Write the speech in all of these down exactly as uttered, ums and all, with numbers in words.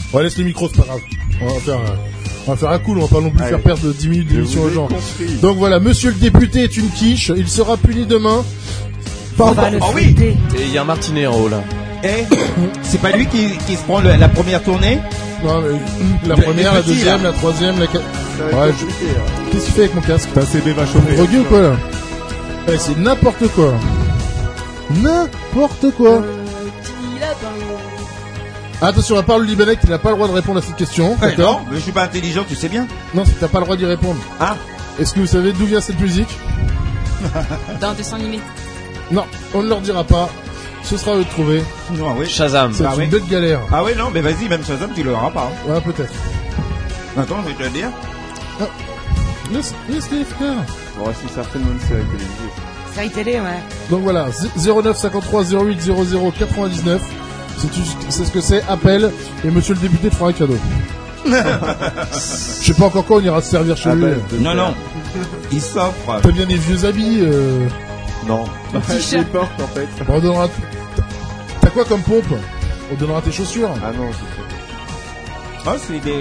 On laisse le micro, c'est pas grave. On va faire, euh, on va faire un cool, on va pas non plus Allez. faire perdre dix minutes d'émission aux gens. Compris. Donc voilà, monsieur le député est une quiche, il sera puni demain. Par... Oh oui. Et il y a un martinet en haut là. Eh, c'est pas lui qui, qui se prend le, la première tournée? Non, mais, la Le- première, le la petit, deuxième, là. la troisième, la quatrième. Ça va Ouais, être compliqué, hein. Qu'est-ce qu'il fait avec mon casque? Ta C D va chauffer. Drogué ou quoi là? Eh, c'est n'importe quoi. N'importe quoi. Petit lapin. Attention, à part le Libanais qui n'a pas le droit de répondre à cette question. Ouais, D'accord? non, mais je suis pas intelligent, tu sais bien. Non, c'est que t'as pas le droit d'y répondre. Ah. Est-ce que vous savez d'où vient cette musique? Dans Dessin animé. Non, on ne leur dira pas. Ce sera à eux de trouver. Non, oui. Shazam. C'est Ah une oui. bête galère. Ah ouais, non, mais vas-y, même Shazam, tu l'auras pas. Hein. Ouais, peut-être. Attends, je vais te le dire. Laisse, laisse-les faire. Bon, c'est certainement une série télévisée. Série télé, ouais. Donc voilà, zéro neuf cinquante-trois zéro huit zéro zéro quatre-vingt-dix-neuf. Si tu sais ce que c'est, appelle et monsieur le député te fera un cadeau. Je sais pas encore quand on ira se servir chez Ah lui. bah, de Non, faire. non. Il s'offre. T'as bien des vieux habits. Euh... Non. T-shirt. Les portes, en fait. On donnera. T'as quoi comme pompe? On donnera tes chaussures. Ah non, c'est ça. Oh, c'est des,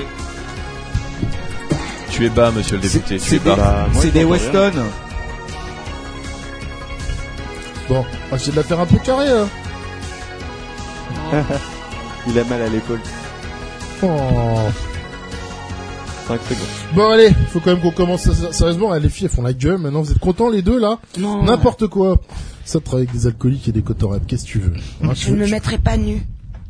Tu es bas, monsieur le député. Tu es c'est bas. des, Bah, moi, c'est je des comprends Weston. Bon, on va essayer de la faire un peu carrée. Hein. Il a mal à l'épaule. Oh. cinq secondes. Bon allez, faut quand même qu'on commence sé- sérieusement. Ah, les filles elles font la gueule. Maintenant vous êtes contents les deux là? Non. N'importe quoi. Ça travaille avec des alcooliques et des cotorèpes. Qu'est-ce que tu veux? Hein, tu Je veux- ne me mettrai pas nu.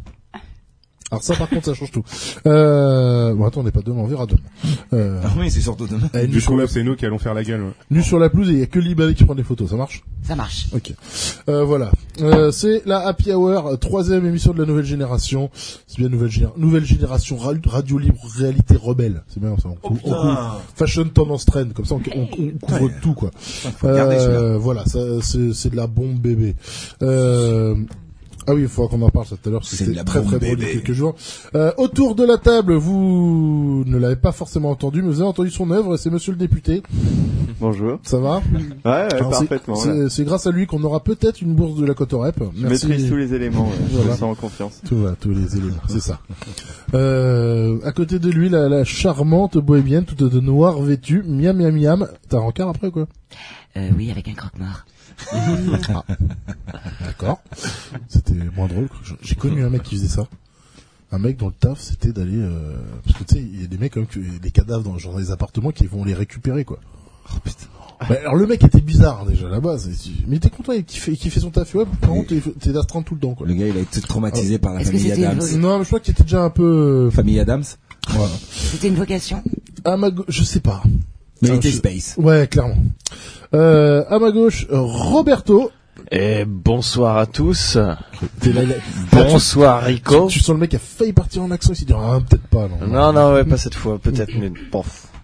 Alors ça par contre ça change tout. Euh... Bon attends, on n'est pas demain, on verra demain. Euh... Ah oui, c'est surtout demain. eh, nu, Du sur coup, la... c'est nous qui allons faire la gueule. Ouais. nu sur la pelouse et il y a que le Libanais qui prend des photos. Ça marche? Ça marche. Ok. Euh, voilà. Euh, c'est la Happy Hour, euh, troisième émission de la nouvelle génération. C'est bien nouvelle, géné- nouvelle génération ra- radio libre, réalité rebelle. C'est bien ça. On cou- on cou- fashion tendance trend, comme ça on, on- on couvre Ouais. tout quoi. Faut regarder celui-là. Euh, voilà, ça, c'est, c'est de la bombe bébé. Euh, ah oui, il faudra qu'on en parle ça tout à l'heure, parce que C'est de c'était la très bombe très drôle il y a bébé. quelques jours. Euh, autour de la table, vous ne l'avez pas forcément entendu, mais vous avez entendu son œuvre, et c'est monsieur le député. Bonjour. Ça va? Ouais, ouais, Alors, c'est- parfaitement. c'est, Voilà. c'est grâce à lui qu'on aura peut-être une bourse de la Cotorep. Je Merci. maîtrise tous les éléments. Ouais. Je Voilà. me sens en confiance. Tout va, tous les éléments, c'est ça. Euh, à côté de lui, la, la charmante bohémienne, toute de noir vêtue, miam miam miam. T'as un rencard après quoi? Euh, oui, avec un croque-mort. Ah. D'accord. C'était moins drôle. J'ai connu un mec qui faisait ça. Un mec dont le taf c'était d'aller euh... parce que tu sais il y a des mecs quand même, qui- des cadavres dans genre des appartements qui vont les récupérer quoi. Oh putain. Bah, alors le mec était bizarre déjà à la base. Mais t'es content qu'il fait, qu'il fait son taf, ouais. Par contre t'es, t'es d'astreinte tout le temps quoi. Le gars, il a été traumatisé par la Est-ce que famille c'était Adams. une- Non mais je crois qu'il était déjà un peu. Famille Adams. Voilà. C'était une vocation. À ma gauche, je sais pas. Mais il Ah, était je- space. Ouais, clairement. Euh, à ma gauche, Roberto. Et bonsoir à tous. T'es là, là- Bonsoir Rico. Tu, tu sens le mec a failli partir en accent, il s'est dit, ah, peut-être pas, non. Non, non, ouais, pas cette fois, peut-être, mais bon.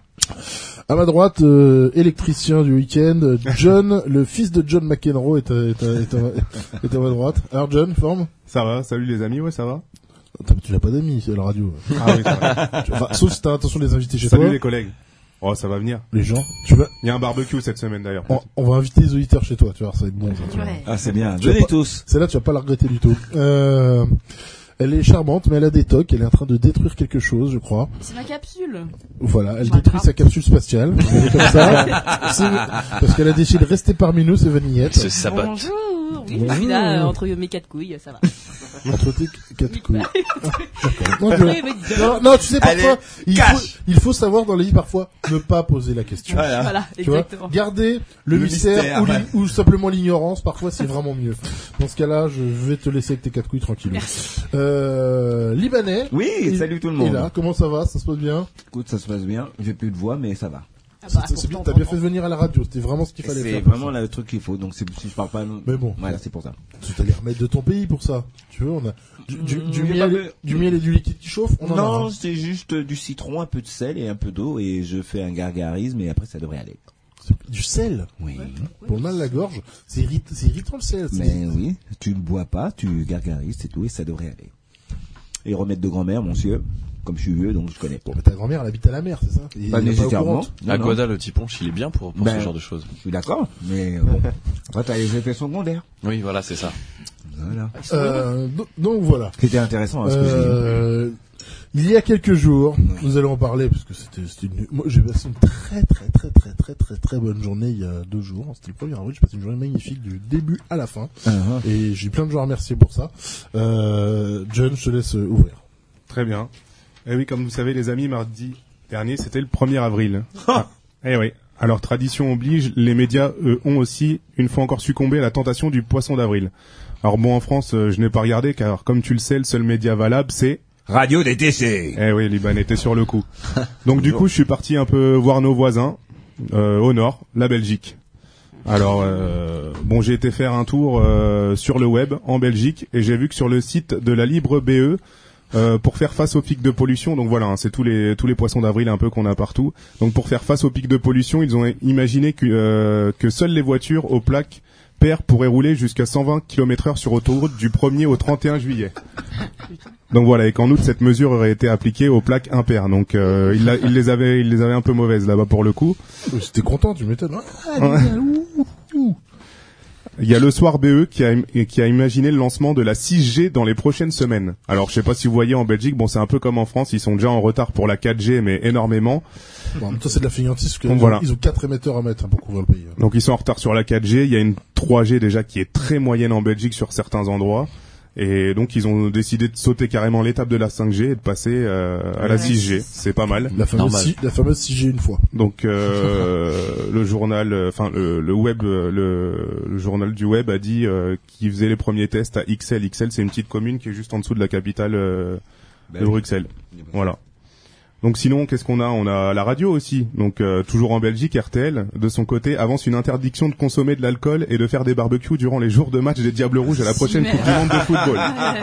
À ma droite, euh, électricien du week-end, John, le fils de John McEnroe est à, est à, est à, est à ma droite. Alors John, forme? Ça va? Salut les amis, ouais, ça va? Attends, tu n'as pas d'amis, c'est la radio. Ah oui, c'est vrai. Tu- enfin, sauf si t'as l'intention de les inviter chez Salut toi. les collègues. Oh, ça va venir. Les gens. Tu vas, Il y a un barbecue cette semaine d'ailleurs. on, on va inviter les auditeurs chez toi, tu vois, ça va être bon, ça, tu vois. Ouais. Ah, c'est bien. Tu vas Venez pas- tous. Celle-là, tu vas pas la regretter du tout. Euh, elle est charmante, mais elle a des tocs. Elle est en train de détruire quelque chose, je crois. C'est ma capsule. Voilà, elle Je détruit rattrape. sa capsule spatiale. Elle est comme ça. C'est- parce qu'elle a décidé de rester parmi nous, c'est Vanillette. Ce sabbat. Bonjour. Oui, Bonjour. je suis là, euh, entre mes quatre couilles, ça va. Entre tes quatre couilles. D'accord. Oui, Donc, oui, dis donc. non, non, tu sais, parfois, Allez, il cache. faut, il faut savoir dans les vies, parfois, ne pas poser la question. Voilà. Voilà, Tu vois, exactement. garder le, Le mystère, mystère, ou, ouais. l'i- ou simplement l'ignorance, parfois c'est vraiment mieux. Dans ce cas-là, je vais te laisser avec tes quatre couilles tranquille. Euh, Libanais. Oui, il- salut tout le Et monde. là, comment ça va? Ça se passe bien? Écoute, ça se passe bien. J'ai plus de voix, mais ça va. Ah bah, C'est- c'est bien, pourtant, t'as bien pourtant. fait de venir à la radio, c'était vraiment ce qu'il fallait C'est faire. vraiment là, le truc qu'il faut. Donc, c'est, si je parle pas, Mais bon. voilà, c'est pour ça. Tu t'allais remettre de ton pays pour ça. Tu veux, on a du, du, du Mmh, j'ai miel, pas et- fait- du miel et du liquide qui chauffe. On en Non, a. c'est juste du citron, un peu de sel et un peu d'eau et je fais un gargarisme et après ça devrait aller. C'est du sel. Oui. Pour le mal à la gorge, c'est irrit- c'est irritant le sel. c'est- Mais oui, tu ne bois pas, tu gargarises, c'est tout et ça devrait aller. Et remède de grand-mère, monsieur. Comme je suis vieux, donc je connais. Bon, mais ta grand-mère, elle habite à la mer, c'est ça? Et Pas elle est nécessairement. au courant. Non, À non. Guada, le tiponche, il est bien pour, pour Ben, ce genre de choses. Je suis d'accord, mais bon. Après, t'as les effets secondaires. Oui, voilà, c'est ça. Voilà. Euh, do- donc voilà. C'était intéressant, hein, ce que j'ai dit. Euh, Il y a quelques jours, nous allons en parler parce que c'était, c'était une, moi j'ai passé une très très très très très très très bonne journée il y a deux jours. C'était le premier avril, j'ai passé une journée magnifique du début à la fin. Uh-huh. Et j'ai plein de gens à remercier pour ça. Euh, John, je te laisse euh, ouvrir. Très bien. Et oui, comme vous savez, les amis, mardi dernier, c'était le premier avril. Ah. Eh oui. Alors, tradition oblige, les médias, eux, ont aussi, une fois encore, succombé à la tentation du poisson d'avril. Alors bon, en France, euh, je n'ai pas regardé, car comme tu le sais, le seul média valable, c'est... Radio D T C. Eh oui, Liban était sur le coup. Donc du coup, je suis parti un peu voir nos voisins, euh, au nord, la Belgique. Alors, euh, bon, j'ai été faire un tour euh, sur le web, en Belgique, et j'ai vu que sur le site de la Libre B E, Euh, pour faire face aux pics de pollution, donc voilà, hein, c'est tous les tous les poissons d'avril un peu qu'on a partout. Donc pour faire face aux pics de pollution, ils ont imaginé que euh, que seules les voitures aux plaques paires pourraient rouler jusqu'à cent vingt kilomètres heure sur autoroute du premier au trente et un juillet. Donc voilà, et qu'en août cette mesure aurait été appliquée aux plaques impaires. Donc euh, il, il les avait il les avait un peu mauvaises là-bas pour le coup. J'étais content, tu m'étonnes. Ouais. Il y a le Soir B E qui a, qui a imaginé le lancement de la six G dans les prochaines semaines. Alors, je sais pas si vous voyez en Belgique, bon, c'est un peu comme en France, ils sont déjà en retard pour la quatre G, mais énormément. Bon, en même temps, c'est de la fainéantise, parce qu'ils Donc, ont, voilà. ils ont quatre émetteurs à mettre hein, pour couvrir le pays. Donc, ils sont en retard sur la quatre G. Il y a une trois G déjà qui est très moyenne en Belgique sur certains endroits. Et donc, ils ont décidé de sauter carrément l'étape de la cinq G et de passer euh, à la six G. C'est pas mal. La fameuse, Normal. six, la fameuse six G une fois. Donc euh, le journal, enfin le, le web, le, le journal du web a dit euh, qu'il faisait les premiers tests à Ixelles. Ixelles, c'est une petite commune qui est juste en dessous de la capitale euh, de Bruxelles. Voilà. Donc sinon, qu'est-ce qu'on a? On a la radio aussi. Donc euh, toujours en Belgique, R T L, de son côté, avance une interdiction de consommer de l'alcool et de faire des barbecues durant les jours de match des Diables Rouges à la prochaine Coupe du Monde de football.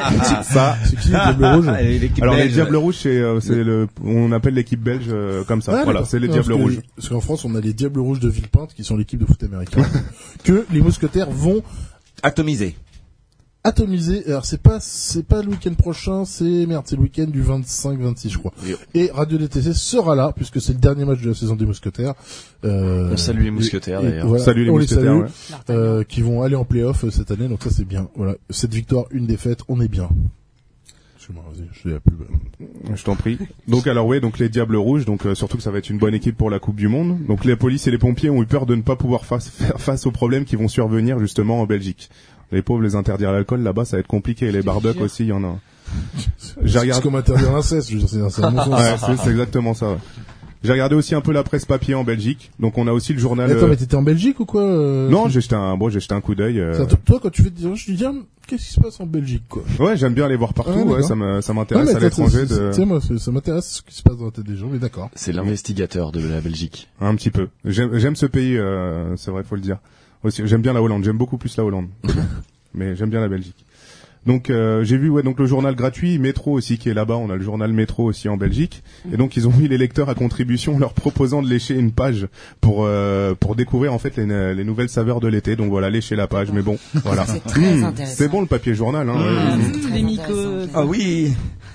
Ça, C'est qui les Diables Rouges? Allez, l'équipe alors les belge. Diables Rouges, c'est, euh, c'est le, on appelle l'équipe belge euh, comme ça. Ah, voilà, d'accord. c'est les Non, Diables parce que- Rouges. Parce qu'en France, on a les Diables Rouges de Villepinte, qui sont l'équipe de foot américain, que les mousquetaires vont Atomisé. atomiser. Alors, c'est pas, c'est pas le week-end prochain, c'est, merde, c'est le week-end du vingt-cinq vingt-six, je crois. Oui. Et Radio D T C sera là, puisque c'est le dernier match de la saison des mousquetaires. Euh, On salue les mousquetaires, et- et d'ailleurs. voilà, Salut les on mousquetaires. salue, Ouais. euh, qui vont aller en play-off euh, cette année, donc ça c'est bien. Voilà. Cette victoire, une défaite, on est bien. Excuse-moi, vas-y, je suis la plus bonne. Je t'en prie. Donc alors ouais, donc les Diables Rouges, donc euh, surtout que ça va être une bonne équipe pour la Coupe du Monde. Donc les polices et les pompiers ont eu peur de ne pas pouvoir face, faire face aux problèmes qui vont survenir justement en Belgique. Les pauvres, les interdire l'alcool là-bas, ça va être compliqué. Les barbecues jure. aussi, il y en a. J'ai C'est regardé. comme interdire l'inceste, je veux dire, c'est, c'est un mensonge. Ouais, c'est, c'est exactement ça. Ouais. J'ai regardé aussi un peu la presse papier en Belgique. Donc on a aussi le journal. Mais attends, euh, mais t'étais en Belgique ou quoi euh, Non, c'est- j'ai jeté un, bon, j'ai jeté un coup d'œil. euh, c'est un truc, toi, quand tu fais des gens, je te dis, ah, qu'est-ce qui se passe en Belgique, quoi? Ouais, j'aime bien aller voir partout. Ah, ouais, d'accord. ça me, ça Ouais, m'intéresse mais à toi, l'étranger. c'est- c'est- De... Tu sais, moi, c'est- ça m'intéresse ce qui se passe dans la tête des gens, mais d'accord. C'est l'investigateur de la Belgique. Un petit peu. J'aime, j'aime ce pays, euh, c'est vrai, faut le dire. Aussi, j'aime bien la Hollande. J'aime beaucoup plus la Hollande, mais j'aime bien la Belgique. Donc euh, j'ai vu ouais donc le journal gratuit Métro aussi qui est là-bas. On a le journal Métro aussi en Belgique. Et donc ils ont mis les lecteurs à contribution en leur proposant de lécher une page pour euh, pour découvrir en fait les, les nouvelles saveurs de l'été. Donc voilà, lécher la page. Mais bon, voilà. C'est très Mmh, intéressant. c'est bon le papier journal. Hein, ouais. Mmh, Mmh. les mycoses. Ah oui.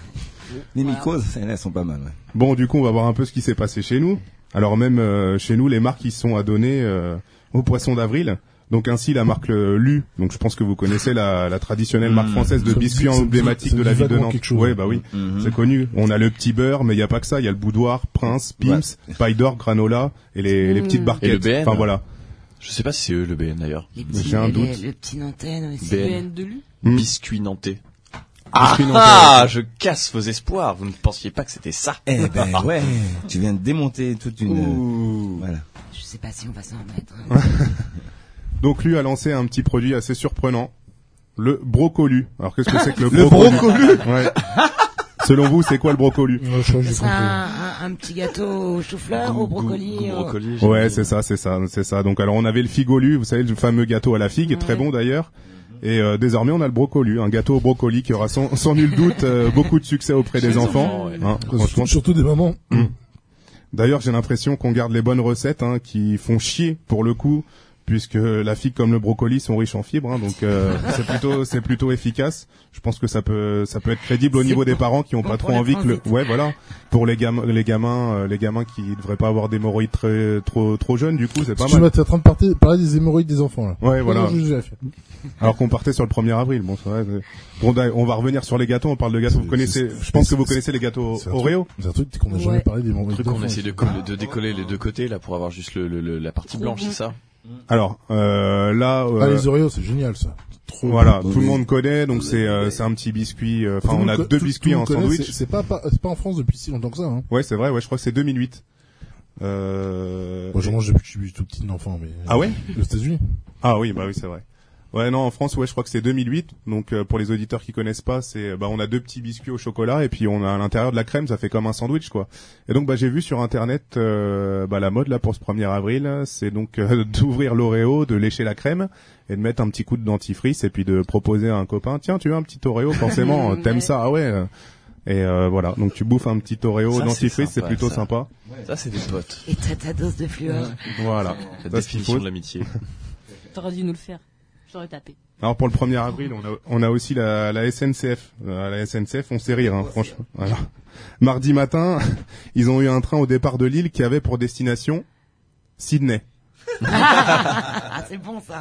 Les Voilà. mycoses, celles-là, elles sont pas mal, ouais. Bon, du coup, on va voir un peu ce qui s'est passé chez nous. Alors même euh, chez nous, les marques ils sont à donner euh, au poisson d'avril. Donc ainsi la marque le Lu, donc je pense que vous connaissez la, la traditionnelle marque française de Ça me dit- biscuits ça me dit- emblématiques ça me de la dit ville de vaguement Nantes. quelque chose. Ouais, bah oui, Mhm. c'est connu. On a le petit beurre, mais il y a pas que ça. Il y a le boudoir, Prince, Pim's, Paille d'Or, Granola et les, les petites barquettes. Et le B N. Enfin voilà. Je sais pas si c'est eux le B N d'ailleurs. Les petits, J'ai un les- doute. Le petit Nantais aussi. B N. B N de Lu. Mm. Biscuit nantais. Biscuits nantais. Ah, je casse vos espoirs. Vous ne pensiez pas que c'était ça. Eh ben, ouais. Tu viens de démonter toute une, Ouh. voilà. Je sais pas si on va s'en remettre. Donc Lu a lancé un petit produit assez surprenant, le brocolu. Alors qu'est-ce que c'est que le, Le brocolu Ouais. Selon vous, c'est quoi le brocolu? Ouais, je crois que Ce j'ai sera compris. un, un, un petit gâteau au chou-fleur, au brocoli. Goût au- brocoli. j'ai Ouais, dit. c'est ça, c'est ça, c'est ça. Donc alors on avait le figolu, vous savez, le fameux gâteau à la figue, très Ouais. bon d'ailleurs. Et euh, désormais on a le brocolu, un gâteau au brocoli qui aura sans, sans nul doute euh, beaucoup de succès auprès des Très enfants. enfant, ouais. Hein, Surtout, franchement. surtout des mamans. D'ailleurs j'ai l'impression qu'on garde les bonnes recettes, hein, qui font chier pour le coup, puisque la figue comme le brocoli sont riches en fibres, hein, donc euh, c'est plutôt c'est plutôt efficace. Je pense que ça peut ça peut être crédible au C'est niveau bon. des parents qui ont Bon pas pour trop le envie que le transit. ouais voilà pour les gamins les gamins euh, les gamins qui devraient pas avoir d'hémorroïdes très trop trop jeunes, du coup c'est pas Tu mal. vas, t'es en train de parler, parler des hémorroïdes des enfants, là. Ouais, voilà. Non, je- je- je- Alors qu'on partait sur le premier avril. Bon, c'est vrai. c'est- Bon, on va revenir sur les gâteaux. On parle de gâteaux. Vous C'est- connaissez, c'est- je pense que vous c'est- connaissez les gâteaux c'est un Oreo. truc- C'est un truc qu'on n'a jamais Ouais. parlé des Le hémorroïdes truc qu'on d'enfants. essaie de, coller- de décoller les deux côtés là pour avoir juste le, le- le- la partie blanche, c'est ça? Alors, euh, là, euh, Ah, les Oreos, c'est génial, ça. Trop voilà, Oui, tout le oui. monde connaît. Donc c'est euh, c'est un petit biscuit. euh, Tout Enfin, le on monde a co- deux tout- biscuits tout le en monde connaît, sandwich. C'est c'est pas, pas, c'est pas en France depuis si longtemps que ça, hein. Ouais, c'est vrai. Ouais, je crois que c'est deux mille huit. Euh... Moi, je mange depuis que je suis tout petit enfant, mais. Ah ouais? Aux États-Unis. Ah oui, bah oui, c'est vrai. Ouais, non, en France, ouais, je crois que c'est deux mille huit. Donc euh, pour les auditeurs qui connaissent pas, c'est bah on a deux petits biscuits au chocolat et puis on a à l'intérieur de la crème, ça fait comme un sandwich quoi. Et donc bah j'ai vu sur internet euh, bah la mode là pour ce premier avril, c'est donc euh, d'ouvrir l'Oreo, de lécher la crème et de mettre un petit coup de dentifrice et puis de proposer à un copain, tiens, tu veux un petit Oreo forcément, euh, t'aimes ça? Ah ouais. euh. Et euh, voilà, donc tu bouffes un petit Oreo Ça, c'est dentifrice, c'est sympa, plutôt ça. sympa. Ça, c'est des potes. Et t'as ta dose de fluor. Voilà. La Ça, ce qu'il définition faut. de l'amitié. T'aurais dû nous le faire. J'aurais tapé. Alors pour le premier avril, on a, on a aussi la, la S N C F. Euh, la S N C F, on sait rire, hein, franchement. Voilà. Mardi matin, ils ont eu un train au départ de Lille qui avait pour destination Sydney. Ah, c'est bon, ça.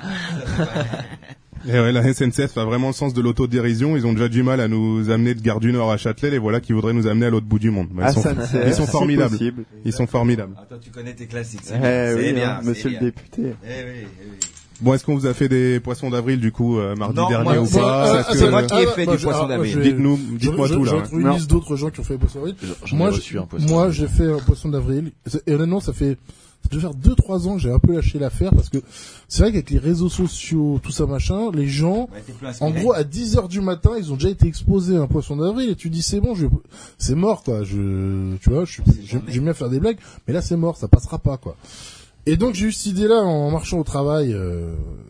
Et ouais, la S N C F a vraiment le sens de l'autodérision. Ils ont déjà du mal à nous amener de Gare du Nord à Châtelet, et voilà qui voudraient nous amener à l'autre bout du monde. Mais ils, sont, S N C F, ils sont si formidables. possible. Ils sont formidables. Attends, tu connais tes classiques. Eh oui, hein, monsieur le député. Eh oui, eh oui. Bon, est-ce qu'on vous a fait des poissons d'avril du coup euh, mardi Non, dernier moi, ou c'est- pas? euh, Parce c'est que- moi qui ai fait bah, du je- poisson alors, moi, d'avril. je- Dites-nous, Je- dites-moi je- tout là. J'ai ouais. retrouvé une Non. liste d'autres gens qui ont fait poisson d'avril. J'en ai Moi, reçu j'ai- un poisson. moi, j'ai fait un poisson d'avril. Et honnêtement, ça fait, ça doit faire deux, trois ans que j'ai un peu lâché l'affaire parce que c'est vrai qu'avec les réseaux sociaux, tout ça machin, les gens, Ouais, t'es plus en inspiré. gros, à dix heures du matin, ils ont déjà été exposés à un poisson d'avril et tu dis c'est bon, je, c'est mort, quoi. Je, tu vois, je, j'aime j'aime bien faire des blagues, mais là c'est mort, ça passera pas, quoi. Et donc j'ai eu cette idée-là en marchant au travail, euh,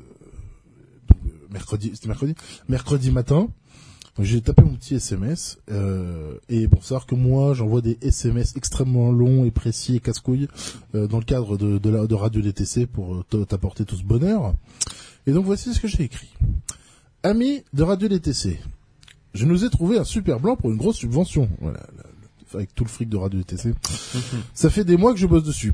donc, euh, mercredi, c'était mercredi, mercredi matin. Donc, j'ai tapé mon petit S M S, euh, et pour savoir que moi, j'envoie des S M S extrêmement longs et précis et casse-couilles, euh, dans le cadre de, de, la, de Radio D T C pour euh, t'apporter tout ce bonheur. Et donc voici ce que j'ai écrit. Amis de Radio D T C, je nous ai trouvé un super blanc pour une grosse subvention. Voilà, la- la- avec tout le fric de Radio D T C. Ça fait des mois que je bosse dessus.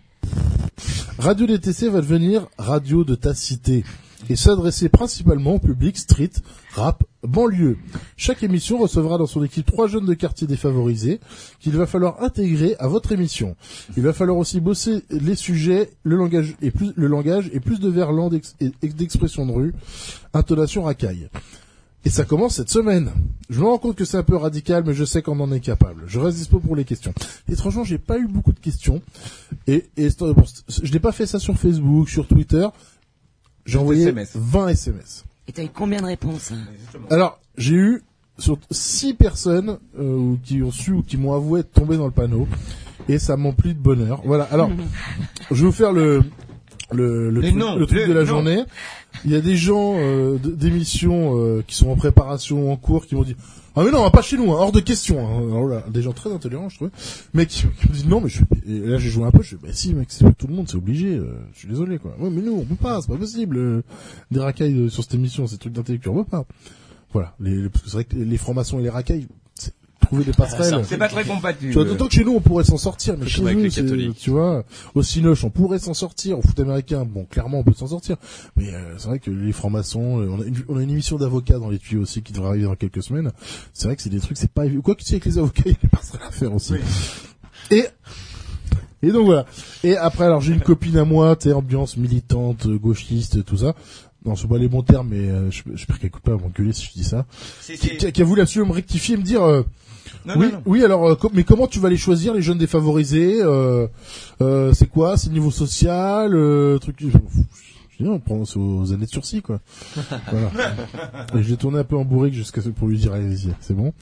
Radio D T C va devenir radio de ta cité et s'adresser principalement au public street, rap, banlieue. Chaque émission recevra dans son équipe trois jeunes de quartier défavorisés qu'il va falloir intégrer à votre émission. Il va falloir aussi bosser les sujets, le langage et plus, le langage et plus de verlan d'ex- et d'expression de rue, intonation racaille. Et ça commence cette semaine. Je me rends compte que c'est un peu radical, mais je sais qu'on en est capable. Je reste dispo pour les questions. Étrangement, j'ai pas eu beaucoup de questions. Et, et bon, je n'ai pas fait ça sur Facebook, sur Twitter. J'ai envoyé S M S. vingt S M S. Et t'as eu combien de réponses, hein? Alors, j'ai eu sur six personnes euh, qui ont su ou qui m'ont avoué être tombées dans le panneau. Et ça m'emplit de bonheur. Voilà. Alors, je vais vous faire le le, le, Les truc, noms, le truc les de la noms. journée. Il y a des gens euh, d- d'émissions euh, qui sont en préparation, en cours, qui m'ont dit ah mais non, pas chez nous, hein, hors de question. Hein. Alors là, des gens très intelligents, je trouve, mais qui, qui me disent non, mais je, et là j'ai joué un peu, je dis bah si mec, c'est pas tout le monde, c'est obligé. Euh, je suis désolé quoi. Ouais, mais nous on peut pas, c'est pas possible. Euh, des racailles euh, sur cette émission, ces trucs d'intellectuel, on peut pas. Voilà, les, les- parce que c'est vrai que les francs-maçons et les racailles, c'est trouver des passerelles. C'est pas très compatible. Tu vois, d'autant que chez nous, on pourrait s'en sortir, mais C'est chez comme avec nous, les c'est- catholiques. tu vois, au Cinoche, on pourrait s'en sortir, au foot américain, bon, clairement, on peut s'en sortir. Mais euh, c'est vrai que les francs-maçons, euh, on a une, on a une émission d'avocats dans les tuyaux aussi qui devrait arriver dans quelques semaines. C'est vrai que c'est des trucs, c'est pas évident. Quoi que tu sais, avec les avocats, il y a des passerelles à faire aussi. Et, et donc voilà. Et après, alors, j'ai une copine à moi, tu sais, ambiance militante, euh, gauchiste, tout ça. Non, c'est pas les bons termes, mais euh, je- j'espère qu'elle écoute pas m'engueuler si je dis ça. C'est- Qui, c'est- qui a- qui a voulu absolument me rectifier et me dire... euh, Non, oui, non, non. oui. Alors, euh, com- mais comment tu vas les choisir, les jeunes défavorisés euh, euh, C'est quoi? C'est niveau social, euh, truc. Je dis non, on prend c'est aux années de sursis, quoi. Voilà. Et je l'ai tourné un peu en bourrique jusqu'à ce pour lui dire allez-y, c'est bon.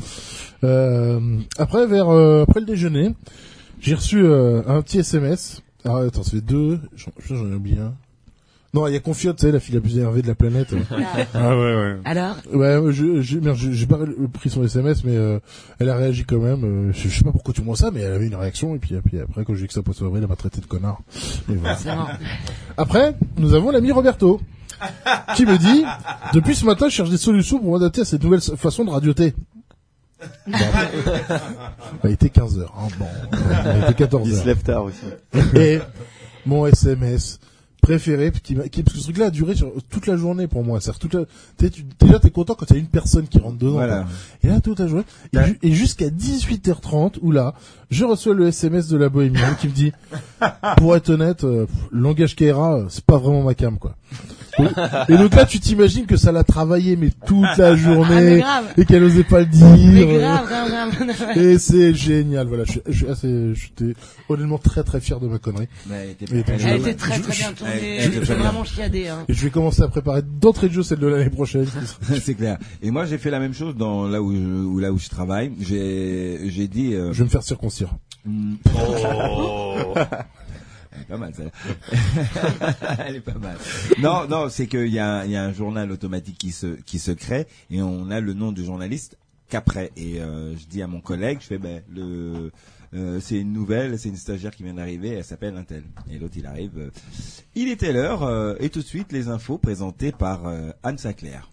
Euh, après, vers euh, après le déjeuner, j'ai reçu euh, un petit S M S. Ah, attends, ça fait deux. J'en j'en ai oublié un. Non, il y a Confiote, tu sais, la fille la plus énervée de la planète. Ah ouais, ouais. Alors? Ouais, je, je, merde, j'ai pas pris son S M S, mais euh, elle a réagi quand même. Euh, je, je sais pas pourquoi tu me vois ça, mais elle avait une réaction. Et puis, et puis après, quand j'ai vu que ça poisson avril, elle m'a traité de connard. Et voilà. C'est bon. Après, nous avons l'ami Roberto, qui me dit, depuis ce matin, je cherche des solutions pour m'adapter à cette nouvelle façon de radioter. Bon. Il était quinze heures, hein, bon. Il était quatorze heures. Il se lève tard aussi. Et mon S M S préféré, qui, qui, parce que ce truc-là a duré sur toute la journée pour moi. C'est-à-dire toute la, t'es, tu, déjà t'es content quand il y a une personne qui rentre dedans. Voilà. Quoi. Et là, toute la journée. Et, Ouais. ju- et jusqu'à dixhuit heures trente, où là, je reçois le S M S de la Bohémienne qui me dit, pour être honnête, euh, pff, le langage Kaira, c'est pas vraiment ma cam, quoi. Et donc là, tu t'imagines que ça l'a travaillé, mais toute la Ah, mais journée, grave. et qu'elle osait pas le Mais dire. grave, grave, grave. Et c'est génial, voilà. Je, suis- je suis assez, j'étais honnêtement très très fier de ma connerie. Mais elle était- Mais elle- Elle je- était très je- très bien je- tournée. elle- elle Elle était était très bien. vraiment chiadée, hein. Et je vais commencer à préparer d'entrée de jeu celle de l'année prochaine. c'est clair. Et moi, j'ai fait la même chose dans là où, je, où là où je travaille. J'ai, j'ai dit. Euh, Je vais me faire circoncire. hmm, Elle est pas mal, celle-là. Elle est pas mal. Non, non, c'est qu'il y a, il y a un journal automatique qui se, qui se crée et on a le nom du journaliste qu'après. Et euh, je dis à mon collègue, je fais, ben, le, euh, c'est une nouvelle, c'est une stagiaire qui vient d'arriver, elle s'appelle Intel. Et l'autre, il arrive. euh, il était l'heure euh, et tout de suite les infos présentées par euh, Anne Sinclair.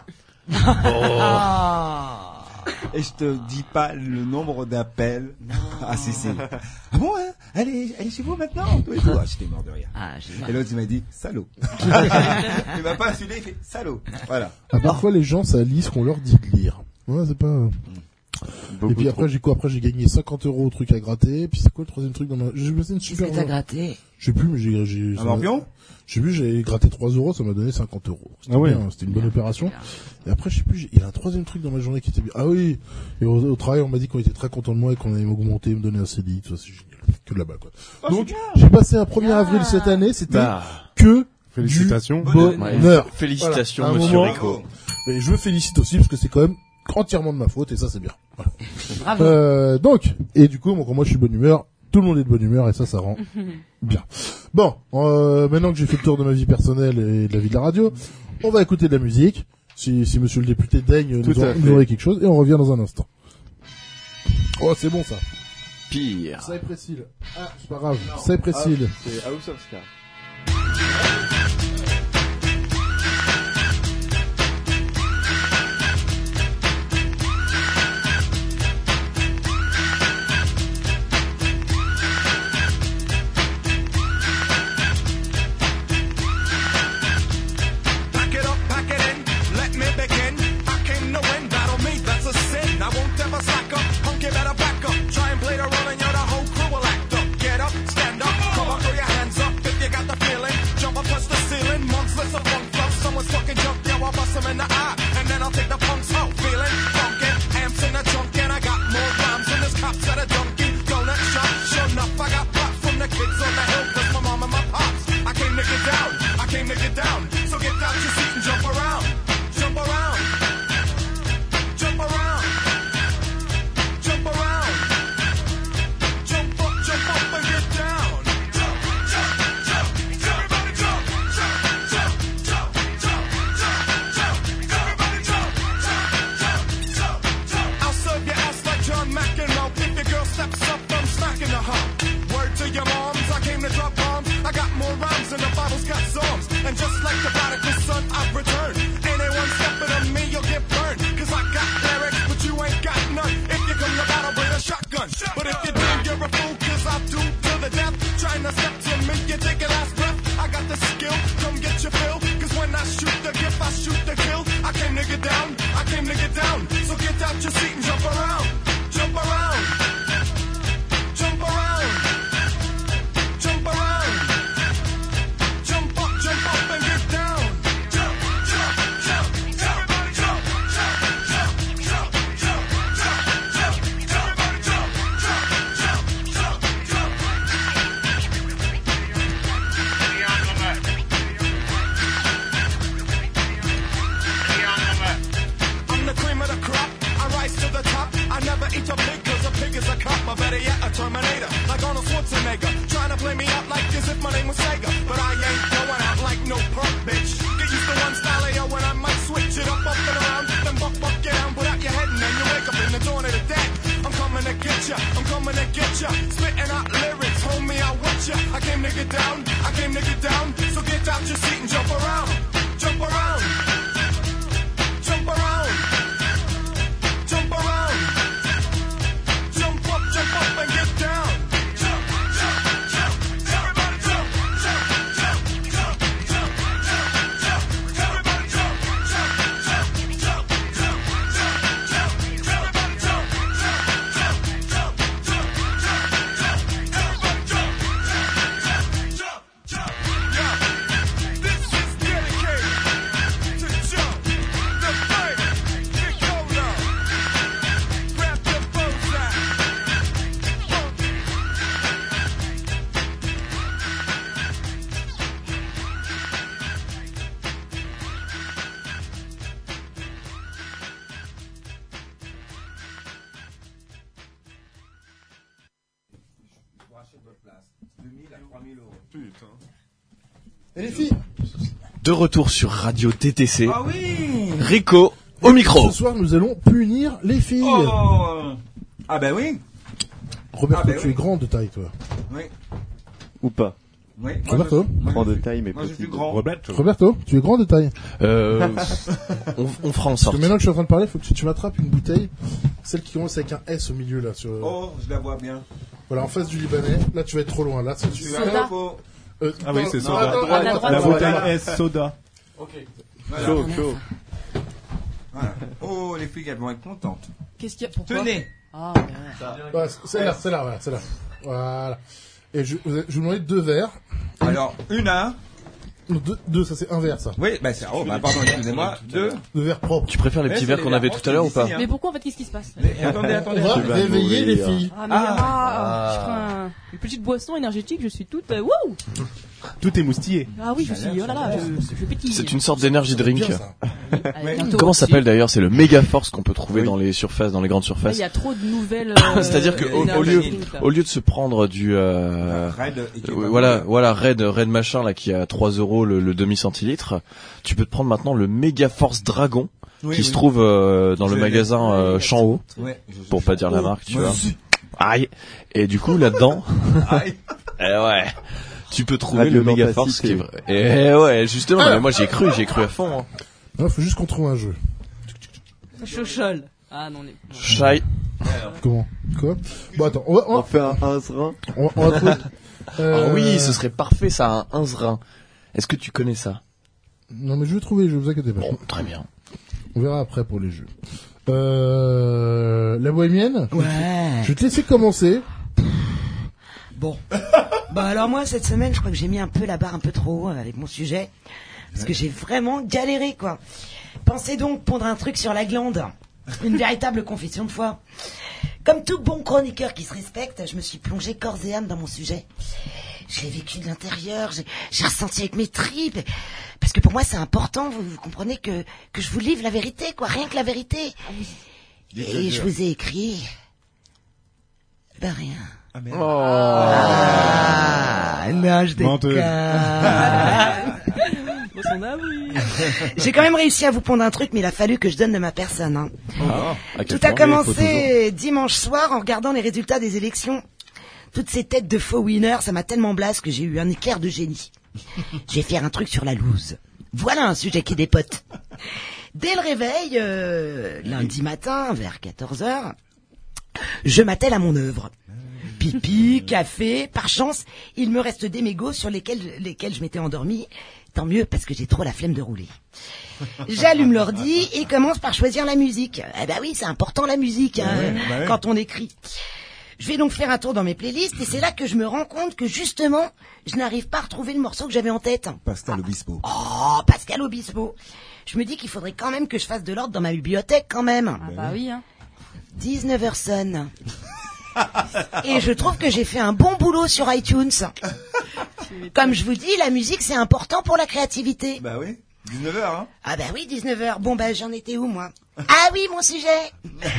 Ah. Et je te dis pas le nombre d'appels. Ah si si. Ah bon hein, elle est, elle est chez vous maintenant. Tout et tout. Ah, j'étais mort de rire. Ah, génial. Et l'autre il m'a dit salaud. Il m'a pas insulté, il fait salaud. Voilà. Ah, parfois les gens ça lit ce qu'on leur dit de lire. Ouais, c'est pas. Beaucoup et puis après trop. j'ai quoi après j'ai gagné cinquante euros au truc à gratter. Et puis c'est quoi le troisième truc dans ma. J'ai passé une Qu'est-ce super. que t'as gratté? Je sais plus mais j'ai j'ai. Un ça m'a- morpion? J'ai vu j'ai gratté trois euros ça m'a donné cinquante euros. C'était Ah ouais. bien, c'était une bonne opération. Et après je sais plus j'ai- il y a un troisième truc dans ma journée qui était bien. Ah oui. Et au, au travail on m'a dit qu'on était très content de moi et qu'on allait m'augmenter, me donner un C D I. Tout ça c'est génial. Que de là-bas quoi. Donc j'ai passé un premier avril cette année. C'était Bah, que Félicitations. du bonheur. félicitations, Voilà. À un monsieur moment- Rico. Et je me félicite aussi parce que c'est quand même entièrement de ma faute et ça c'est bien. Voilà. Bravo. Euh, donc, et du coup, moi, quand moi je suis de bonne humeur, tout le monde est de bonne humeur et ça, ça rend bien. Bon, euh, maintenant que j'ai fait le tour de ma vie personnelle et de la vie de la radio, on va écouter de la musique. Si, si monsieur le député daigne Tout nous, en- à fait. nous aurait quelque chose et on revient dans un instant. Oh, c'est bon ça. Pire. Ça est précis. Ah, c'est pas grave. Ça est précis. Ah, c'est House of Cards. Pack it up, pack it in, let me begin. I came to win, battle me, that's a sin. I won't ever slack up, punk, you better back up. Try and play the role and you're the whole crew will act up. Get up, stand up, come on, throw your hands up if you got the feeling. Jump up, touch the ceiling, months, of funk flow. Someone's fucking junk, yeah, I'll bust them in the eye. And then I'll take the punks out, feeling funky. Amps in the trunk and I got more rhymes than this cops at a Dunkin' Donut shop. Sure enough, I got props from the kids on the hill, plus my mom and my pops. I came to get down, I came to get down. So get out your seat and jump around, jump around, jump around, jump around, jump up, jump up and get down. Jump, jump, jump, everybody jump, jump, jump, jump, jump, jump, jump, everybody jump, jump, jump, jump, jump. I'll serve your ass like John McEnroe. If your girl steps up, I'm smacking the hump. Word to your moms, I came to drop bombs. I got more rhymes than the Bible's got psalms. And just like the prodigal son, I've returned. Anyone stepping on me, you'll get burned. Cause I got lyrics, but you ain't got none. If you come to battle, bring a shotgun. But if you do, you're a fool, cause I'll do to the death. Trying to step to me, you take your last breath. I got the skill, come get your fill. Cause when I shoot the gift, I shoot the kill. I came to get down, I came to get down. So get out your seat and jump around. Jump around. Jump around. Jump around. Jump up, jump up and get down. Jump, jump, jump, everybody jump, jump, jump, jump, jump, jump, jump, everybody jump, jump, jump, jump, jump. I'm the cream of the crop. I rise to the top. I never eat a pig 'cause a Pig is a cop, or better yet, a Terminator. Like Arnold Schwarzenegger, trying to play me out like as if my name was Sega. But I ain't going out like no perk, bitch. Get used to one style of yo when I might switch it up, up and around. Then buck, buck, get down, put out your head and then you wake up in the dawn of the dead. I'm coming to get ya, I'm coming to get ya. Spitting out lyrics, homie, I want ya. I came to get down, I came to get down. So get out your seat and jump around, jump around, jump around, jump around, jump up, jump up and get down. Jump, jump, jump, everybody jump, jump, jump, jump, jump, jump, jump, everybody jump, jump, jump, jump, jump, jump, jump, everybody jump, jump, jump, jump, jump, jump, everybody jump, jump, jump, jump, yeah. This is dedicated to jump, the fight, get colder, grab the bullseye. Et les filles, De retour sur Radio T T C. Ah oui. Rico au micro. ce soir nous allons punir les filles. Oh. Ah ben oui. Roberto, Ah, bah tu oui. es grand de taille, toi. Oui. Ou pas. Oui. Moi, Roberto, je- moi, Grand je de suis- taille, mais Moi je petit. suis grand. Roberto. Roberto, tu es grand de taille. Euh, on, on fera en Parce sorte. que maintenant que je suis en train de parler, faut que tu, tu m'attrapes une bouteille, celle qui commence avec un S au milieu là. Sur, Oh, je la vois bien. Voilà, en face du Libanais. Là, tu vas être trop loin. Là, c'est Tu tu vas Soda. faut. Euh, Ah oui, non, c'est non, soda. attends, À la attends, droite, La attends, bouteille voilà. S soda. Voilà. Chaud, chaud. Voilà. Oh, les filles, elles vont être contentes. Qu'est-ce qu'il y a Pourquoi Tenez. Ah, ouais. Ouais, c'est là, c'est là, voilà, c'est là. Voilà. Et je, vous je vous demandais deux verres. Alors, une à un. Non, deux, deux, ça c'est un verre, ça. Oui, bah c'est. Oh, bah pardon, excusez-moi. Deux. Deux verres propres. Tu préfères les Ouais, petits c'est verres les qu'on verres avait propres tout à l'heure ou d'ici, pas hein. Mais pourquoi en fait qu'est-ce qui se passe Mais attendez, On attendez. va Tu vas réveiller les mourir. filles. Ah, mais ah, je prends un- une petite boisson énergétique, je suis toute. euh, wouh Tout est moustillé. Ah oui, je suis. Oh là là, je, je pétille. C'est une sorte d'énergie drink. Bien, ça. Allez, bientôt. Comment ça s'appelle d'ailleurs? C'est le Mega Force qu'on peut trouver dans les surfaces, dans les grandes Là, surfaces. il y a trop de nouvelles. euh, C'est-à-dire que au, au lieu, énergies, là. au lieu de se prendre du, euh, Red, euh, équivalent. voilà, voilà, Red, Red machin là qui a trois euros le, le demi centilitre, tu peux te prendre maintenant le Mega Force Dragon Oui, qui oui. se trouve euh, dans Je le l'ai. magasin euh, Champ Haut, Ouais, je- pour je- pas dire la Oh, marque, tu moi vois. aussi. Aïe. Et du coup là-dedans, Aïe. eh ouais, tu peux trouver Radio le Mega Force Dentacité. qui est vrai. Et ouais, justement, mais moi j'y ai cru, j'y ai cru à fond. Hein. Non, faut juste qu'on trouve un jeu. Chochol. Ah non, les. Chai. Comment? Quoi? Bon, attends, on va, on On va, fait un un rein. on va, on va trouver. Euh, Ah oui, ce serait parfait ça, un rein. Est-ce que tu connais ça? Non, mais je vais trouver, je vous inquiétez pas. Bon, très bien. On verra après pour les jeux. Euh, la bohémienne? Ouais. Je vais te laisser commencer. Bon. Bah alors moi cette semaine je crois que j'ai mis un peu la barre un peu trop haut avec mon sujet parce que j'ai vraiment galéré quoi. Pensez donc pondre un truc sur la glande, une véritable confession de foi. Comme tout bon chroniqueur qui se respecte, je me suis plongé corps et âme dans mon sujet. Je l'ai vécu de l'intérieur, j'ai, j'ai ressenti avec mes tripes. Parce que pour moi c'est important, vous, vous comprenez que, que je vous livre la vérité quoi, rien que la vérité. Et je vous ai écrit... Ben rien. Ah, non, je Menteuse. déconne. Bon, son abri. J'ai quand même réussi à vous pondre un truc, mais il a fallu que je donne de ma personne. Hein. Ah, à quel Tout a point? commencé dimanche soir en regardant les résultats des élections. Toutes ces têtes de faux winners, ça m'a tellement blase que j'ai eu un éclair de génie. Je vais faire un truc sur la loose. Voilà un sujet qui dépote. Dès le réveil, euh, lundi matin, vers quatorze heures, je m'attelle à mon œuvre. Pipi, café, par chance, il me reste des mégots sur lesquels, lesquels je m'étais endormi. Tant mieux, parce que j'ai trop la flemme de rouler. J'allume l'ordi et commence par choisir la musique. Eh ben oui, c'est important la musique, hein, Ouais, bah ouais. quand on écrit. Je vais donc faire un tour dans mes playlists et c'est là que je me rends compte que justement, je n'arrive pas à retrouver le morceau que j'avais en tête. Pascal Obispo. Oh, Pascal Obispo. Je me dis qu'il faudrait quand même que je fasse de l'ordre dans ma bibliothèque quand même. Ah bah oui, hein. dix-neuf heures sonne. Et je trouve que j'ai fait un bon boulot sur iTunes. Comme je vous dis, la musique c'est important pour la créativité. Bah oui. dix-neuf heures, hein. Ah bah oui, dix-neuf heures. Bon bah j'en étais où moi? Ah oui, mon sujet.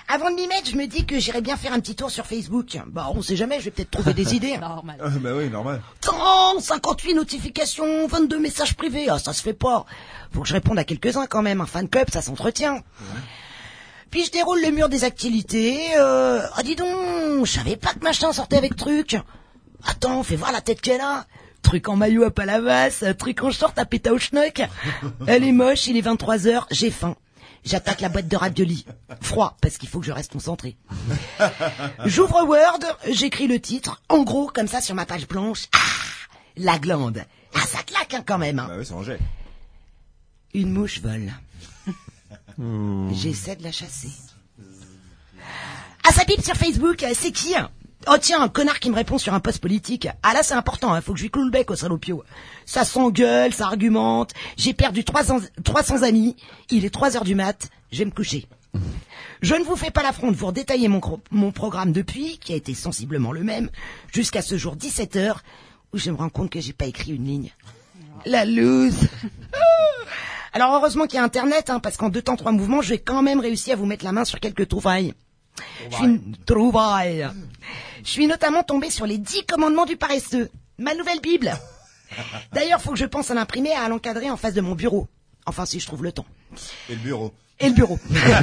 Avant de m'y mettre, je me dis que j'irais bien faire un petit tour sur Facebook. Bah, on sait jamais, je vais peut-être trouver des idées. Normal. Ah, bah oui, normal. Tant, cinquante-huit notifications, vingt-deux messages privés. Ah, ça se fait pas. Faut que je réponde à quelques-uns quand même. Un fan club, ça s'entretient. Ouais. Puis je déroule le mur des actualités. Euh... Ah, dis donc, je savais pas que machin sortait avec truc. Attends, fais voir la tête qu'elle a. Truc en maillot à Palavas, truc en short à péta au schnock. Elle est moche, il est vingt-trois heures, j'ai faim. J'attaque la boîte de ravioli. Froid, parce qu'il faut que je reste concentré. J'ouvre Word, j'écris le titre, en gros, comme ça, sur ma page blanche. Ah, la glande. Ah, ça claque, hein, quand même. Hein. Bah oui, c'est Angers. Une mouche vole. J'essaie de la chasser. Ah, ça pipe sur Facebook, c'est qui, hein? Oh tiens, un connard qui me répond sur un post politique. Ah là c'est important, hein, faut que je lui cloue le bec au salopio. Ça s'engueule, ça argumente. J'ai perdu trois cents amis. Il est trois heures du mat. Je vais me coucher. Je ne vous fais pas l'affront de vous redétailler mon, mon programme depuis, qui a été sensiblement le même, jusqu'à ce jour dix-sept heures, où je me rends compte que j'ai pas écrit une ligne. La loose. Alors heureusement qu'il y a Internet, hein, parce qu'en deux temps trois mouvements, je vais quand même réussir à vous mettre la main sur quelques trouvailles. Je suis une trouvaille. Je suis notamment tombé sur les dix commandements du paresseux, ma nouvelle Bible. D'ailleurs, faut que je pense à l'imprimer et à l'encadrer en face de mon bureau. Enfin, si je trouve le temps. Et le bureau. Et le bureau.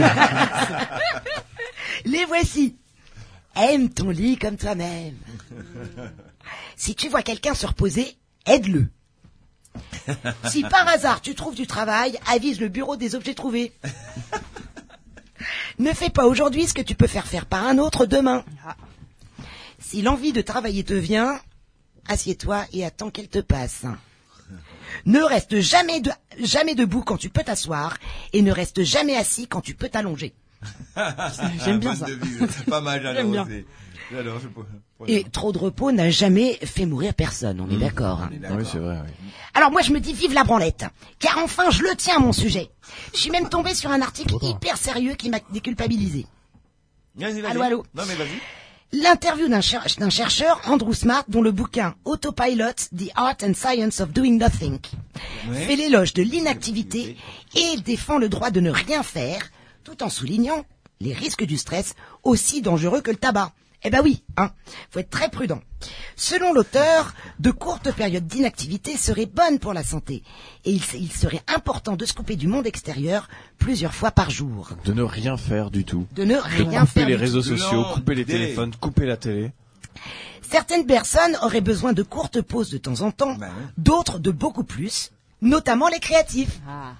Les voici. Aime ton lit comme toi-même. Si tu vois quelqu'un se reposer, aide-le. Si par hasard tu trouves du travail, avise le bureau des objets trouvés. Ne fais pas aujourd'hui ce que tu peux faire faire par un autre demain. Si l'envie de travailler te vient, assieds-toi et attends qu'elle te passe. Ne reste jamais, de, jamais debout quand tu peux t'asseoir et ne reste jamais assis quand tu peux t'allonger. J'aime bien ça. C'est pas mal, j'adore J'aime bien. aussi. J'adore, je peux- Et trop de repos n'a jamais fait mourir personne, on est d'accord. On Hein. est d'accord. Oui, c'est vrai, oui. Alors moi je me dis vive la branlette, car enfin je le tiens mon sujet. Je suis même tombé sur un article hyper sérieux qui m'a déculpabilisé. Vas-y, vas-y. Allô, allô. Non, mais vas-y. L'interview d'un, cher- d'un chercheur, Andrew Smart, dont le bouquin Autopilot, The Art and Science of Doing Nothing, Ouais. fait l'éloge de l'inactivité et défend le droit de ne rien faire, tout en soulignant les risques du stress, aussi dangereux que le tabac. Eh ben oui, hein, faut être très prudent. Selon l'auteur, de courtes périodes d'inactivité seraient bonnes pour la santé, et il, il serait important de se couper du monde extérieur plusieurs fois par jour. De ne rien faire du tout. De ne De rien couper faire les du réseaux tout. sociaux, Non, couper les télé. téléphones, couper la télé. Certaines personnes auraient besoin de courtes pauses de temps en temps, Bah ouais. d'autres de beaucoup plus, notamment les créatifs, Ah.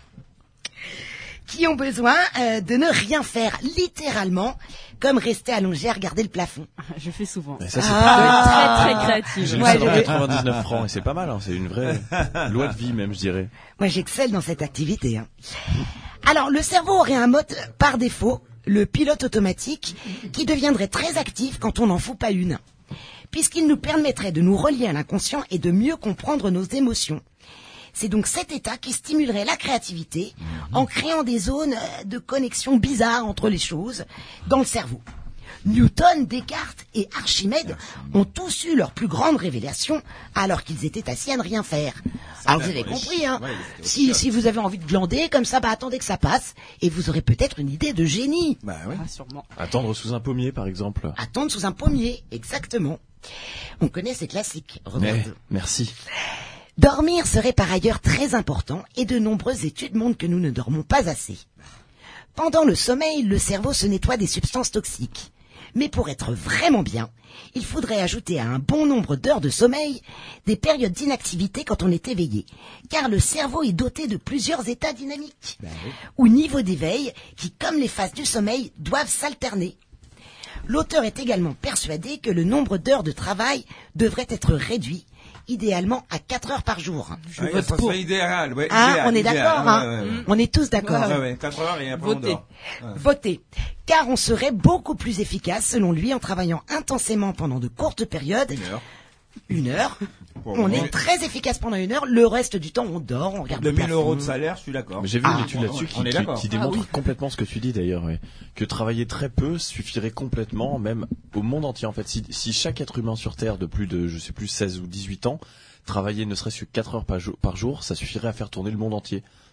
qui ont besoin euh, de ne rien faire, littéralement, comme rester allongé à regarder le plafond. Je fais souvent. Et ça, c'est Ah. Très très créative. J'ai vu Ouais, ça dans j'ai- quatre-vingt-dix-neuf francs et c'est pas mal, hein, c'est une vraie loi de vie même, je dirais. Moi, j'excelle dans cette activité. Hein. Alors, le cerveau aurait un mode par défaut, le pilote automatique, qui deviendrait très actif quand on n'en fout pas une, puisqu'il nous permettrait de nous relier à l'inconscient et de mieux comprendre nos émotions. C'est donc cet état qui stimulerait la créativité en créant des zones euh, de connexion bizarres entre les choses dans le cerveau. Newton, Descartes et Archimède ont tous eu leur plus grande révélation alors qu'ils étaient assis à ne rien faire. Alors vous avez compris, hein. Si, si vous avez envie de glander comme ça, bah attendez que ça passe et vous aurez peut-être une idée de génie. Bah ouais. Ah, sûrement. Attendre sous un pommier, par exemple. Attendre sous un pommier, exactement. On connaît ces classiques, Eh, Roberto. merci. Dormir serait par ailleurs très important et de nombreuses études montrent que nous ne dormons pas assez. Pendant le sommeil, le cerveau se nettoie des substances toxiques. Mais pour être vraiment bien, il faudrait ajouter à un bon nombre d'heures de sommeil des périodes d'inactivité quand on est éveillé, car le cerveau est doté de plusieurs états dynamiques, ou niveaux d'éveil qui, comme les phases du sommeil, doivent s'alterner. L'auteur est également persuadé que le nombre d'heures de travail devrait être réduit, idéalement à quatre heures par jour. Je Ouais, vote ça pour. serait idéal, ouais. Hein, idéal, on est idéal, d'accord, ouais, hein. ouais, ouais. On est tous d'accord. Ouais, ouais, quatre heures et après on Votez. dort. Votez. Car on serait beaucoup plus efficace, selon lui, en travaillant intensément pendant de courtes périodes. Une heure. Une heure. Pour On le est moment. très efficace pendant une heure. Le reste du temps, on dort, on regarde De le mille plafond. euros de salaire, je suis d'accord. Mais j'ai vu Ah, une étude on- là-dessus on qui, est qui, d'accord. qui Ah démontre oui. complètement ce que tu dis d'ailleurs, oui. Que travailler très peu suffirait complètement, même au monde entier en fait. Si, si chaque être humain sur Terre de plus de, je sais plus, seize ou dix-huit ans, travaillait ne serait-ce que quatre heures par jour, par jour, ça suffirait à faire tourner le monde entier.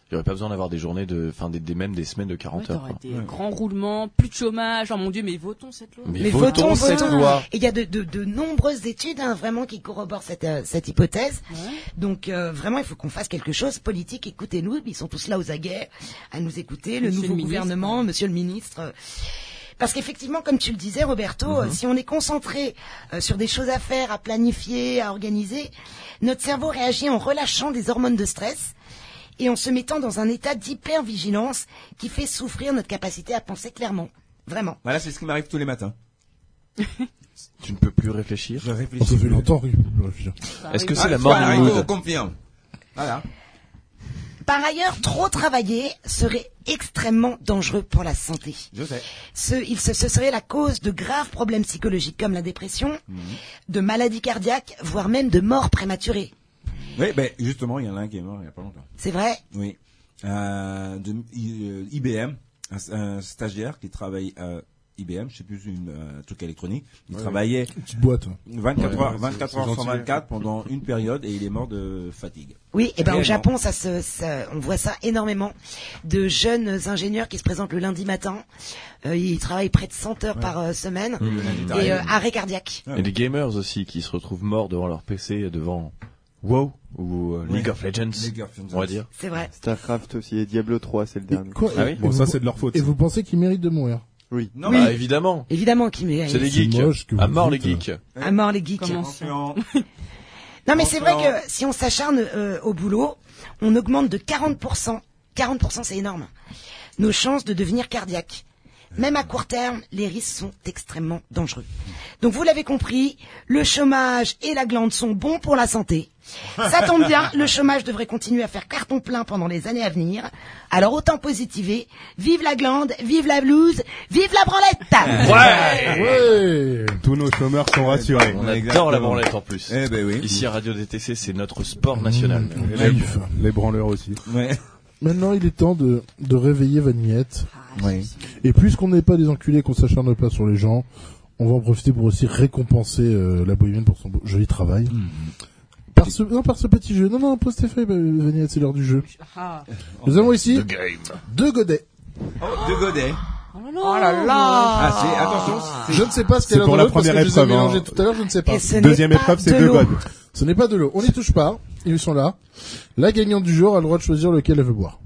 Il y aurait pas besoin d'avoir des journées de, enfin des, des même des semaines de quarante Ouais, heures. t'aurais Quoi. des grands roulements, plus de chômage. Oh mon Dieu, mais votons cette loi. Mais, Mais votons votons, cette votons. loi. Et il y a de, de, de nombreuses études hein, vraiment qui corroborent cette, euh, cette hypothèse. Ouais. Donc euh, vraiment, il faut qu'on fasse quelque chose politique. Écoutez-nous, ils sont tous là aux aguets à nous écouter. Le Monsieur nouveau le ministre, gouvernement, ouais. Monsieur le ministre. euh, Parce qu'effectivement, comme tu le disais, Roberto, Mhm. euh, si on est concentré euh, sur des choses à faire, à planifier, à organiser, notre cerveau réagit en relâchant des hormones de stress et en se mettant dans un état d'hypervigilance qui fait souffrir notre capacité à penser clairement. Vraiment. Voilà, c'est ce qui m'arrive tous les matins. Tu ne peux plus réfléchir. Je On réfléchis. se fait plus. longtemps, oui, je réfléchis. Ça Est-ce que arrive. c'est la Ah, morning voilà, mood on confirme. Voilà. Par ailleurs, trop travailler serait extrêmement dangereux pour la santé. Je sais. Ce, il, ce, ce serait la cause de graves problèmes psychologiques comme la dépression, de maladies cardiaques, voire même de morts prématurées. Oui, ben justement, il y en a un qui est mort il y a pas longtemps. C'est vrai? Oui. Euh, de I- euh, I B M, un, un stagiaire qui travaille à I B M, je sais plus, une euh, truc électronique. Il travaillait Une petite boîte. vingt-quatre Ouais, heures, ouais, vingt-quatre c'est- heures c'est sur gentil. vingt-quatre pendant une période et il est mort de fatigue. Oui, et ben au Réellement. Japon, ça se, ça, on voit ça énormément de jeunes ingénieurs qui se présentent le lundi matin. Euh, ils travaillent près de cent heures par euh, semaine et euh, arrêt cardiaque. Et des gamers aussi qui se retrouvent morts devant leur P C, devant WoW ou euh, League Ouais. of Legends, League of Legends. on va dire. C'est vrai. Starcraft aussi, et Diablo trois, c'est le Et dernier. quoi Ah et- oui et Bon, vous- ça, c'est de leur faute. Et ça. vous pensez qu'ils méritent de mourir? Oui. Non, Bah mais évidemment. Évidemment qu'ils méritent. C'est des C'est geeks. moche que vous À mort les dites, geeks. À mort les geeks. Comment attention. Non mais c'est vrai Attention. que si on s'acharne euh, au boulot, on augmente de quarante pour cent. quarante pour cent c'est énorme. Nos chances de devenir cardiaque. Même à court terme, les risques sont extrêmement dangereux. Donc vous l'avez compris, le chômage et la glande sont bons pour la santé. Ça tombe bien, le chômage devrait continuer à faire carton plein pendant les années à venir. Alors autant positiver. Vive la glande, vive la blouse, vive la branlette. Ouais. Tous nos chômeurs sont rassurés. On Ouais, adore exactement. la branlette en plus. Eh ben oui. Ici à Radio D T C, c'est notre sport national. Mmh. Les, Kiff. les branleurs aussi. Ouais. Maintenant, il est temps de, de réveiller Vanillette. Ouais. Et puisqu'on n'est pas des enculés, qu'on s'acharne pas sur les gens, on va en profiter pour aussi récompenser euh, la bohémienne pour son beau- joli travail. Par ce, non, par ce petit jeu. Non, non, pose tes feuilles, euh, Vanillette, c'est l'heure du jeu. Ah. Nous avons ici The game. deux godets. Oh, de Godet. Oh là là. Oh là là. Ah, c'est, attention, c'est, Je ne sais pas ce C'est qu'elle a pour dans la l'autre parce que première je les ai épreuve, hein. mélangés tout à l'heure, je ne sais pas. Et ce n'est Deuxième pas épreuve, c'est de deux l'eau. godes. Ce n'est pas de l'eau. On n'y touche pas. Ils sont là. La gagnante du jour a le droit de choisir lequel elle veut boire.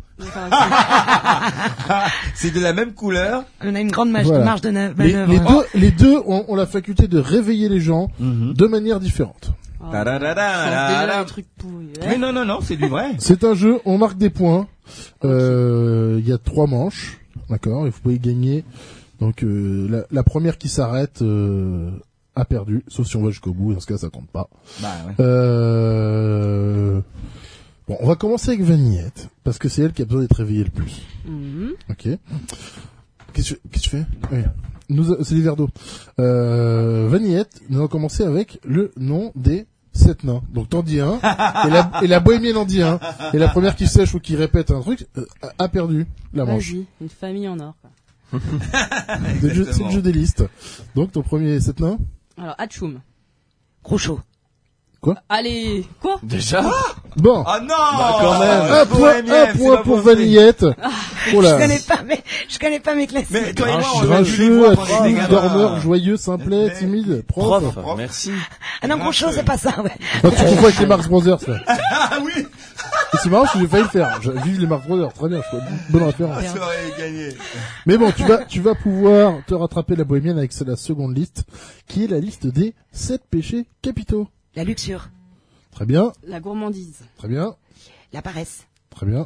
c'est de la même couleur. On a une grande marge, Voilà. marge de na- Les, manœuvre. les deux, les deux ont, ont la faculté de réveiller les gens de manière différente. Oh. Ta-da-da-da-da-da. Déjà un truc pourri. Mais non, non, non, c'est du vrai. C'est un jeu, on marque des points. Euh, Il y a trois manches, d'accord, et vous pouvez gagner. Donc euh, la, la première qui s'arrête euh, a perdu, sauf si on va jusqu'au bout. Dans ce cas, ça compte pas. Bah ouais. Euh... Bon, on va commencer avec Vanillette parce que c'est elle qui a besoin d'être réveillée le plus. Mhm. Ok. Qu'est-ce que tu, qu'est-ce que tu fais? Oui. Nous, a- c'est les verres d'eau. Euh, Vanillette, nous allons commencer avec le nom des sept nains. Donc t'en dis un, et la, et la bohémienne en dit un, et la première qui sèche ou qui répète un truc euh, a perdu la manche. Vas-y, une famille en or. Quoi. C'est le, jeu, c'est le jeu des listes. Donc ton premier sept nains. Alors, Hatchoum. Groucho. Allez, quoi? Déjà? Bon, Oh non! Bah, quand même. un La point, bohémienne, un c'est point pas pour possible. Vanillette. Oh Je là. connais pas mes, je connais pas mes classiques. Mais toi et moi, on a Grincheux, dû les voir quand on était attentif, gamins. dormeur, joyeux, simplet, Mais- timide, prof. Prof, merci. Ah non, Groucho, c'est pas ça, ouais. Oh, tu confonds avec les Marx Brothers, là. Ah oui! Et c'est marrant parce que j'ai failli le faire. Je- Vive les Marx Brothers, très bien, je vois. Bonne référence. Ça aurait gagné. Mais bon, tu vas, tu vas pouvoir te rattraper la bohémienne avec la seconde liste, qui est la liste des sept péchés capitaux. La luxure. Très bien, La gourmandise. très bien, La paresse. très bien.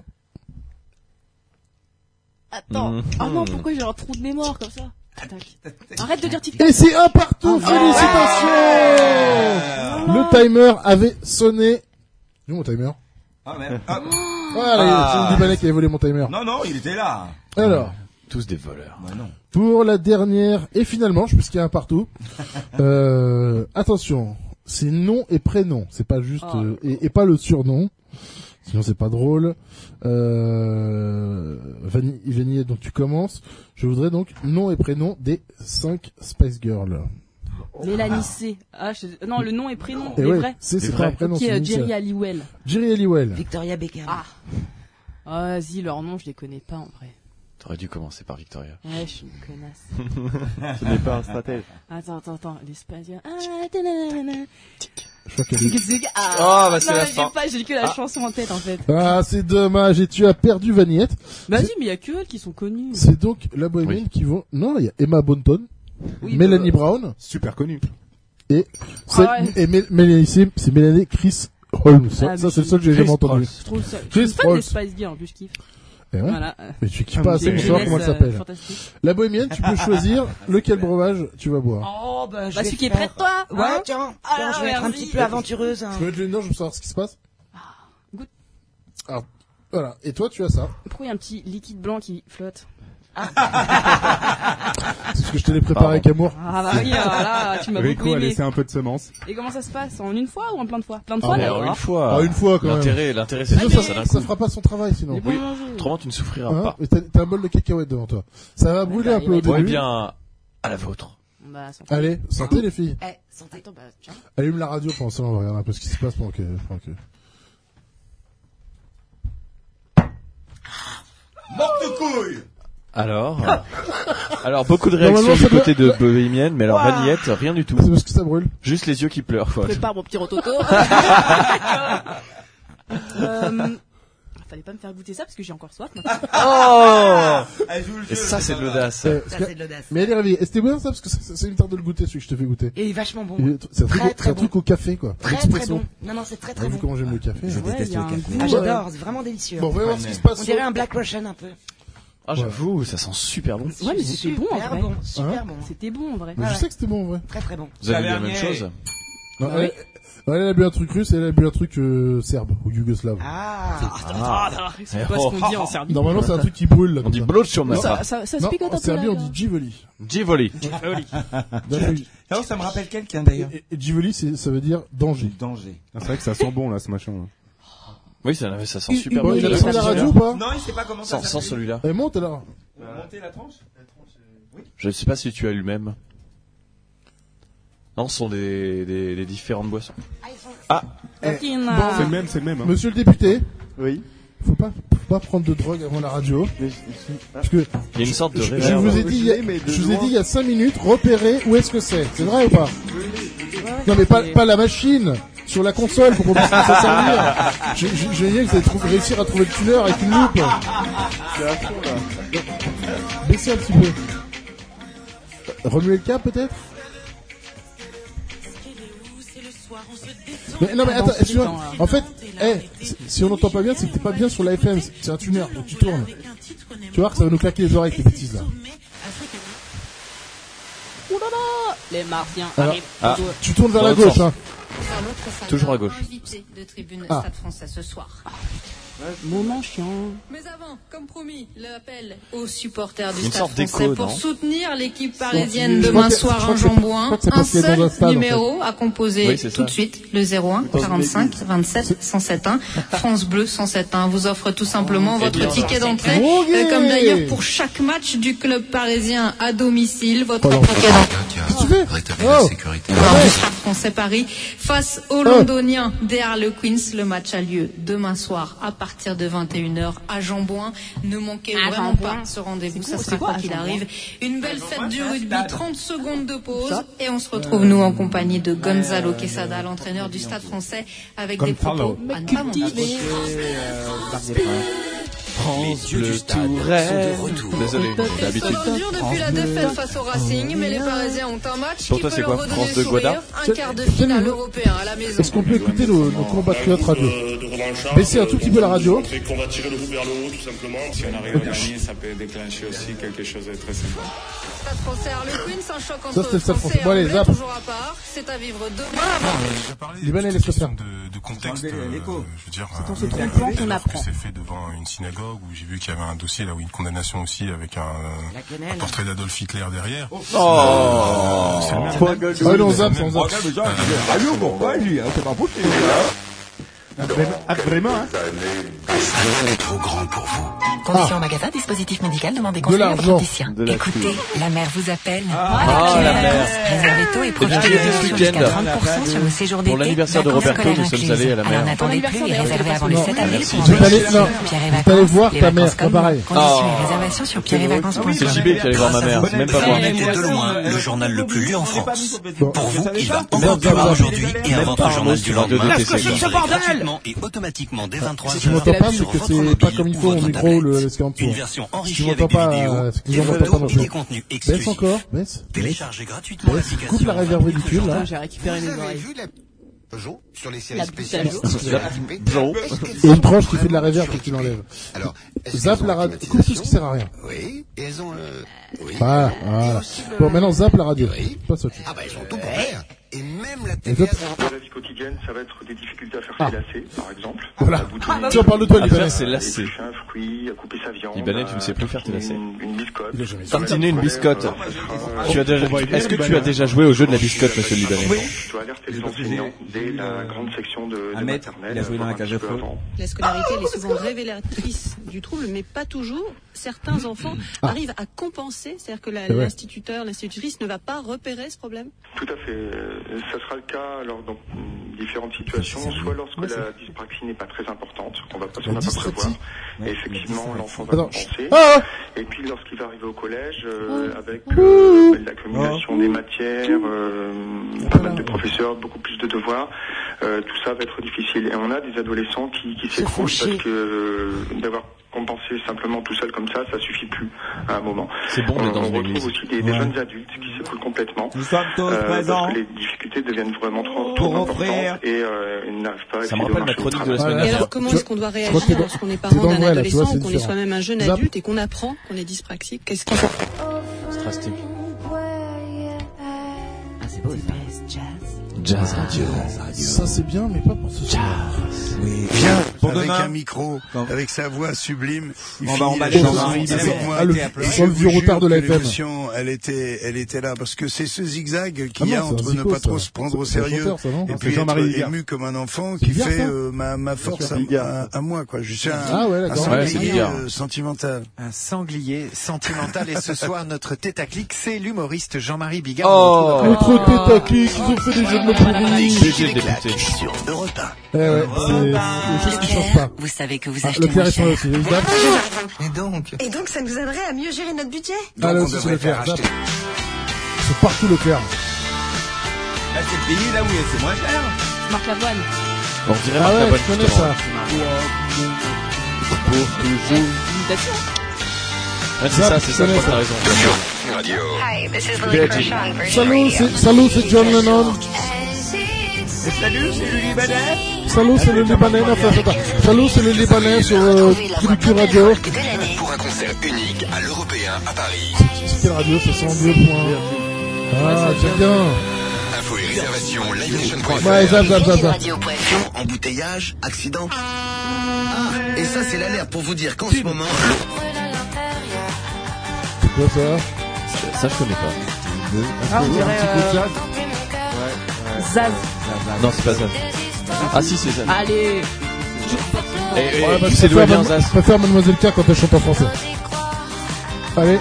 Attends. Mhm. Ah non, pourquoi j'ai un trou de mémoire comme ça? Tac. Arrête de dire tic-tac. Et c'est un partout, félicitations! Le timer avait sonné. Où est mon timer? Ah merde. Ah, Voilà, c'est une Dubanet qui avait volé mon timer. non, non, il était là. Alors, Tous des voleurs. Bah non. pour la dernière et finalement, puisqu'il y a un partout, euh, attention, c'est nom et prénom, c'est pas juste Oh. euh, et, et pas le surnom, sinon c'est pas drôle. Euh, Vanille, Vanille, donc tu commences. Je voudrais donc nom et prénom des cinq Spice Girls. Mélanie C. Ah, je... Non, le nom et prénom, Et les ouais, vrais. c'est c'est Les pas un vrais. prénom, Ok, c'est euh, une Jerry initiale. Halliwell. Jerry Halliwell. Victoria Beckham. Ah. Ah, vas-y, leur nom, je les connais pas en vrai. T'aurais dû commencer par Victoria. Ouais, je suis une connasse. Ce n'est pas un stratège. Attends, attends, attends, l'espagnol. Ah, tananana. Je crois qu'elle Zig, est... zig, ah. Oh, bah, c'est Non, la j'ai fin. pas, j'ai que la Ah. chanson en tête en fait. Ah, c'est dommage, et tu as perdu Vanillette. Vas-y, mais il y a que elles qui sont connues. C'est donc la bohémienne Oui. qui vont... Non, il y a Emma Bonton, Oui, Mélanie bah, Brown, Super connu. et, celle- Ah ouais. et Mé- Mélanie, c'est c'est Mélanie Chris Holmes. Ça, Ah, ça, mais c'est le seul que j'ai Chris jamais entendu. Je trouve ça. Je Chris suis fan des Rolls. Spice Girls, en plus je kiffe. Eh ouais. Voilà. Mais tu kiffes Ah, pas mais assez c'est pour une savoir comment elle Jeunesse, s'appelle. euh, fantastique. La bohémienne, tu peux choisir lequel breuvage tu vas boire. Oh, bah, je Bah, vais celui qui est faire- près de toi. Ouais, hein. tiens, Ah, tiens, je vais être un merci. petit peu aventureuse. hein. Je peux mettre le nom, je veux savoir ce qui se passe. goûte. Alors, voilà. Et toi, tu as ça. Pourquoi il y a un petit liquide blanc qui flotte? C'est ce que je te l'ai préparé avec amour. Ah bah oui, alors là, tu m'as beaucoup Rico a aimé. laissé un peu de semences. Et comment ça se passe? En une fois ou en plein de fois? Plein de Ah, fois, mais d'ailleurs. Alors, une fois. Ah, une fois, quand même. L'intérêt, l'intérêt, c'est Sinon, de faire ça, ça d'un ça coup. fera pas son travail, sinon. Mais bon manger. Autrement, tu ne souffriras Hein pas. Mais t'as t'as un bol de cacahuètes devant toi. Ça va brûler un peu au bah, Ouais, début. bien, à la vôtre. Bah, sans- Allez, santé les filles. Eh, santé. Attends, bah, tiens. Allume la radio pendant ça, on va regarder un peu ce qui se passe pendant que... pendant que... Morte de couille. Alors, alors beaucoup de Normalement, réactions ça du doit- côté de Bohémienne, mais alors Ouah. Vanillette, rien du tout. C'est parce que ça brûle. Juste les yeux qui pleurent, quoi. Prépare mon petit rototo. euh, fallait pas me faire goûter ça parce que j'ai encore soif maintenant. Oh! Elle joue le Et jeu, ça, c'est de l'audace. Euh, Ça, parce que- c'est de l'audace. Mais elle est réveillée. Et c'était bien ça, parce que c'est c'est une tarte de le goûter, celui que je te fais goûter. Et il est vachement bon. Il est- C'est un, truc, Très, au- très c'est un bon. truc au café, quoi. Très, très Expresso. bon. Non, non, c'est très, T'as très vu bon. comment j'aime le café Je hein. Ouais, déteste il y a le un café. goût, Ah, euh, j'adore, c'est vraiment délicieux. Bon, on va voir ce qui se passe. On sur- dirait un Black Russian un peu. Ah, j'avoue, ça sent super bon. Ouais, mais c'était bon en Super vrai. bon, super bon. C'était bon en vrai. Mais je sais que c'était bon, en vrai. Très, très bon. Vous avez bu la Tavernier. même chose? Non, Ah elle, elle, elle a bu un truc russe et elle a bu un truc euh, serbe ou yougoslave. Ah. Ah, c'est pas ce qu'on dit en Serbie. Normalement, c'est un truc qui brûle, là. On comme dit ça. blot sur ma Ça, part. ça, ça se Non, picote en un peu Serbie, là. on dit Givoli. Givoli. Ah, ça me rappelle quelqu'un d'ailleurs. Et, et Givoli, c'est- ça veut dire danger. Danger. Ah, c'est vrai que ça sent bon là, ce machin. Là. Oui, ça, ça sent U- super Bon, bon. il a Oui, sur ça la me radio ou suffit. pas Non, il sait pas comment ça Sans, sans s'appelle. celui-là. Elle monte alors. On va monter la tranche. Je ne sais pas si tu as eu le même. Non, ce sont des, des, des différentes boissons. Tina. C'est le même, c'est le même. Hein. Monsieur le député, Oui. faut pas, faut pas prendre de drogue avant la radio. Mais je- je- Parce que Il y a une sorte de je, je réverb. vous ai dit, il y a, Je l'ai, mais de je vous ai loin. dit il y a cinq minutes, repérez où est-ce que c'est. C'est vrai ou pas? Non mais pas, pas la machine, sur la console pour qu'on puisse s'en servir. Je, je, je veux dire que vous allez trouver- réussir à trouver le tuner avec une loupe. Je suis à fond là. Baissez un petit peu. Remuer le cap peut-être? Mais non mais attends, excuse-moi. En fait, eh, si- si on n'entend pas bien, c'est que t'es pas bien sur la F M. C'est un tuner, donc tu tournes. Tu vois que ça va nous claquer les oreilles, tes bêtises là. Oulala, les Martiens Alors, arrivent. ah. Toujours. Tu tournes vers Dans la l'autre gauche, sens. hein. Sur l'autre salle Toujours à gauche. invité de tribune Ah. Stade Français ce soir. Moment chiant. Mais avant, comme promis, l'appel aux supporters du Une Stade sorte français d'écho, pour non soutenir l'équipe Je parisienne crois demain que- je soir crois en que c'est- je Jambouin. crois que c'est Un parce qu'il est dans un seul stade, en numéro à composer Oui, c'est tout ça. de suite, le zéro un quarante-cinq vingt-sept cent sept un. France Bleu cent sept un vous offre tout simplement Eh votre bien, ticket d'entrée, Ok. euh, comme d'ailleurs pour chaque match du club parisien à domicile. Votre Pardon. ticket d'entrée Qu'est-ce que tu fais? Oh. lors du Stade français Paris face aux Londoniens des Harlequins. Le match a lieu demain soir à partir de vingt et une heures à Jambouin. Ne manquez À vraiment Jambouin. pas ce rendez-vous, C'est ça quoi- sera c'est quoi, quoi à qu'il Jambouin? arrive. Une belle fête du rugby, trente secondes de pause Ça et on se retrouve nous en compagnie de Gonzalo Quesada, l'entraîneur du Stade français, avec des propos à ne pas manquer. France Bleu Touraine. Désolé, d'habitude. Dans le dur depuis la défaite face au Racing, mais les Parisiens ont un match Pour qui toi, peut c'est leur quoi, redonner France le de Guada sourire, un quart de finale européen à la maison. Est-ce qu'on peut écouter nos, nos compatriotes radio? Baissez un tout petit peu la radio. Qu'on va tirer le coup vers le haut, tout simplement. Si on arrive à gagner, ça peut déclencher aussi quelque chose de très sympa. Stade français Harlequins, un choc Ça, entre c'était le Stade Français français. Bon, et allez, Anglais, zap. toujours à part. C'est à vivre demain. Libanais, laisse-le faire. De, de contexte, Enlever euh, l'écho. je veux dire, en euh, se tout à trompant l'heure qu'on que apprend. c'est fait devant une synagogue où j'ai vu qu'il y avait un dossier là où une condamnation aussi avec un, La un quenelle. portrait d'Adolf Hitler derrière. Oh. C'est le même. Ah non, on zappe, on zappe. Ah, vraiment, hein. Trop grand pour vous. Conditions en magasin, dispositif médical, demandez De conseil à votre l'argent. opticien. De la Écoutez, pub. la mère vous appelle. Ah, la mère. Réservez tôt et profitez j'y de étais ce réductions week-end. jusqu'à trente pour cent sur le séjour d'été. Pour l'anniversaire de vacances Roberto, scolaires nous sommes incluses. allés à la mer. Alors n'attendez plus et réservez avant le Non. sept avril pour Tu un peux aller, séjour non. Pierre et Tu peux aller Vacances, voir les ta vacances mère, comme pas pareil. nous. Conditions Oh. et réservations sur pierre et vacances point com. C'est J B qui allait voir ma mère, c'est même pas moi. était de loin le journal le plus lu en France. Bon. Pour vous, il va Zap, encore zap, plus loin zap. aujourd'hui et Même un votre pas un journal mot du sur Radio lendemain. D T C. Téléchargez bordel gratuitement et automatiquement dès vingt-trois Si tu heures m'entends pas, sur c'est que votre c'est pas mobile comme il ou faut au votre micro, tablette. le S quarante-trois. Une version Si tu enrichie avec m'entends des pas, vidéos, euh, c'est que des je m'entends pas photos non et plus. des contenus Baisse exclusifs. encore, baisse. Téléchargez gratuitement Baisse. l'application. Coupe la réverb ridicule, là. Putain, j'ai récupéré les oreilles. Peugeot sur les séries La spéciales. Bonjour. Et une tranche qui fait de la réverb et qui l'enlève. Alors, est-ce Zap qu'elles ont la la radio. Coupe tout ce qui sert à rien. Oui, et elles ont euh, oui. Voilà, voilà. Bon, maintenant, zap la radio. Pas ça. Ah bah elles ont tout pour faire. Et même la Et T V zap. A. Dans la vie quotidienne, ça va être des difficultés à faire Ah. ses lacets, par exemple. Voilà. À boutonner- Tiens, parle de toi, À Libanais. faire ses lacets. éplucher un fruit, à couper sa viande. Libanais, tu ne à sais plus faire tes lacets. Une, une biscotte. Il a jamais Tartiner une biscotte. Euh, ça sera- Tu as déjà, est-ce que tu as déjà joué au jeu de la biscotte, monsieur le Libanais? Je dois alerter les enseignants dès la grande section de, de Ahmed, maternelle. il a joué dans la cage à un petit peu feu. avant. La scolarité, elle est souvent révélatrice du trouble, mais pas toujours. Certains enfants Ah. arrivent à compenser, c'est-à-dire que la- C'est vrai. l'instituteur, l'institutrice ne va pas repérer ce problème. Tout à fait. Euh, Ça sera le cas alors dans mm, différentes situations, soit lorsque la dyspraxie n'est pas très importante, on va pas, on La va pas dyspraxie prévoir. Ouais, Et effectivement, la l'enfant va Attends. compenser. Ah! Et puis lorsqu'il va arriver au collège, euh, avec euh, l'accumulation des matières, euh, pas mal de professeurs, beaucoup plus de devoirs, euh, tout ça va être difficile. Et on a des adolescents qui, qui Se s'écroulent font parce chier. que euh, d'avoir compensé simplement tout seul comme ça, ça suffit plus à un moment. C'est bon on, d'être dans on une retrouve église. aussi des, des Ouais. jeunes adultes qui s'écroulent complètement. Nous sommes tous Euh, présents. parce que les difficultés deviennent vraiment trop, Pour trop offrir. importantes et euh, ils n'arrivent pas à Ça me essayer de rappelle ma marcher au chronique de la travail. semaine Ouais, Et dernière. alors, comment Tu- est-ce qu'on doit crois que t'es réagir dans- lorsqu'on est t'es parent dans le d'un vrai, là, tu vois, adolescent c'est ou qu'on est différent. soi-même un jeune Zap. adulte et qu'on apprend qu'on est dyspraxique? Qu'est-ce qu'il faut? Strastic. Ah, c'est beau, ça. Jazz Radio. Ça, c'est bien, mais pas pour ce soir. Oui. Bien, Pour avec demain. un micro, Quand- avec sa voix sublime, il On va finit emballer la dans chanson un- avec c'est moi. Ah, le- Et sur je le vous vieux jure retard de que la F M. l'émotion, elle était, elle était là, parce que c'est ce zigzag qu'il Ah y a non, c'est un entre ne zico, pas trop ça. se prendre au C'est un sérieux chanteur, ça, non et C'est puis Jean-Marie être Bigard. ému comme un enfant C'est qui Bigard, fait ça euh, ma, ma force à, Bigard. à, à moi, quoi. Je suis un, Ah ouais, un d'accord. Ouais, c'est sanglier Bigard. euh, sentimental. Un sanglier sentimental. Et ce soir, notre tête à clic, c'est l'humoriste Jean-Marie Bigard. Oh. Le trop tête à clic, ils ont fait des jeux de mots pourris. P G député. Sur Europe un. Eh ouais, c'est des choses qui changent pas. Vous savez que vous Ah, achetez le clair moins est sur cher. le site. Zap. Et donc, Et donc, ça nous aiderait à mieux gérer notre budget? Ah, là on aussi, c'est devrait le clair. faire Zap. acheter. C'est partout le clair. Là, c'est le pays là où c'est moins cher. Marc Lavoine. On dirait Ah Marc ouais, Lavoine, je connais justement. ça. Pour toujours. Imitation. Ouais, c'est ça, c'est ça, je crois que t'as raison. Hi, this is B Lily H G. Kershaw for Salut, c'est, salut, c'est John Lennon. Salut, c'est le Libanais. Salut, c'est le Libanais. Non, attends, attends. Salut, c'est le Libanais sur euh, Culture Radio. Pour un concert unique à l'Européen à Paris. C'est quelle radio? C'est cent deux points. Ah, c'est bien. Info et réservation livenation point fr. Ouais, zap, zap, zap, zap. Embouteillage, accident. Ah, et ça, c'est l'alerte pour vous dire qu'en ce moment, C'est quoi ça? Ça, je connais pas. Ah, on dirait, euh, Zaz. Non, c'est pas ça. Ah si, c'est ça. Allez. Et, et, Ouais, bah, tu je sais d'où elle préfère, vient, Mad- Zaz? je préfère Mademoiselle K quand elle chante en français. Allez.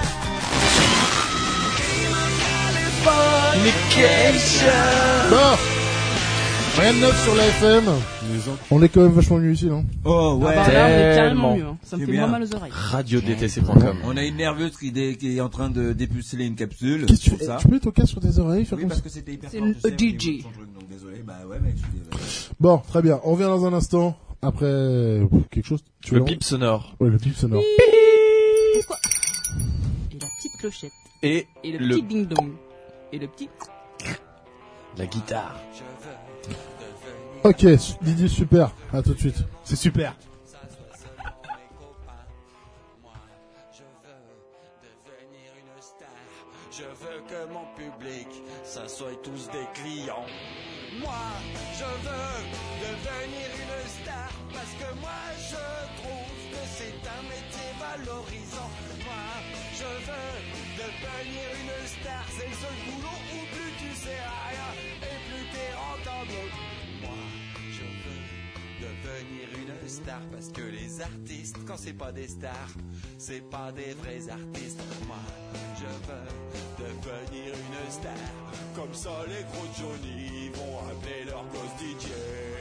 Bon. Rien de neuf sur la F M. On est quand même vachement mieux ici, non? Oh ouais. Ah bah là, on est carrément Tellement. mieux. hein. Ça me C'est fait bien. moins mal aux oreilles. radio d t c point com. On a une nerveuse qui, dé- qui est en train de dépuceler une capsule. Qu'est-ce que tu pour fais? ça. Tu peux mettre ton casque sur tes oreilles, faire Oui, comme parce ça? que c'était hyper C'est fort, une je sais, au D J. niveau de son truc, donc désolé. Bah ouais, mec, je suis désolé. Bon, très bien. On revient dans un instant. Après, euh, quelque chose. Tu Le veux bip sonore. Ouais, le bip sonore. Quoi? Et la petite clochette. Et Et le, le- petit ding-dong. Et le petit... la guitare. Ok, Didier, super. À tout de suite. C'est super. Je veux que mon public, ça soit tous des clients. Moi, je veux devenir une star parce que moi, je trouve que c'est un métier valorisant. Moi, je veux devenir une star, c'est le seul boulot où plus tu sais à rien et plus t'es rentable. Moi, je veux devenir une star. stars parce que les artistes, quand c'est pas des stars, c'est pas des vrais artistes. Moi, je veux devenir une star. Comme ça, les gros Johnny vont appeler leur gosse D J.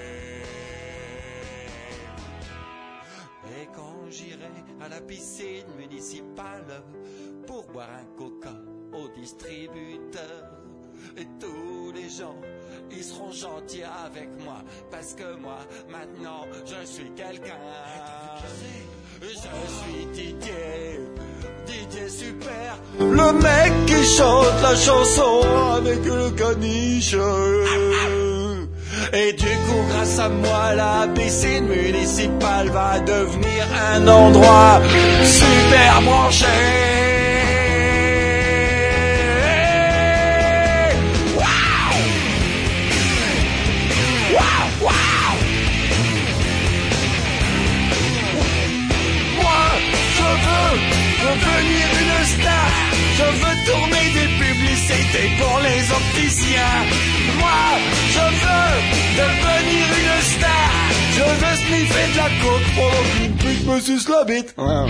Et quand j'irai à la piscine municipale pour boire un coca au distributeur, et tous les gens, ils seront gentils avec moi, parce que moi, maintenant, je suis quelqu'un. Je suis Didier, Didier super, le mec qui chante la chanson avec le caniche. Et du coup, grâce à moi, la piscine municipale va devenir un endroit super branché. Devenir une star, je veux tourner des publicités pour les opticiens. Moi, je veux devenir une star, je veux sniffer de la coke pendant qu'une pute me suce la bite.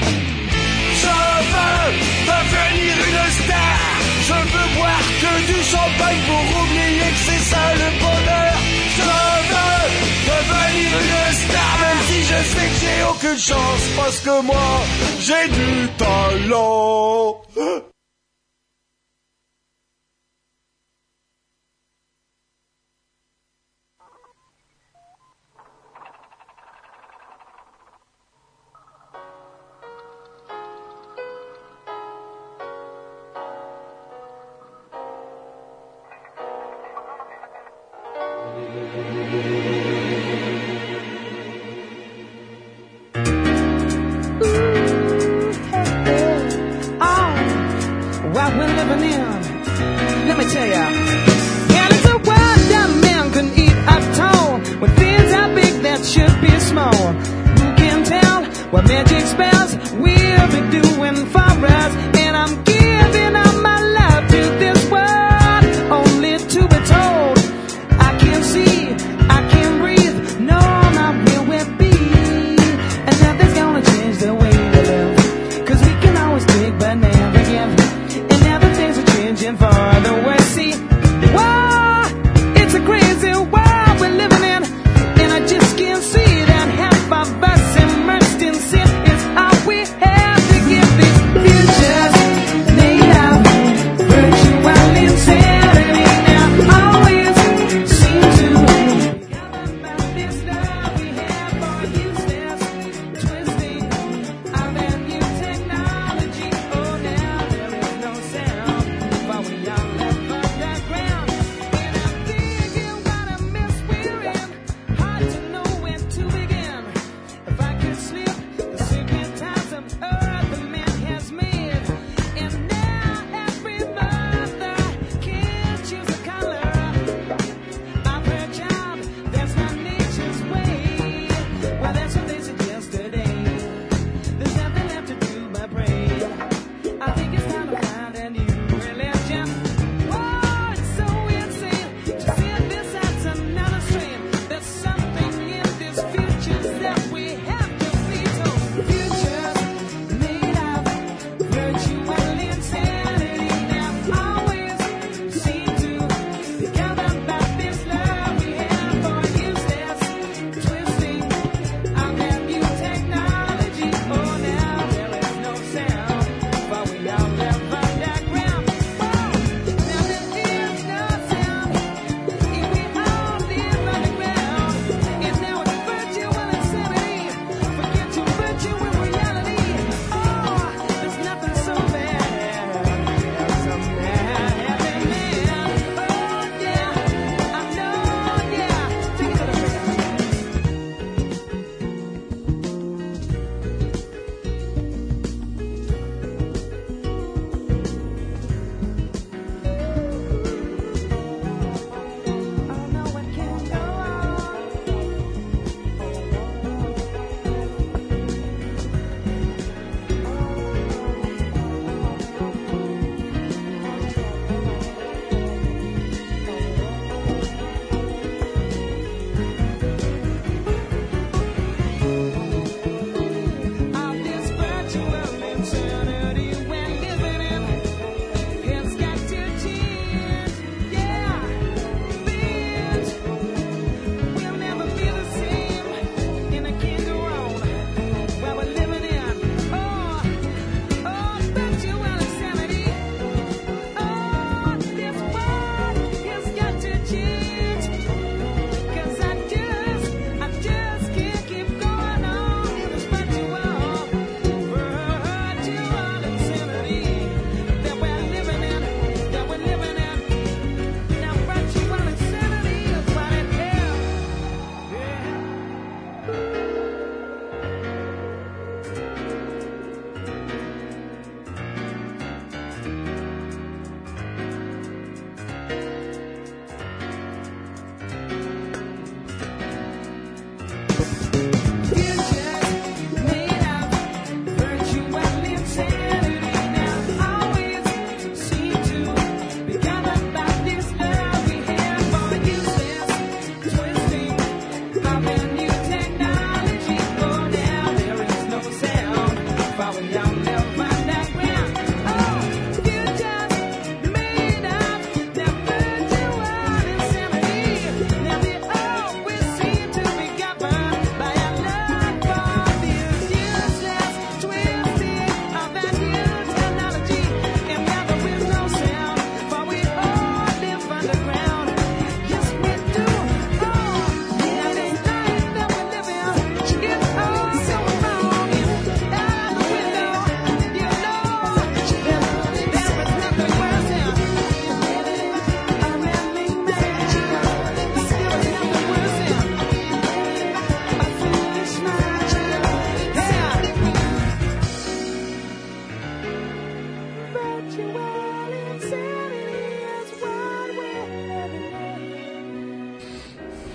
Je veux devenir une star, je veux boire que du champagne pour oublier que c'est ça le bonheur. Je veux devenir une star, même si je sais que j'ai aucune chance, parce que moi, j'ai du talent. Always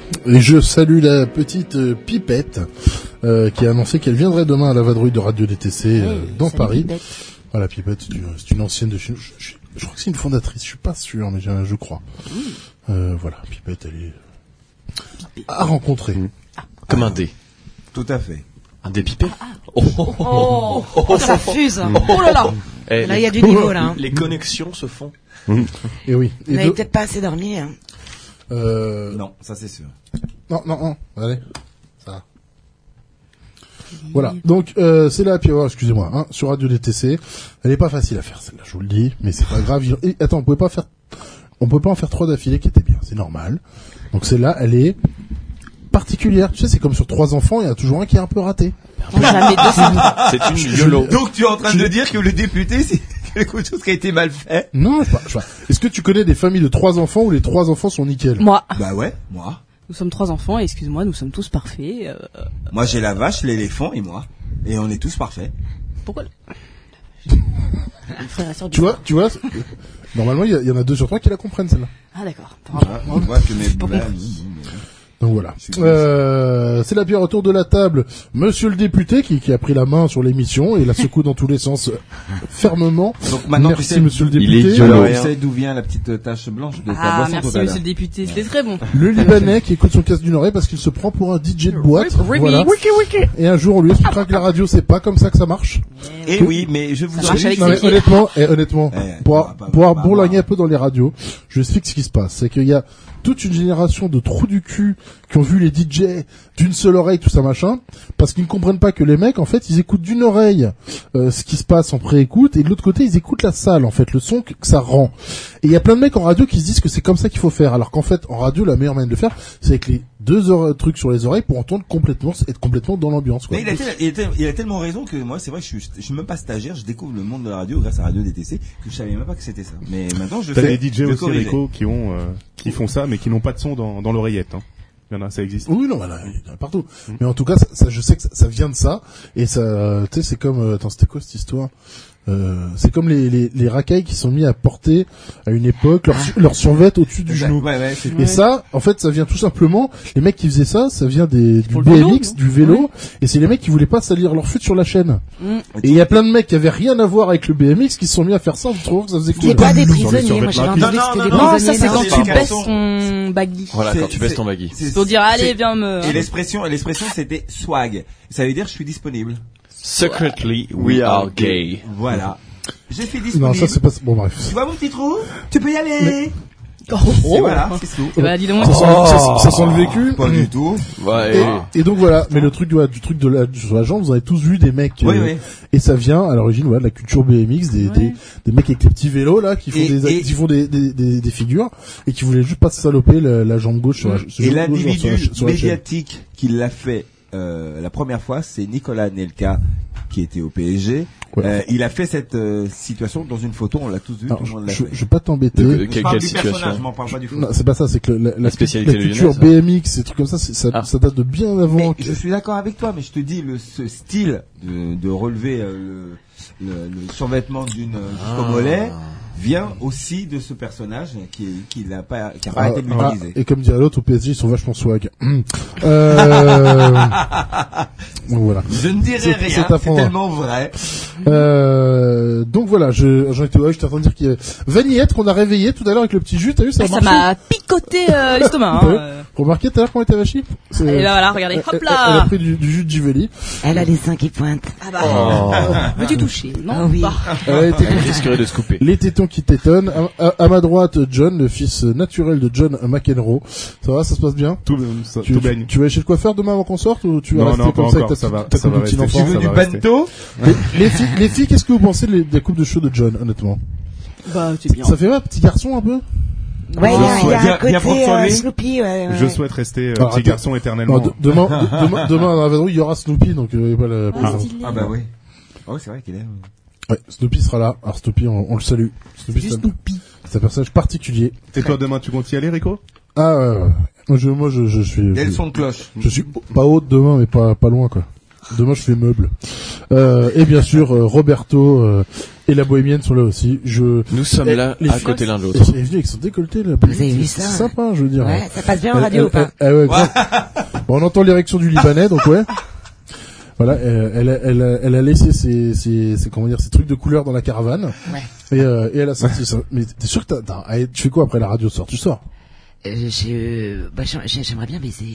Et je salue la petite euh, Pipette euh, qui a annoncé qu'elle viendrait demain à la vadrouille de Radio D T C euh, dans salut, Paris. Pipette. Voilà, Pipette, c'est une, c'est une ancienne de chez nous. Je, je, je crois que c'est une fondatrice, je suis pas sûr, mais je, je crois. Euh, voilà, Pipette, elle est à rencontrer. Comme un dé. Tout à fait. Un dé pipé. Oh, oh, oh, ça fuse. Oh là là. Eh, Là, il y a les- du niveau, là. hein. Les connexions se font. Et oui. Vous Et n'avez de- peut-être pas assez dormi. Hein. euh, Non, ça c'est sûr. Non, non, non. Allez. Ça va. Voilà. Donc, euh, c'est la happy hour, excusez-moi, hein, sur Radio D T C. Elle est pas facile à faire, celle-là, je vous le dis, mais c'est pas grave. Et, attends, on pouvait pas faire, on peut pas en faire trois d'affilée qui étaient bien, c'est normal. Donc celle-là, elle est particulière. Tu sais, c'est comme sur trois enfants, il y a toujours un qui est un peu raté. Jamais deux. C'est une Je- YOLO. Donc tu es en train de dire que le député, c'est quelque chose qui a été mal fait? Non, je sais pas, je sais pas. Est-ce que tu connais des familles de trois enfants où les trois enfants sont nickel? Moi. Bah ouais, moi. Nous sommes trois enfants et excuse-moi, nous sommes tous parfaits. Euh, Moi j'ai la vache, l'éléphant et moi. Et on est tous parfaits. pourquoi le frère et sœur du Tu vois, tu vois, c'est- normalement, il y, a- il y en a deux sur trois qui la comprennent, celle-là. Ah d'accord. On voit que mes Pas blagues- compris. Donc voilà. Je suis Euh, c'est la bière autour de la table. Monsieur le député qui, qui a pris la main sur l'émission et la secoue dans tous les sens euh, fermement. Donc maintenant Merci tu sais, monsieur le il est député. idiot. Alors, Ouais, tu hein. sais d'où vient la petite tache blanche de ta Ah boisson merci tout à monsieur l'heure. le député, c'était très bon. Le Libanais qui écoute son casque d'une oreille parce qu'il se prend pour un D J de boîte. Oui, Voilà. wiki, wiki. Et un jour on lui expliquera que la radio c'est pas comme ça que ça marche. Et oui, mais je vous Ça en marche dis- avec Non, ses mais pieds. honnêtement, et honnêtement, Eh, pour, pas- pas- pour avoir pas bourlingué voir. un peu dans les radios, je vous explique ce qui se passe. C'est qu'il y a toute une génération de trous du cul qui ont vu les D J d'une seule oreille, tout ça machin, parce qu'ils ne comprennent pas que les mecs, en fait, ils écoutent d'une oreille euh, ce qui se passe en pré-écoute, et de l'autre côté, ils écoutent la salle, en fait, le son que, que ça rend. Et il y a plein de mecs en radio qui se disent que c'est comme ça qu'il faut faire, alors qu'en fait, en radio, la meilleure manière de le faire, c'est avec les deux ore- trucs sur les oreilles pour entendre complètement, être complètement dans l'ambiance, quoi. Mais il a, tel- il, a tel- il a tellement raison que moi, c'est vrai, je suis, je suis même pas stagiaire, je découvre le monde de la radio grâce à Radio D T C, que je savais même pas que c'était ça. Mais maintenant, je T'as fais. des D J je aussi, corrigerai. Rico, qui ont, euh, qui font ça, mais qui n'ont pas de son dans, dans l'oreillette, hein. Il y en a, ça existe. Oui, non, voilà, il y en a partout. Mais en tout cas, ça, ça, je sais que ça, ça vient de ça. Et ça, tu sais, c'est comme, euh, attends, c'était quoi cette histoire? Euh, c'est comme les, les, les racailles qui sont mis à porter à une époque leur, su- leur survêt au-dessus du Exact. genou. Ouais, ouais, c'est- Et ça, en fait, ça vient tout simplement, les mecs qui faisaient ça, ça vient des, du pour B le M vélo, X, non du vélo, et c'est les mecs qui voulaient pas salir leur fut sur la chaîne. Mm. Et il y a plein de mecs qui avaient rien à voir avec le B M X qui se sont mis à faire ça en trouvant que ça faisait C'est cool. pas des Dans les prisonniers, moi j'avais survêtements. entendu que c'était des Non, non, Non, prisonniers. ça c'est non, quand c'est tu pas baisses son- ton baggy. Voilà, C'est- quand tu baisses c'est- ton baggy. c'est- Pour dire allez c'est- viens me. Et l'expression, l'expression c'était swag. Ça veut dire je suis disponible. Secretly, we are gay. Voilà. J'ai fait Non, disponible. ça c'est pas, bon bref. Tu vois mon petit trou? Tu peux y aller. Oh, Et voilà, c'est tout. Eh ben, dis donc. Ça sent, ça, ça sent le vécu. Pas du tout. Ouais, Et, et donc voilà, mais le truc du, du truc de la, sur la jambe, vous avez tous vu des mecs, Oui, euh, oui. et ça vient à l'origine voilà, de la culture B M X, des, Ouais. des, des mecs avec les petits vélos là, qui font, Et- des, et- qui font des, des, des, des figures, et qui voulaient juste pas se saloper la, la jambe gauche sur la, sur Et la jambe gauche sur la- l'individu sur la chaîne. médiatique qui l'a fait euh, la première fois, c'est Nicolas Anelka qui était au P S G. Ouais. Euh, il a fait cette euh, situation dans une photo, on l'a tous vu, Alors, tout le monde l'a je, fait. je vais pas t'embêter. De- Je quelle- parle quelle du situation personnage, je m'en parle pas du photo. Non, c'est pas ça, c'est que la, la, La spécialité la lyonnaise, culture ça. B M X, ces trucs comme ça, c'est- ça, Ah. ça date de bien avant. Mais que- je suis d'accord avec toi, mais je te dis, le, ce style de, de relever euh, le, le, le survêtement d'une Ah. jusqu'au mollet vient aussi de ce personnage qui qui n'a pas qui a pas Ah, arrêté de ah, l'utiliser. et comme dirait l'autre, au P S G, ils sont vachement swag. euh... donc voilà. Je ne dirai C'est- rien, c'est à c'est prendre. tellement vrai. Euh, donc voilà, je, j'en étais, ouais, j'étais en train de dire qu'il y avait Vanillette qu'on a réveillé tout à l'heure avec le petit jus, t'as vu, ça a Ah, ça marché. m'a picoté euh, l'estomac. Ouais. Hein. euh. Remarquez tout à l'heure comment elle était vachie? C'est- Et là voilà, regardez, elle, hop elle- elle a là. pris du, du jus de Givelli. Elle a les seins qui pointent. Ah bah. Veux-tu toucher? Non. Ah oui. Bah. Elle a été- Elle risquerait de se couper. Les tétons qui tétonnent. À, à- à ma droite, John, le fils naturel de John McEnroe. Ça va, ça se passe bien? Tout, ça, Tu, tout tu, baigne. tu vas chez le coiffeur demain avant qu'on sorte ou tu vas Non, rester non, comme pas ça avec encore, ta, ça va- ta ça coupe va de petit rester. enfant? Tu veux ça du va rester. bento? les, les filles, les filles, qu'est-ce que vous pensez de, les- de la coupe de cheveux de John, honnêtement? Bah c'est bien. Ça fait pas petit garçon un peu? Ouais, il y a, il y a Bien- un bien côté pour euh, lui. Sloopy, ouais, ouais. Je souhaite rester euh, Alors, petit attends. garçon Non, éternellement. de- demain, de- demain, demain, dans la vadrouille, il y aura Snoopy, donc, euh, pas la, Ah, stylé. Ah bah oui. Oh, c'est vrai qu'il est. ouais, Snoopy sera là. Alors Snoopy, on, on le salue. Snoopy, Du c'est un- Snoopy. c'est un personnage particulier. Et toi, demain, tu comptes y aller, Rico? Ah, ouais, ouais. Moi, je, moi, je, je suis, Dès le je, son de cloche. je suis pas haute demain, mais pas, pas loin, quoi. Demain, je fais meuble. Euh, et bien sûr, euh, Roberto, euh, Et la bohémienne sont là aussi. Je. Nous sommes Et là, les à filles- côté l'un de l'autre. Elle est venue avec son décolleté, là. Vous avez vu ça? C'est sympa, je veux dire. Ouais, ça passe bien en Elle- radio elle- ou pas? elle- ouais, grave. Bon, on entend l'érection du Libanais, donc ouais. Voilà, euh, elle, a- elle, a- elle a laissé ses, ses, ses, comment dire, ses trucs de couleur dans la caravane. Ouais. Et, euh, et elle a sorti ça. Mais t'es sûr que t'as, t'as- allez, tu fais quoi après la radio sort? Tu sors? Euh, je, bah, j'ai- j'ai- j'aimerais bien baiser.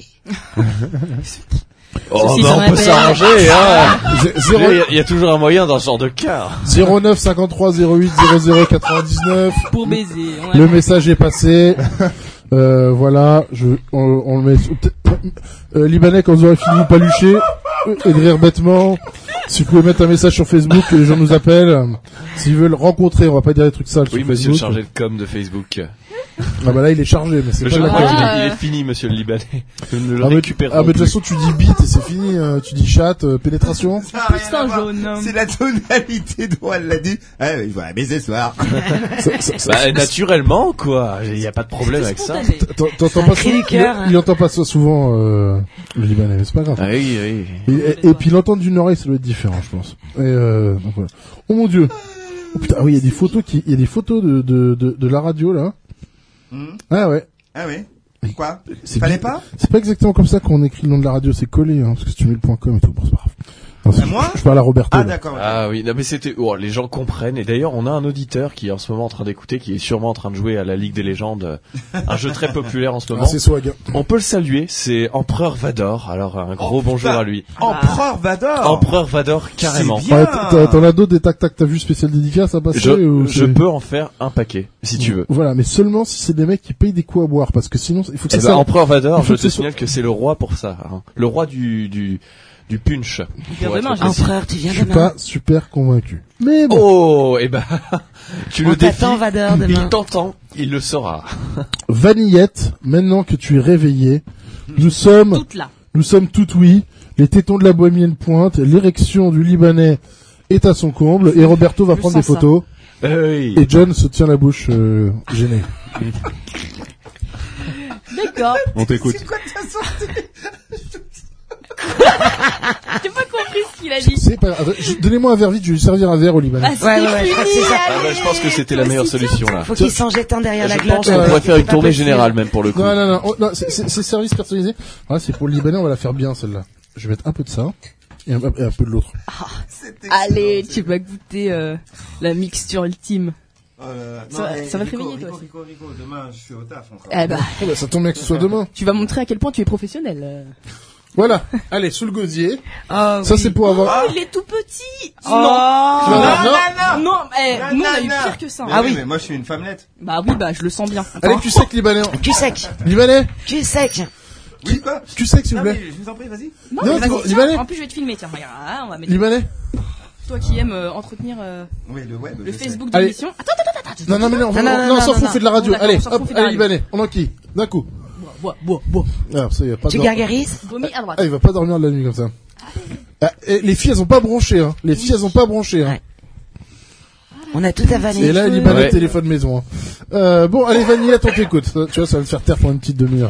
Oh, Ceci bah, s'en on peut appelle. s'arranger, hein. Zé- zéro- Il y a- il y a toujours un moyen dans ce genre de cas. zéro neuf cinquante-trois zéro huit zéro zéro quatre-vingt-dix-neuf. Pour baiser. on Le a- message est passé. Euh, voilà, je, on, on le met. Euh, Libanais, quand vous aurez fini de palucher et de rire bêtement, si vous pouvez mettre un message sur Facebook, que les gens nous appellent. S'ils veulent rencontrer, on va pas dire des trucs sales Oui, sur monsieur le Facebook. chargé de com de Facebook. Ah bah là, il est chargé, mais c'est Le pas chargé la de com, qualité. il est- il est fini, monsieur le Libanais. Nous ne le Ah mais, récupérons ah, mais de toute plus. façon, tu dis bite et c'est fini. euh, tu dis chatte, euh, pénétration. Ça a rien Putain, à voir. jaune homme. C'est la tonalité dont elle l'a dit. Ah, oui, voilà, baiser ce soir. Ça- ça- ça- Bah, naturellement, quoi. Il y a pas de problème avec ça. Spontané. T'en- T'entends C'est un pas cri souvent, du cœur, il, hein. il entend pas ça souvent, euh, le Libanais, mais c'est pas grave. Ah oui, oui. Et, et, et puis l'entendre d'une oreille, ça doit être différent, je pense. Et euh, donc voilà. Oh mon dieu. Oh putain, ah oui, il y a des photos qui, il y a des photos de de de, de la radio là. Hmm. Ah ouais. Ah oui. Quoi? C'est Fallait bi- pas? C'est pas exactement comme ça qu'on écrit le nom de la radio, c'est collé, hein, parce que si tu mets le point com et tout, bon c'est pas grave. Non, c'est- À moi je, je parle à Roberto. Ah là. d'accord. Ah oui, non mais c'était, oh, les gens comprennent. Et d'ailleurs, on a un auditeur qui est en ce moment en train d'écouter, qui est sûrement en train de jouer à la Ligue des légendes, un jeu très populaire en ce moment. Ah, c'est swag. On peut le saluer, c'est Empereur Vador. Alors un gros Oh, bonjour putain. à lui. Empereur Vador. Empereur Vador, carrément. C'est bien. Ouais, t'as- t'as- T'en as d'autres des tac tac, t'as vu spécial dédicace à passer Je, ou je c'est- peux en faire un paquet, si tu veux. Voilà, mais seulement si c'est des mecs qui payent des coups à boire, parce que sinon il faut que Eh ça ben, serve- Empereur Vador, il faut je que te ce soit- signale que c'est le roi pour ça. Hein. Le roi du du du punch. vient pour être demain, précis. Empereur, tu viens Je suis demain. pas super convaincu. Mais bon. Oh, et ben, tu On le défies. t'attend, Vador, demain. Il t'entend, il le saura. Vanillette, maintenant que tu es réveillé, nous sommes, Toute là. nous sommes toutes oui, les tétons de la bohémienne pointe, l'érection du Libanais est à son comble, et Roberto va Je prendre des sens ça. photos, Oui. et John se tient la bouche euh, gêné. D'accord. On t'écoute. C'est quoi ta sortie? J'ai pas compris ce qu'il a dit. C'est pas grave. Je- Donnez-moi un verre vite, je vais lui servir un verre au Libanais. Ah, c'est Ouais, ouais, ouais, je crois que c'est ça. Ah bah, je pense que c'était la meilleure solution là. Faut qu'il s'en jette un derrière la Je glotte. pense qu'on Euh, pourrait faire une C'est pas tournée possible. générale même pour le coup. Non, non, non, oh, non, c'est- c'est c'est service personnalisé. Voilà, c'est pour le Libanais, on va la faire bien celle-là. Je vais mettre un peu de ça, et un, et un peu de l'autre. Allez, tu vas goûter euh, la mixture ultime. Euh, Ça va- mais ça va te Rico, réveiller, toi Rico, aussi. Rico, Rico, demain, je suis au taf encore. Eh bah, Oh, bah, ça tombe bien que ce soit demain. tu vas montrer à quel point tu es professionnel. euh. Voilà, allez, sous le gosier. Ah, Ça oui. c'est pour avoir... Oh, il est tout petit. Oh. Non. Non, non, Non, non, eh, Non, nous on a non, eu non. pire que ça. Mais Ah oui, oui. mais moi je suis une femmelette. Bah oui, bah je le sens bien. Allez, tu sec, Libanais. Tu sec. Libanais, Tu sec. Oui, quoi? tu sec, s'il vous Non, plaît. mais je vous en prie, vas-y. Non, Non, mais vas-y, tu- tiens, Libanais. en plus je vais te filmer, tiens, regarde, ah, on va mettre Libanais. toi qui aimes euh, entretenir euh, Oui, le web. le je sais. Facebook de Allez. l'émission. Attends, attends, attends, attends. Non, non, mais non, on, Non, non, on- non, non, on non, s'en fout, non, on fait de la radio. Bon, d'accord, Allez, on s'en fout, hop, on fait de la allez, radio. Libanais, on enquille. D'un coup. Bois, bois, bois. Alors, ça, y a pas Tu de... gargarises. Vomis à droite. Ah, il va pas dormir de la nuit comme ça. Ah, et les filles, elles ont pas bronché, hein. Les filles, elles ont pas bronché, hein. Ouais. On a tout avaler. Et là, Libanais, Ouais. téléphone maison, hein. Euh, bon, allez, Vanillette, on t'écoute. Ça, tu vois, ça va te faire taire pour une petite demi-heure.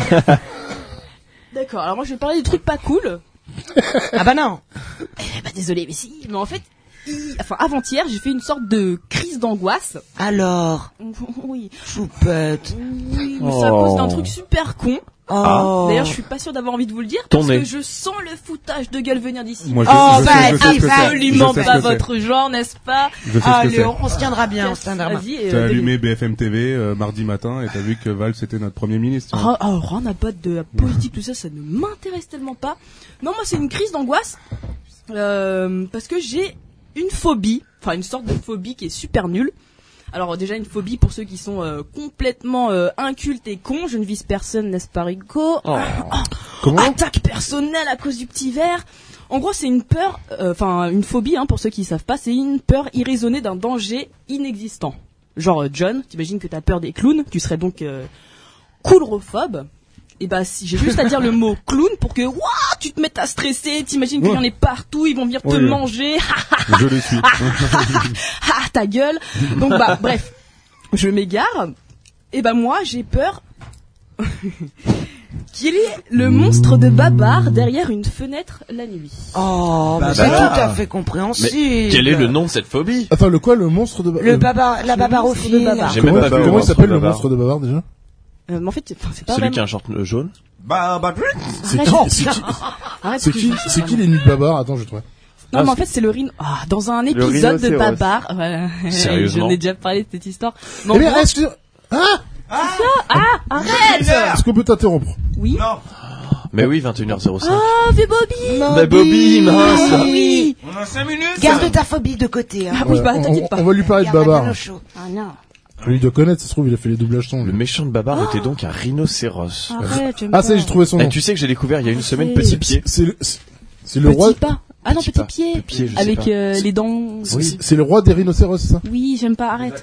D'accord, alors moi je vais parler des trucs pas cool. Ah bah non. Eh bah désolé, mais si. Mais en fait, hi- enfin avant-hier, j'ai fait une sorte de crise d'angoisse. Alors, Oui. choupette. Oui, mais c'est à cause d'un truc super con. Oh. D'ailleurs, je suis pas sûr d'avoir envie de vous le dire Ton parce nez. que je sens le foutage de gueule venir d'ici. Moi, je, Oh, je bah, sais, je sais ce que bah, c'est. Absolument Je sais ce pas que c'est. votre genre, n'est-ce pas? Je sais ce que Allez, c'est. on, on se tiendra bien, on se tiendra bien. Vas-y. euh, T'as allumé donnez- B F M T V euh, mardi matin et t'as vu que Val c'était notre premier ministre. Oh, oh, rien à battre de la politique, tout ça, ça ne m'intéresse tellement pas. Non, moi, c'est une crise d'angoisse euh, parce que j'ai une phobie, enfin une sorte de phobie qui est super nulle. Alors déjà une phobie pour ceux qui sont euh, complètement euh, incultes et cons. Je ne vise personne, n'est-ce pas, Rico? Oh. Comment? Attaque personnelle à cause du petit verre. En gros, c'est une peur, enfin une phobie, hein, pour ceux qui savent pas, c'est une peur irraisonnée d'un danger inexistant. Genre euh, John, t'imagines que t'as peur des clowns, tu serais donc euh, coulrophobe. Et bah si j'ai juste à dire le mot clown pour que ouah, tu te mettes à stresser, t'imagines qu'il y en ait partout, ils vont venir te Oui. manger. Je le suis. Ah ta gueule. Donc bah bref, je m'égare. Et bah moi j'ai peur. Quel est le monstre de Babar derrière une fenêtre la nuit? Oh, Bah, mais c'est bah, tout à fait compréhensible. Mais quel est le nom de cette phobie? Attends, le quoi, le monstre de Le babar, la babarophile. Babar. J'ai Comment, même pas vu le comment il monstre s'appelle de le Babar. monstre de Babar déjà? Euh, mais en fait, enfin, c'est pas Celui vraiment... qui a un short euh, jaune. Bah, bah, C'est Arrête. qui, c'est qui, Arrête, c'est parce qui, que- c'est qui les nuits de Babar? Attends, je trouve. Non, Ah, mais en c'est- fait, c'est le rhino. Ah, dans un épisode de rhinocéros. Babar. Voilà. Sérieusement. J'en ai déjà parlé de cette histoire. Mais en Eh bien, gros- excuse, ah! C'est ça? Ah, arrête! Est-ce qu'on peut t'interrompre? Oui. Non. Mais oui, vingt et une heures zéro cinq. Ah, fais Bobby! Bah, Bobby, mince. Ah, oui. On a cinq minutes. Garde ta phobie de côté. Hein. Ah oui, bah, on, t'inquiète on- pas. on va lui parler de Garde la Babar. gueule au chaud. Ah non. Lui, il doit connaître, ça se trouve, il a fait les doublages son. Le méchant de Babar était donc un rhinocéros. Arrête, j'aime Ah, ça y est, pas. j'ai trouvé son Eh, nom. tu sais que j'ai découvert il y a une semaine C'est- Petit Pied. C'est le, c'est c'est le Petit roi, pas. Ah non, Petit petit pas. pied. Petit pied, je sais Avec pas. euh, les dents. c'est c'est le roi des rhinocéros, c'est ça? Oui, j'aime pas, arrête.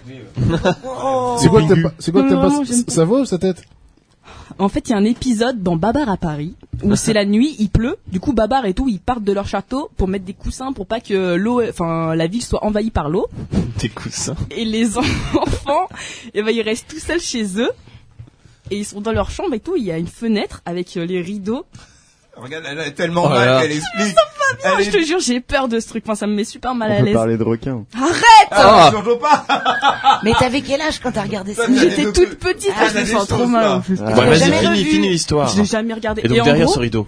C'est quoi que t'aimes pas, c'est quoi que Non, t'aimes vraiment, pas, j'aime pas. ça va ou sa tête? En fait, il y a un épisode dans Babar à Paris où c'est la nuit, il pleut. Du coup, Babar et tout, ils partent de leur château pour mettre des coussins pour pas que l'eau, enfin, la ville soit envahie par l'eau. Des coussins. Et les enfants, eh ben, ils restent tout seuls chez eux. Et ils sont dans leur chambre et tout. Il y a une fenêtre avec euh, les rideaux. Regarde, elle est tellement Oh là mal là. qu'elle explique. Ah, Elle je est- te jure, j'ai peur de ce truc. Enfin, ça me met super mal à On peut l'aise. parler de requin. Arrête! Ah, surtout pas. Mais t'avais quel âge quand t'as regardé ça? T'as J'étais des toute deux- petite, Ah, je t'as me des sens trop choses, mal là. en plus. Ah. Je Ouais, l'ai vas-y, jamais finis, revu. finis l'histoire. Je l'ai jamais regardé. Et donc en derrière gros, ce rideau.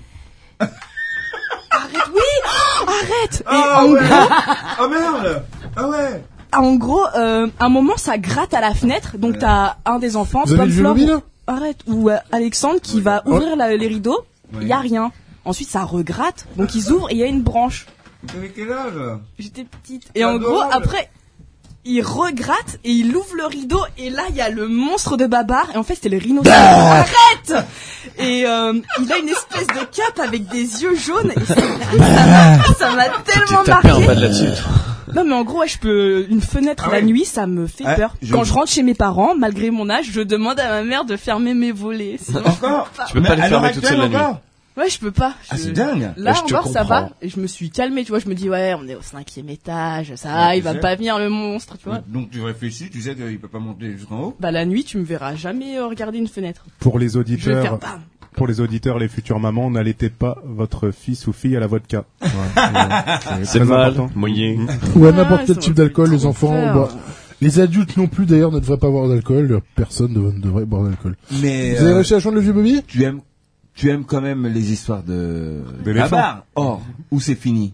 arrête, oui! Oh, arrête! Et Ah en ouais. gros, Ah merde. Ah ouais. en gros, euh, un moment, ça gratte à la fenêtre. Donc, t'as un des enfants, Vous avez Pomme le jeu Fleur, mobile, là? arrête, ou euh, Alexandre qui va Oh. ouvrir la- les rideaux. Il y a rien. Ensuite, ça regratte. Donc, ils ouvrent et il y a une branche. T'avais quel âge? J'étais petite. Et en gros, Adorable. après, il regratte et il ouvre le rideau et là, il y a le monstre de Babar. Et en fait, c'était le rhinocéros. Arrête! Et euh, il a une espèce de cape avec des yeux jaunes. Et ça m'a- ça m'a tellement T'es tapé un marqué. bas de là-dessus. Non mais en gros ouais, je peux une fenêtre Ah la ouais. nuit, ça me fait Ah, peur. je- Quand je rentre chez mes parents, malgré mon âge, je demande à ma mère de fermer mes volets. Sinon, je Encore? peux pas. Tu peux Mais pas les à l'heure fermer toute seule la actuelle nuit. encore? Ouais, je peux pas. Ah, Je- c'est dingue. Là Ouais, je te encore ça comprends. va et je me suis calmée, tu vois, je me dis ouais, on est au cinquième étage, ça Ouais, va, il tu va sais. pas venir le monstre, tu vois. Donc tu réfléchis, tu sais qu'il peut pas monter jusqu'en haut. Bah la nuit, tu me verras jamais euh, regarder une fenêtre. Pour les Je vais auditeurs, faire bam. pour les auditeurs, les futures mamans, n'allaitez pas votre fils ou fille à la vodka. Voilà. C'est très mal, important. moyen. Ou à Ah, n'importe ouais, quel ça type m'a fait d'alcool, les trop enfants, peur. bah, les adultes non plus d'ailleurs ne devraient pas boire d'alcool, personne ne ne devrait boire d'alcool. Mais Vous avez euh, réussi à joindre le vieux Bobby? tu aimes, tu aimes quand même les histoires de D'éléphants. Babar. Or, où c'est fini?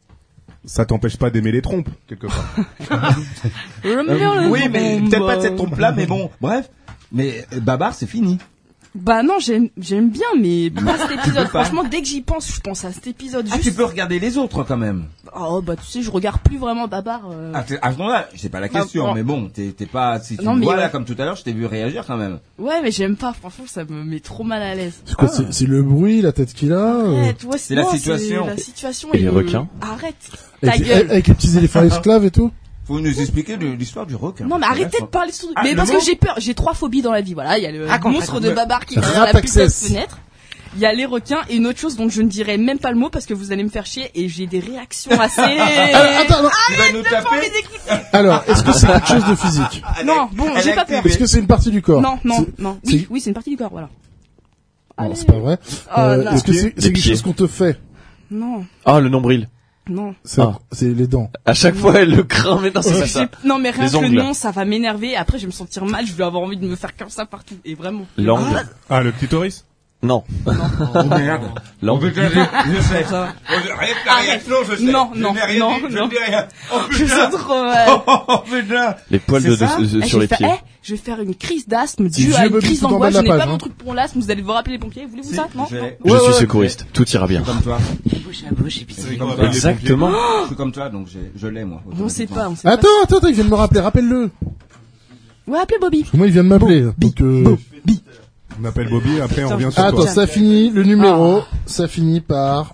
Ça t'empêche pas d'aimer les trompes, quelque part. J'aime bien le oui, mais bombe. peut-être pas de cette trompe-là, mais bon, bref. Mais euh, Babar, c'est fini. Bah non, j'aime j'aime bien, mais pas cet épisode. pas. Franchement, dès que j'y pense, je pense à cet épisode. Ah, Juste... tu peux regarder les autres quand même. Oh bah tu sais, je regarde plus vraiment Babar. euh. Ah, t'es- à ce moment-là, c'est pas la question, Ah, bon. mais bon, t'es t'es pas, si tu Non, me mais vois là, ouais. comme tout à l'heure, je t'ai vu réagir quand même. Ouais, mais j'aime pas. Franchement, ça me met trop mal à l'aise. C'est quoi, c'est- c'est le bruit, la tête qu'il a? euh, Arrête, ouais, C'est la non, situation. La situation. Et les le- requins. Arrête. Ta avec, gueule. avec les petits éléphants esclaves et tout? Faut nous expliquer le- l'histoire du requin. Non mais Parce que arrêtez là, de parler sous... Ah, mais le parce mot- que j'ai peur, j'ai trois phobies dans la vie, voilà, il y a le Ah, qu'on monstre fait- de Babar qui est derrière la Rat plus belle access. fenêtre, il y a les requins et une autre chose dont je ne dirai même pas le mot parce que vous allez me faire chier et j'ai des réactions assez... Alors, attends, non. Tu vas nous taper. Alors, est-ce que c'est quelque chose de physique? Non, bon, Elle j'ai est pas peur. activée. Est-ce que c'est une partie du corps? Non, non, C'est- non, c'est- oui, oui, c'est une partie du corps, voilà. Non, Allez. c'est pas vrai. Oh, Euh, non. est-ce que c'est c'est Les quelque pieds. chose qu'on te fait? Non, Ah, le nombril. non. C'est Ah. c'est les dents. À chaque fois, elle le craint, mais non, c'est pas ça. J'ai- Non mais rien Les que le ongles. nom, ça va m'énerver, après je vais me sentir mal, je vais avoir envie de me faire comme ça partout, et vraiment. L'angle. Ah, le clitoris? Non. Oh merde. L'angle. Je, je, je sais ça. Rien que la réaction, je sais. Non, Je non, n'ai rien non, dit, je non. ne dis rien. Oh Je putain. sens trop mal. Oh putain. Les poils C'est de, ça de- de- Eh, sur je les vais pieds. faire, eh, je vais faire une crise d'asthme C'est due à vieux une Bobby crise tout en bas d'angoisse. de Je la n'ai page, pas hein. mon truc pour l'asthme. Vous allez vous rappeler les pompiers. Voulez-vous Si, ça? Non. je l'ai. Je Ouais, suis ouais, secouriste. Tout ira bien. Comme toi. Bouche à bouche et puis Je suis comme Ouais, toi. les Exactement. Je suis comme toi, donc j'ai- je l'ai moi. On sait pas. On sait Attends, attends, attends, il vient de me rappeler, rappelle-le. pas. Ouais, appelez Bobby. Parce que moi, il vient de m'appeler. Donc, euh... On appelle Bobby, après on Putain, revient je- sur Attends, toi. ça finit, le numéro, ça finit par,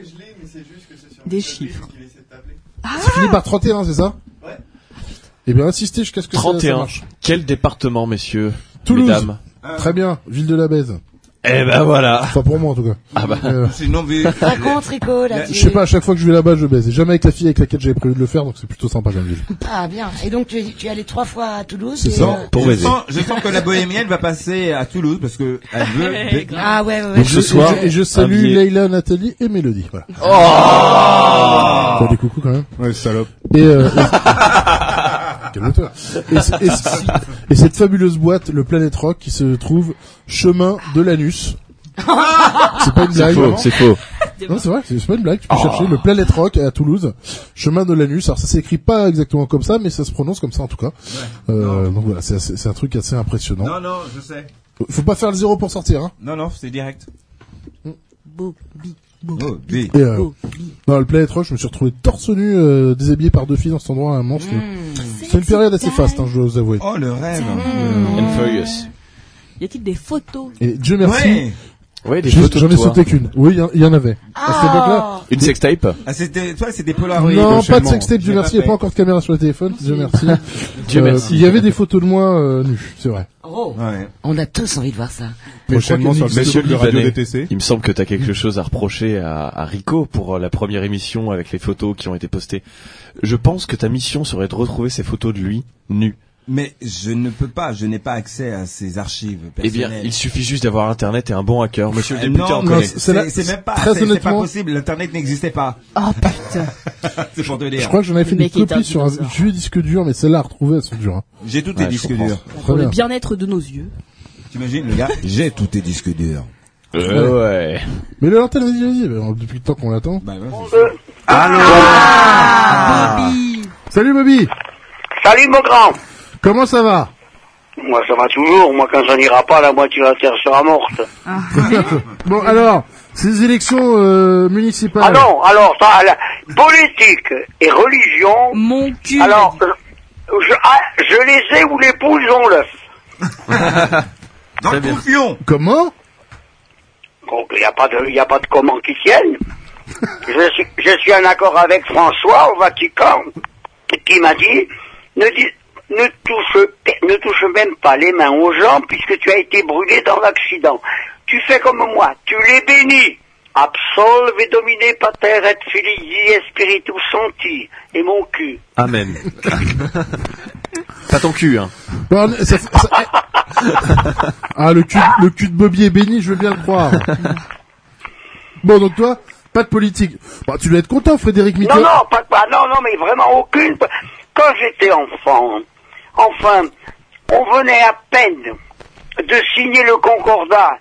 Des chiffres. ça finit par trente et un, c'est ça? Ouais. Eh bien, insistez jusqu'à ce que ça, trente et ça un. marche. Quel département, messieurs? Toulouse. Mesdames. Très bien, ville de la Baise. Eh ben voilà. Enfin pour moi en tout cas. Ah bah. Euh, Sinon, vu- Raconte, Rico, là, tu... je sais pas, à chaque fois que je vais là-bas, je baise. Et jamais avec la fille avec laquelle j'avais prévu de le faire, donc c'est plutôt sympa comme ville. Ah, bien. Et donc, tu, tu es allé trois fois à Toulouse. C'est et, ça. euh, Pour je baiser. sens, je sens que la bohémienne va passer à Toulouse parce que elle veut. ba- Ah, ouais, ouais, ouais. Donc ce soir, et je salue billet. Leïla, Nathalie et Mélodie. Voilà. Oh Faire des coucous quand même. Ouais, salope. Et, euh, et... Calme-toi. Et, c- et, c- et cette fabuleuse boîte, le Planet Rock, qui se trouve chemin de l'anus. C'est pas une C'est blague. faux, vraiment. c'est faux. Non, c'est vrai, c'est c'est pas une blague. Tu peux Oh. chercher le Planet Rock à Toulouse, chemin de l'anus. Alors ça s'écrit pas exactement comme ça, mais ça se prononce comme ça en tout cas. Euh, donc voilà, c'est assez- c'est un truc assez impressionnant. Non, non, je sais. Faut pas faire le zéro pour sortir, hein. Non, non, c'est direct. Bobby. Oh, B. Et euh, dans le Planet Rock, je me suis retrouvé torse nu, euh, déshabillé par deux filles dans cet endroit immense. C'est une période assez faste, hein, je dois vous avouer. Oh, le rêve. And Furious. Y a-t-il des photos? Et Dieu merci, Ouais. Ouais, des j'ai- photos j'en de ai toi. sauté qu'une. Oui, il y en- il y, en avait. À cette époque-là. Une sextape. Ah, c'était, toi, c'est des Polaroid. Non, pas de enchaînement. sextape, Dieu J'ai merci, il pas n'y a pas fait. encore de caméra sur le téléphone, Dieu merci. Dieu Euh, merci. Il y avait des photos de moi euh, nu, c'est vrai. Oh. Ouais. On a tous envie de voir ça. Mais je crois Prochainement qu'il sur le existe site de Radio Libanais. D T C. Il me semble que t'as quelque chose à reprocher à, à Rico pour la première émission avec les photos qui ont été postées. Je pense que ta mission serait de retrouver ces photos de lui, nu. Mais je ne peux pas, je n'ai pas accès à ces archives Eh personnelles. bien, il suffit juste d'avoir internet et un bon hacker. Monsieur le Euh, député non, en non, connaît. c'est c'est la- c'est même pas, très c'est c'est pas honnêtement- possible. L'internet n'existait pas. Oh putain. C'est pour te dire. Je crois que j'en avais fait Le des mec est un copies sur un dinosaure. vieux disque dur, mais celles-là à retrouver, elles sont dures. Hein. J'ai tous tes Ouais, je disques comprends. durs. Très Pour le bien. bien-être de nos yeux. T'imagines, le gars? J'ai tous tes disques durs. Euh, ouais. Mais le l'antenne, vas-y, vas-y, bah, depuis le temps qu'on l'attend. Bah, ouais, c'est Ah, Bobby. Salut Bobby. Salut mon grand. Comment ça va? Moi ça va toujours, moi quand ça n'ira pas, la moitié de la terre sera morte. Bon alors, ces élections euh, municipales. Ah non, alors ça, la politique et religion. Mon cul. Alors, je, je, ah, je les ai où les poules ont l'œuf. Dans le confion. Comment? Donc il n'y a pas de, il y a pas de comment qui tienne. je suis, je suis en accord avec François au Vatican, qui m'a dit, ne dis, ne touche, ne touche même pas les mains aux gens puisque tu as été brûlé dans l'accident. Tu fais comme moi, tu les bénis. Absolve et domine pater et filii et spiritus sancti. Et mon cul. Amen. Pas ton cul, hein. Bon, ça, ça- ah, le cul, le cul de Bobby est béni, je veux bien le croire. Bon, donc toi, pas de politique. Bon, tu dois être content, Frédéric Mitterrand. Non, non, pas, pas, non, non, mais vraiment aucune. Quand j'étais enfant, enfin, on venait à peine de signer le concordat.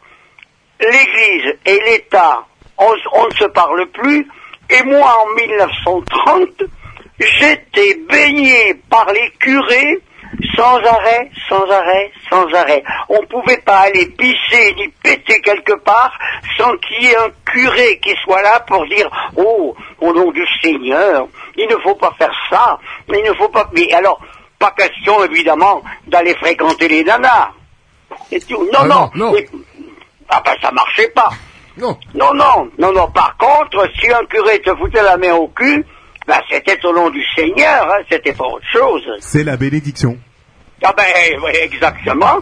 L'Église et l'État, on, on ne se parle plus. Et moi, en mille neuf cent trente, j'étais baigné par les curés sans arrêt, sans arrêt, sans arrêt. On ne pouvait pas aller pisser ni péter quelque part sans qu'il y ait un curé qui soit là pour dire « Oh, au nom du Seigneur, il ne faut pas faire ça, il ne faut pas... » Mais alors, pas question, évidemment, d'aller fréquenter les nanas. Et tout. Non, Ah non, non, non. Et- ah ben, ça marchait pas. Non. Non, non, non, non. Par contre, si un curé te foutait la main au cul, ben, c'était au nom du Seigneur, hein, c'était pas autre chose. C'est la bénédiction. Ah ben, oui, exactement.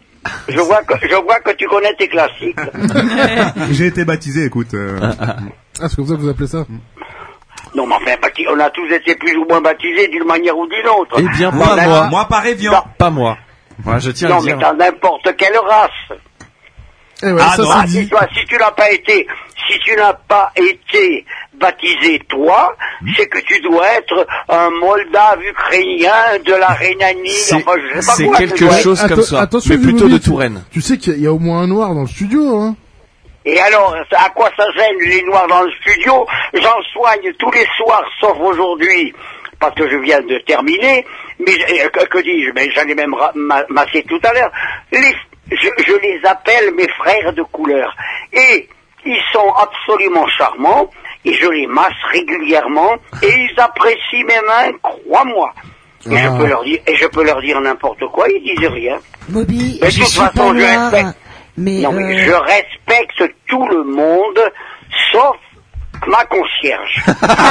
Je vois que, je vois que tu connais tes classiques. J'ai été baptisé, écoute. euh, Ah, c'est comme ça que vous appelez ça? Non, mais enfin, bapti- on a tous été plus ou moins baptisés d'une manière ou d'une autre. Eh bien, Dans pas la- moi. Moi, par Evian. Non, Pas moi. Moi, je tiens à non le mais dire. dans n'importe quelle race. Eh ouais, Ah, ça non, c'est Ah, si, dit. toi, si tu n'as pas été, si tu n'as pas été baptisé toi, c'est que tu dois être un Moldave ukrainien de la Rhénanie, C'est enfin je sais pas c'est quoi. tu quelque dois être. chose comme Atten- ça, attention, mais plutôt Bobby, de tu- Touraine. Tu sais qu'il y a- il y a au moins un noir dans le studio, hein. Et alors, ça- à quoi ça gêne les noirs dans le studio? J'en soigne tous les soirs, sauf aujourd'hui, parce que je viens de terminer. Mais euh, que, que dis-je? Mais j'en ai même ra- ma- massé tout à l'heure. Les, je, je les appelle mes frères de couleur. Et ils sont absolument charmants, et je les masse régulièrement, et ils apprécient mes mains, crois-moi. Et, Ah. je peux leur dire, et je peux leur dire n'importe quoi, ils disent rien. Bobby, Mais de je toute suis façon, pas je noire, respecte. mais, Non, mais euh, je respecte tout le monde, sauf ma concierge.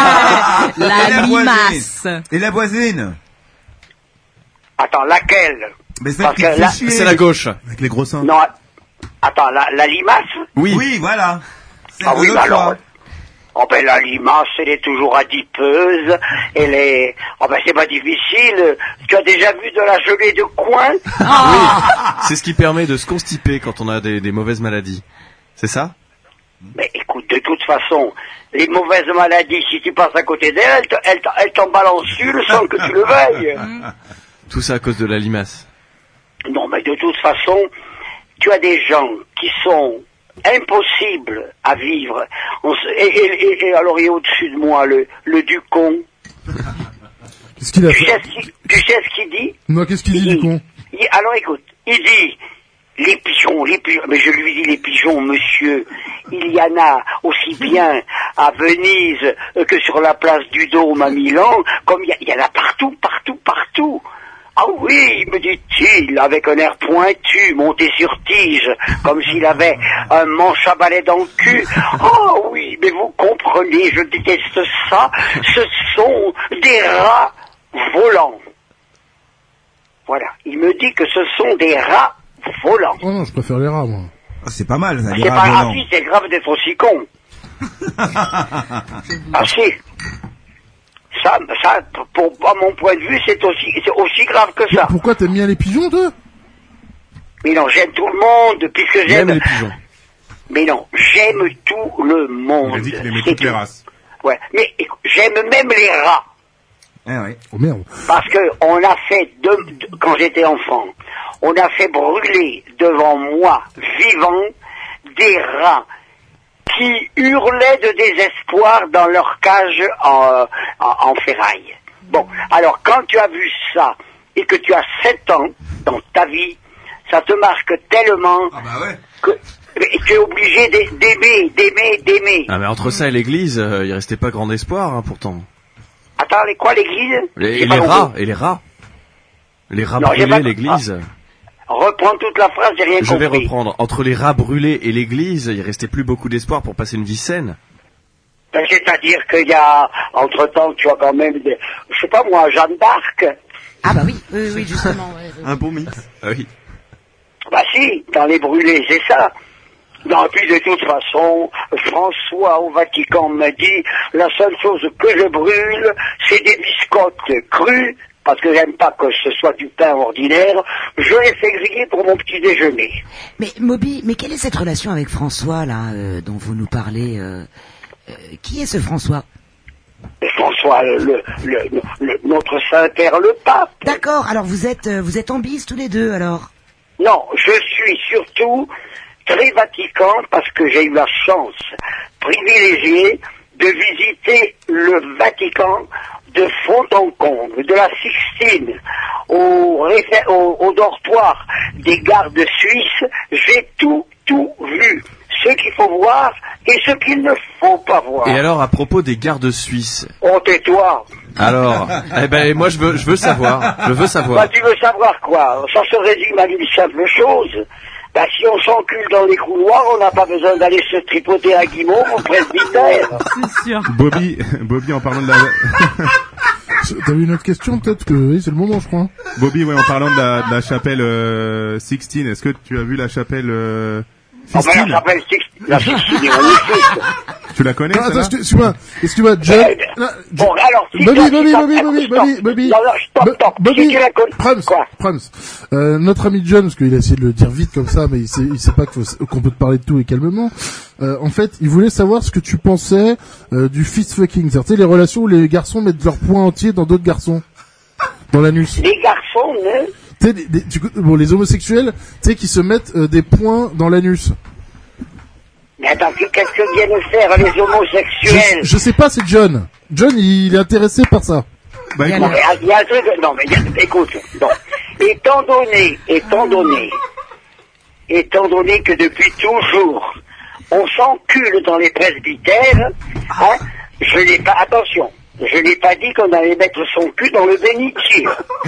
Et La voisine. limace. Et la voisine. Attends, laquelle? Mais celle Parce qui que te fait là- chier. C'est la gauche. Avec les gros seins. Non, Attends, la, la limace? Oui. Oui, voilà. C'est Ah de oui, l'autre bah alors. fois. Oh ben la limace, elle est toujours adipeuse, elle est... Oh ben c'est pas difficile, tu as déjà vu de la gelée de coin? Oui. C'est ce qui permet de se constiper quand on a des, des mauvaises maladies. C'est ça? Mais écoute, de toute façon, les mauvaises maladies, si tu passes à côté d'elles, elles, te- elles, te- elles t'en balancent une sans que tu le veuilles. Tout ça à cause de la limace. Non, mais de toute façon, tu as des gens qui sont impossibles à vivre. On se- et, et- et- et alors, il est au-dessus de moi, le, le Ducon. Qu'est-ce qu'il a Tu fait? sais ce qu'il, tu sais ce qu'il dit? Non, qu'est-ce qu'il dit, du con? Il- alors écoute, il dit, les pigeons, les pigeons, mais je lui dis les pigeons, monsieur, il y en a aussi bien à Venise euh, que sur la place du Dôme à Milan, comme il y, a- il y en a partout, partout, partout. Ah oui, me dit-il, avec un air pointu, monté sur tige, comme s'il avait un manche à balai dans le cul. Ah oui, mais vous comprenez, je déteste ça, ce sont des rats volants. Voilà, il me dit que ce sont des rats volants. Oh non, je préfère les rats, moi. Ah, c'est pas mal, ça, les C'est pas rats grave, volants. si, c'est grave d'être aussi con. Ah si. Ça, ça, pour, à mon point de vue, c'est aussi, c'est aussi grave que ça. Pourquoi t'aimes bien les pigeons, toi? Mais non, j'aime tout le monde, puisque j'aime... Même les pigeons. Mais non, j'aime tout le monde. Il a dit qu'il aimait C'est toutes les tout. races. Ouais, mais écoute, j'aime même les rats. Ah oui. Oh merde. Parce que on a fait, de, de- quand j'étais enfant, on a fait brûler devant moi, vivant, des rats qui hurlaient de désespoir dans leur cage en, en, en ferraille. Bon, alors quand tu as vu ça, et que tu as sept ans dans ta vie, ça te marque tellement Ah bah ouais. que et tu es obligé d'a- d'aimer, d'aimer, d'aimer. Ah mais entre ça et l'église, euh, il restait pas grand espoir, hein, pourtant. Attends, les quoi, l'église? Les, J'ai et pas les compris. rats, et les rats. Les rats Non, j'ai brûlés, pas- l'église. Reprends toute la phrase, j'ai rien Je vais compris. reprendre. Entre les rats brûlés et l'église, il restait plus beaucoup d'espoir pour passer une vie saine. Ben, c'est-à-dire qu'il y a, entre-temps, tu as quand même, des, je sais pas moi, Jeanne d'Arc. Ah bah oui, oui, oui, justement. ouais, ouais. Un beau mix. Ah oui. Bah si, dans les brûlés, c'est ça. Non, et puis de toute façon, François au Vatican m'a dit, la seule chose que je brûle, c'est des biscottes crues, parce que j'aime pas que ce soit du pain ordinaire, je les fais griller pour mon petit déjeuner. Mais Moby, mais quelle est cette relation avec François là euh, dont vous nous parlez euh, euh, Qui est ce François? Et François, le, le, le- le- notre Saint-Père le Pape. D'accord. Alors vous êtes euh, vous êtes en bise tous les deux alors? Non, je suis surtout très Vatican parce que j'ai eu la chance privilégiée de visiter le Vatican de fond en comble, de la Sixtine au, réfé- au, au dortoir des gardes suisses. J'ai tout, tout vu. Ce qu'il faut voir et ce qu'il ne faut pas voir. Et alors, à propos des gardes suisses. Oh, tais-toi. Alors, eh ben, moi, je veux, je veux savoir. Je veux savoir. Bah, tu veux savoir quoi? Ça se résume à une simple chose. Bah, si on s'encule dans les couloirs, on n'a pas besoin d'aller se tripoter à Guimauve au presbytère. C'est sûr. Bobby, Bobby, en parlant de la, T'avais une autre question, peut-être que oui, c'est le moment, je crois. Bobby, ouais, en parlant de la, de la chapelle euh, Sixtine, est-ce que tu as vu la chapelle euh, Ah, bah, Fistine? la chapelle Sixtine, la Sixtine est magnifique. Tu la connais? Non, attends, celle-là excuse-moi, excuse-moi, John. Euh, Là, Bon, alors, si Bobby, toi, Bobby, si toi- Bobby, Bobby, stop. Bobby, Bobby, Non, non, stop, Bo- stop. Bobby, Si tu la connais- Prams, Quoi? Prams. Euh, notre ami John, parce qu'il a essayé de le dire vite comme ça, mais il sait, il sait pas qu'il faut- qu'on peut te parler de tout et calmement. Euh, en fait, il voulait savoir ce que tu pensais euh, du fist fucking, c'est-à-dire tu sais, les relations où les garçons mettent leur poing entier dans d'autres garçons, dans l'anus. Les garçons, hein? Tu sais, des- des- tu- bon, les homosexuels, tu sais, qui se mettent euh, des poings dans l'anus. Mais attends, que- qu'est-ce que viennent faire les Je, homosexuels? je sais pas, c'est John. John, il est intéressé par ça. Bah, Non, mais il y a un truc, non, mais il y a- écoute, non. Étant donné, étant donné, étant donné que depuis toujours, on s'encule dans les presbytères, hein, je n'ai pas, attention, je n'ai pas dit qu'on allait mettre son cul dans le bénitier.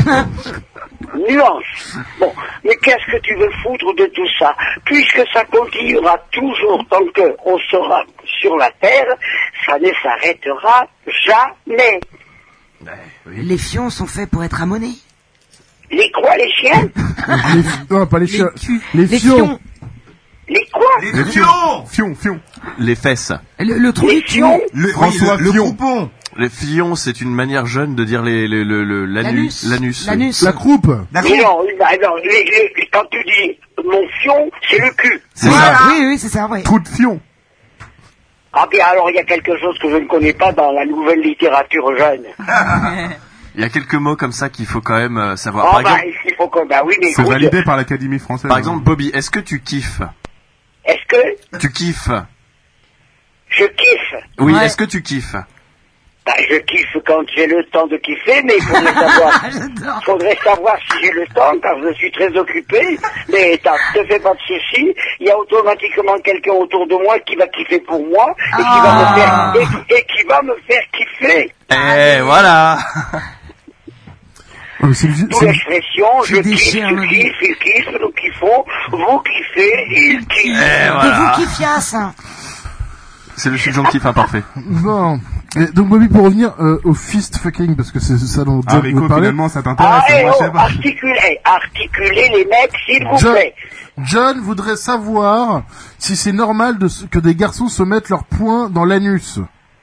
Nuance. Bon, mais qu'est-ce que tu veux foutre de tout ça? Puisque ça continuera toujours tant qu'on sera sur la terre, ça ne s'arrêtera jamais. Les fions sont faits pour être amonés. Les quoi, les chiens? Les, non, pas les chiens. Les, Les fions. fions. Les quoi? Les fions. Fions, fions. Les fesses. Le, le trou Les du cul. fions? Le, François le, le Fion. croupon. Les fions, c'est une manière jeune de dire les, les, le, le, l'anus. L'anus. L'anus. L'anus. La croupe. Mais non, oui, bah, non, les- les- quand tu dis mon fion, c'est le cul. C'est Voilà. ça. Oui, oui, c'est ça, ouais. Trou de fion. Ah bien alors il y a quelque chose que je ne connais pas dans la nouvelle littérature jeune. Il y a quelques mots comme ça qu'il faut quand même euh, savoir. Ah Par bah exemple, il faut que bah oui mais C'est écoute, validé par l'Académie française. par exemple, Bobby, est-ce que tu kiffes? est-ce que Tu kiffes? je kiffe? Oui, Ouais. est-ce que tu kiffes? Bah je kiffe quand j'ai le temps de kiffer, mais il faudrait savoir, faudrait savoir si j'ai le temps car je suis très occupé. Mais t'as, te fais pas de soucis, il y a automatiquement quelqu'un autour de moi qui va kiffer pour moi et qui va me faire et, qui- et qui va me faire kiffer. Eh, voilà. Euh, c'est le vieux- D'où c'est le- l'expression je C'est kiffe, déchirant, tu le kiffes, il kiffe, nous kiffons, vous kiffez, il kiffe. Eh, De voilà. vous qui fiasse. C'est le subjonctif imparfait. Bon. Et donc Bobby, pour revenir euh, au fist fucking, parce que c'est ça dont Ah, John Rico, veut parler. finalement, ça t'intéresse. Ah, eh moi, je oh, sais pas. articulez, articulez les mecs, s'il vous John, plaît. John voudrait savoir si c'est normal de, se- que des garçons se mettent leur poing dans l'anus.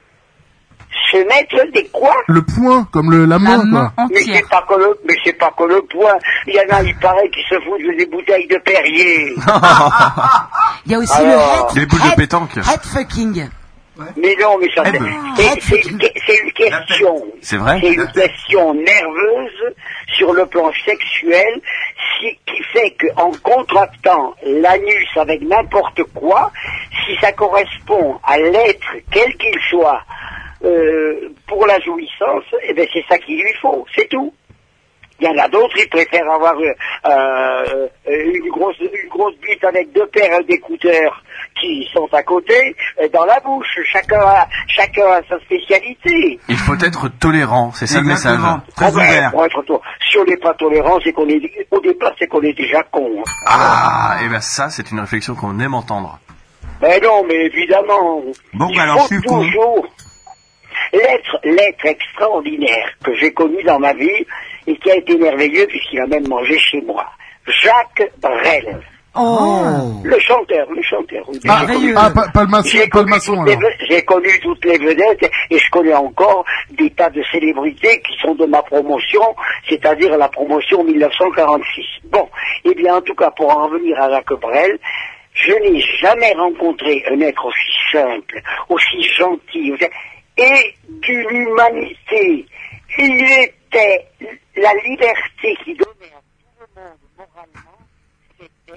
Se mettre des quoi? Le poing, comme le, la main, quoi. Mais c'est pas que le, mais c'est pas que le point. Il y en a, il paraît, qui se foutent des bouteilles de Perrier. Il y a aussi Alors, le head, les boules de head- pétanque. head fucking. Mais non, mais ça, Eh c'est, ben. c'est, c'est une, que- c'est une question. C'est vrai? C'est une question nerveuse sur le plan sexuel, si, qui fait qu'en contractant l'anus avec n'importe quoi, si ça correspond à l'être, quel qu'il soit, euh, pour la jouissance, eh ben c'est ça qu'il lui faut, c'est tout. Il y en a d'autres, ils préfèrent avoir euh, euh, une grosse une grosse bite avec deux paires d'écouteurs qui sont à côté, euh, dans la bouche. Chacun a, chacun a sa spécialité. Il faut être tolérant, c'est ça le message. Exactement. Très Ah ben, ouvert. pour être to- si on n'est pas tolérant, c'est qu'on est, au départ, c'est qu'on est déjà con. hein. Ah, et ben ça, c'est une réflexion qu'on aime entendre. Mais non, mais évidemment. Bon, il bah alors, faut je suis con. toujours l'être, l'être extraordinaire que j'ai connu dans ma vie et qui a été merveilleux puisqu'il a même mangé chez moi. Jacques Brel. Oh. Le chanteur, le chanteur. oui. Ah, J'ai connu- ah, pas, pas le maçon, j'ai pas le connu maçon, toutes les alors. ve- J'ai connu toutes les vedettes et je connais encore des tas de célébrités qui sont de ma promotion, c'est-à-dire la promotion mille neuf cent quarante-six. Bon, eh bien en tout cas, pour en revenir à Jacques Brel, je n'ai jamais rencontré un être aussi simple, aussi gentil, aussi- et d'une humanité. Il était la liberté qui donnait à tout le monde moralement, c'était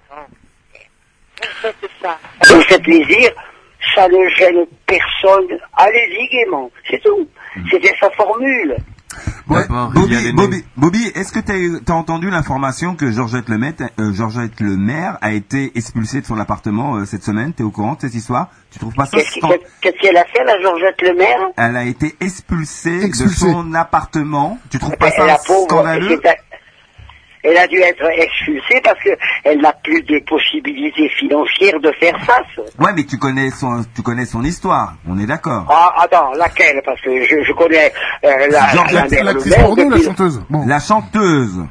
vous faites ça. Vous faites plaisir, ça ne gêne personne, allez-y gaiement, c'est tout. C'était sa formule. Ouais, D'abord, il y a Bobby, les Bobby, Bobby, est-ce que t'as as entendu l'information que Georgette Lemaire, euh, Georgette Lemaire a été expulsée de son appartement euh, cette semaine? T'es au courant de cette histoire? Tu trouves pas ça Qu'est-ce scan- qu'est- qu'est-ce qu'elle a fait, la Georgette Lemaire? Elle a été expulsée, Expulsée. de son appartement. Tu trouves pas Elle, la ça pauvre, scandaleux? c'est un- elle a dû être expulsée parce qu'elle n'a plus de possibilités financières de faire face. Ouais, mais tu connais son, tu connais son histoire. On est d'accord. Ah, attends, laquelle? Parce que je, je connais euh, la, Georgette, la, L'actrice Lemaire porno ou la depuis- chanteuse? Bon. La chanteuse.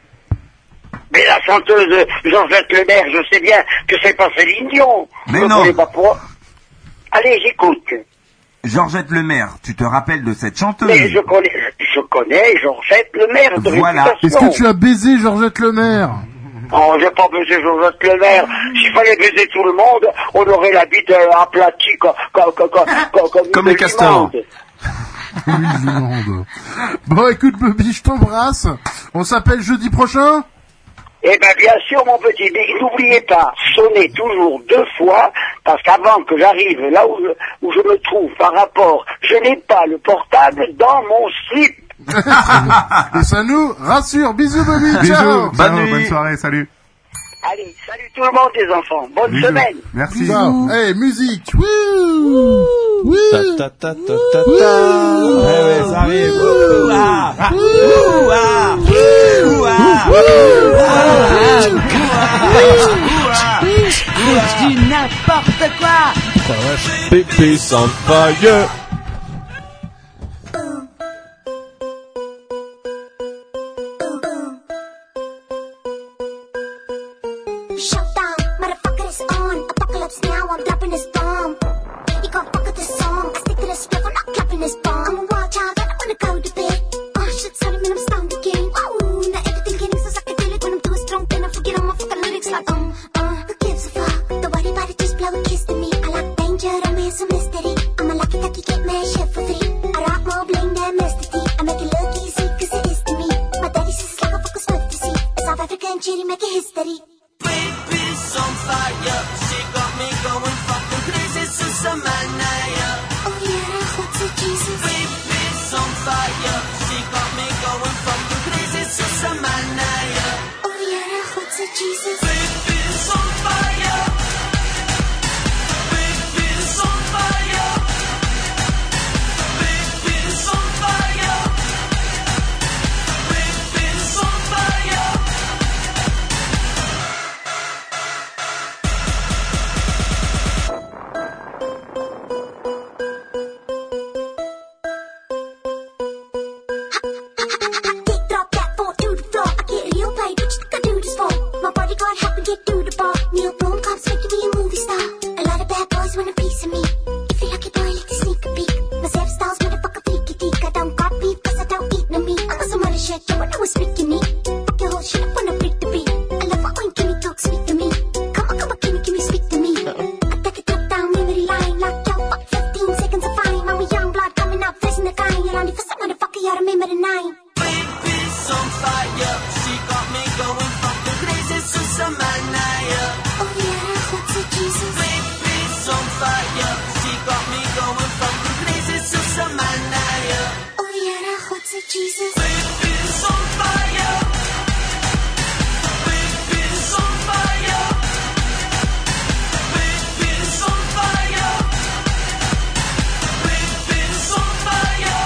Mais la chanteuse Georgette Lemaire, je sais bien que c'est pas Céline Dion. Mais Je non. connais pas pour... Allez, j'écoute. Georgette Lemaire, tu te rappelles de cette chanteuse? Mais je connais, je connais Georgette Lemaire de Voilà. réputation. Est-ce que tu as baisé Georgette Lemaire? Oh, j'ai pas baisé Georgette Lemaire. S'il fallait baiser tout le monde, on aurait la bite euh, aplatie co- co- co- co- co- comme, Comme une les castors. limande. Oui, je demande. Bon, écoute, Bobby, je t'embrasse. On s'appelle jeudi prochain? Eh ben bien sûr, mon petit, mais n'oubliez pas, sonnez toujours deux fois, parce qu'avant que j'arrive là où je, où je me trouve par rapport, je n'ai pas le portable dans mon slip. Et ça nous rassure. Bisous, Bobby. Bisous. Ciao. Ciao, bonne soirée, salut. Allez, salut tout le monde, les enfants. Bonne Bisous. semaine. Merci. Ciao. Hey, musique. Wouh. Wouh. Ta ta ta ta ta ta. Ouais, ouais, ça arrive. Ouh, ah, ah, ouh, ah, ouh, ah, C'est du n'importe quoi. Pépé sans faille. Shut down, motherfuckers. in this bar. I'm a wild child, I don't wanna go to bed. Oh shit, sorry man, I'm stoned again. Ooh, now everything getting so psychedelic when I'm too strong. Then I forget all my fucking lyrics like um, uh, who gives a fuck? The whitey body just blow a kiss to me. I like danger, romance, and mystery. I'm a lucky ducky, get mad shit for free. I rock more bling than Mister T. I make it look easy, cause it is to me. My daddy says it's like a fucking swift to see. A South African chitty making history. Baby's on fire, she got me going fucking crazy, Susamanaya. Oh yeah, what's it, Jesus? Baby's on fire, she got me going fucking crazy, Susamanaya. Oh yeah, what's it, Jesus? Baby's on fire. Baby's on fire. Baby's on fire. Baby's on fire. Dick drop that four to the floor. I get real paid, what you think I do this for? My bodyguard help me get through the bar. Neil Blom cops making me a movie star. A lot of bad boys want a piece of me. If you're lucky boy, like to sneak a peek. My self style's motherfucker freaky deek. I don't got beef, cause I don't eat no meat. I'm some other shit, you wanna know what's speaking me. Fuck your whole shit, I wanna break the beat. I love it when Kimmy talks sweet to me. Come on, come on, Kimmy, Kimmy, speak to me. I take a trip down memory line, like yo, fuck fifteen seconds of fine. I'm a young blood coming up, facing the guy. You're only for some motherfucker, you remember the nine. Baby's on fire, she got me going fucking crazy, Susamanaya. Oh yeah, what's it, Jesus? Baby's on fire, she got me going fucking crazy, Susamanaya. Oh yeah, what's it, Jesus? Baby's on fire. Baby's on fire. Baby's on fire. Baby's on fire.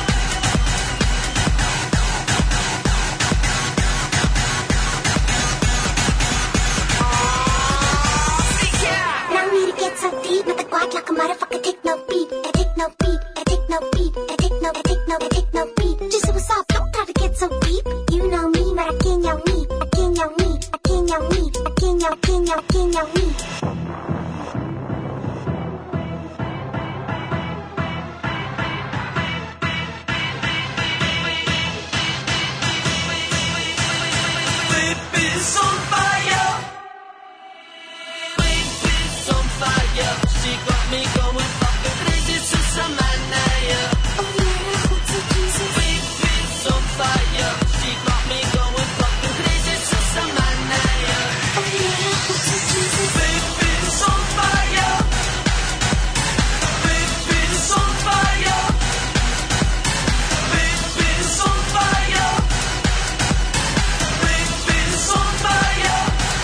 Now me to get so deep, not the guac like a motherfucker. Take no beat, I take no beat, I take no beat, I take no, I take no, I take no beat. Just so what's up, don't try to get so deep. You know me, but I can't know me, I can't know me, I can't know me, I can't know, can't know, can't know me. Baby's on fire. Baby's on fire. She got me going fucking crazy, Susamanaya. Oh yeah, what's it, Jesus? Baby's on fire. She got me going fucking crazy, Susamanaya. Oh yeah, what's it, Jesus? Baby's on fire. Baby's on fire. Baby's on fire. Baby's on fire.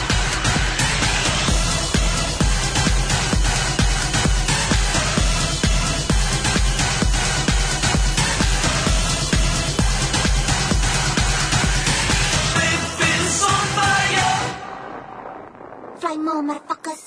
Baby's on fire. Fly more, motherfuckers.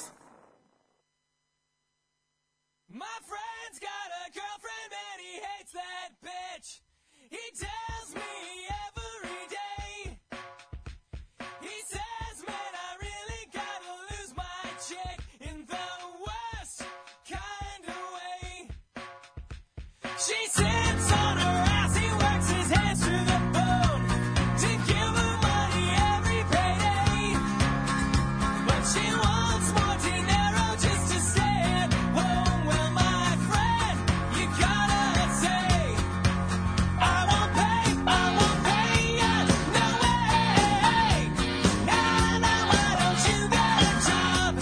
My friend's got a girlfriend and he hates that bitch. He tells me every day. He says, man, I really gotta lose my chick in the worst kind of way. She sits on her ass, he works his hands to the bone to give her money every payday. But she wants more dinero just to stay at home. Well, my friend, you gotta say, I won't pay, I won't pay ya, no way. Now, now, why don't you get a job?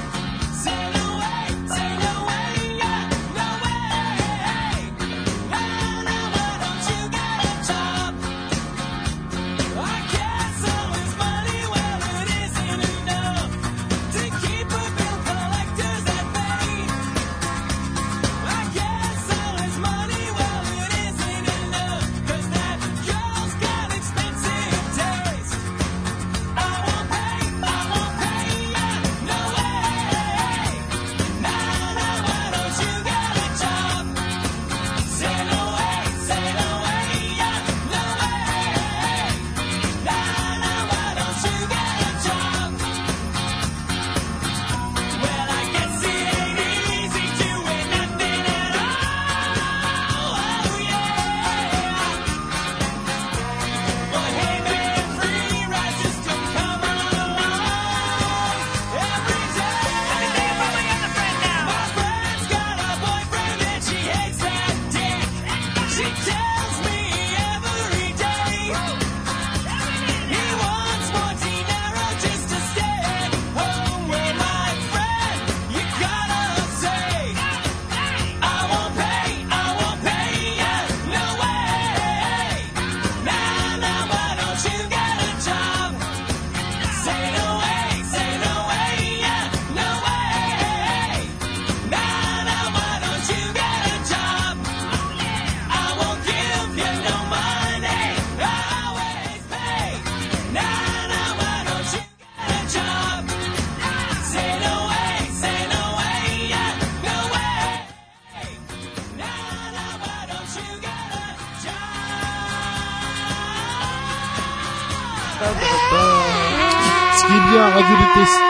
Say no way, say no way, yeah, no way. Now, bien à Radio D T C.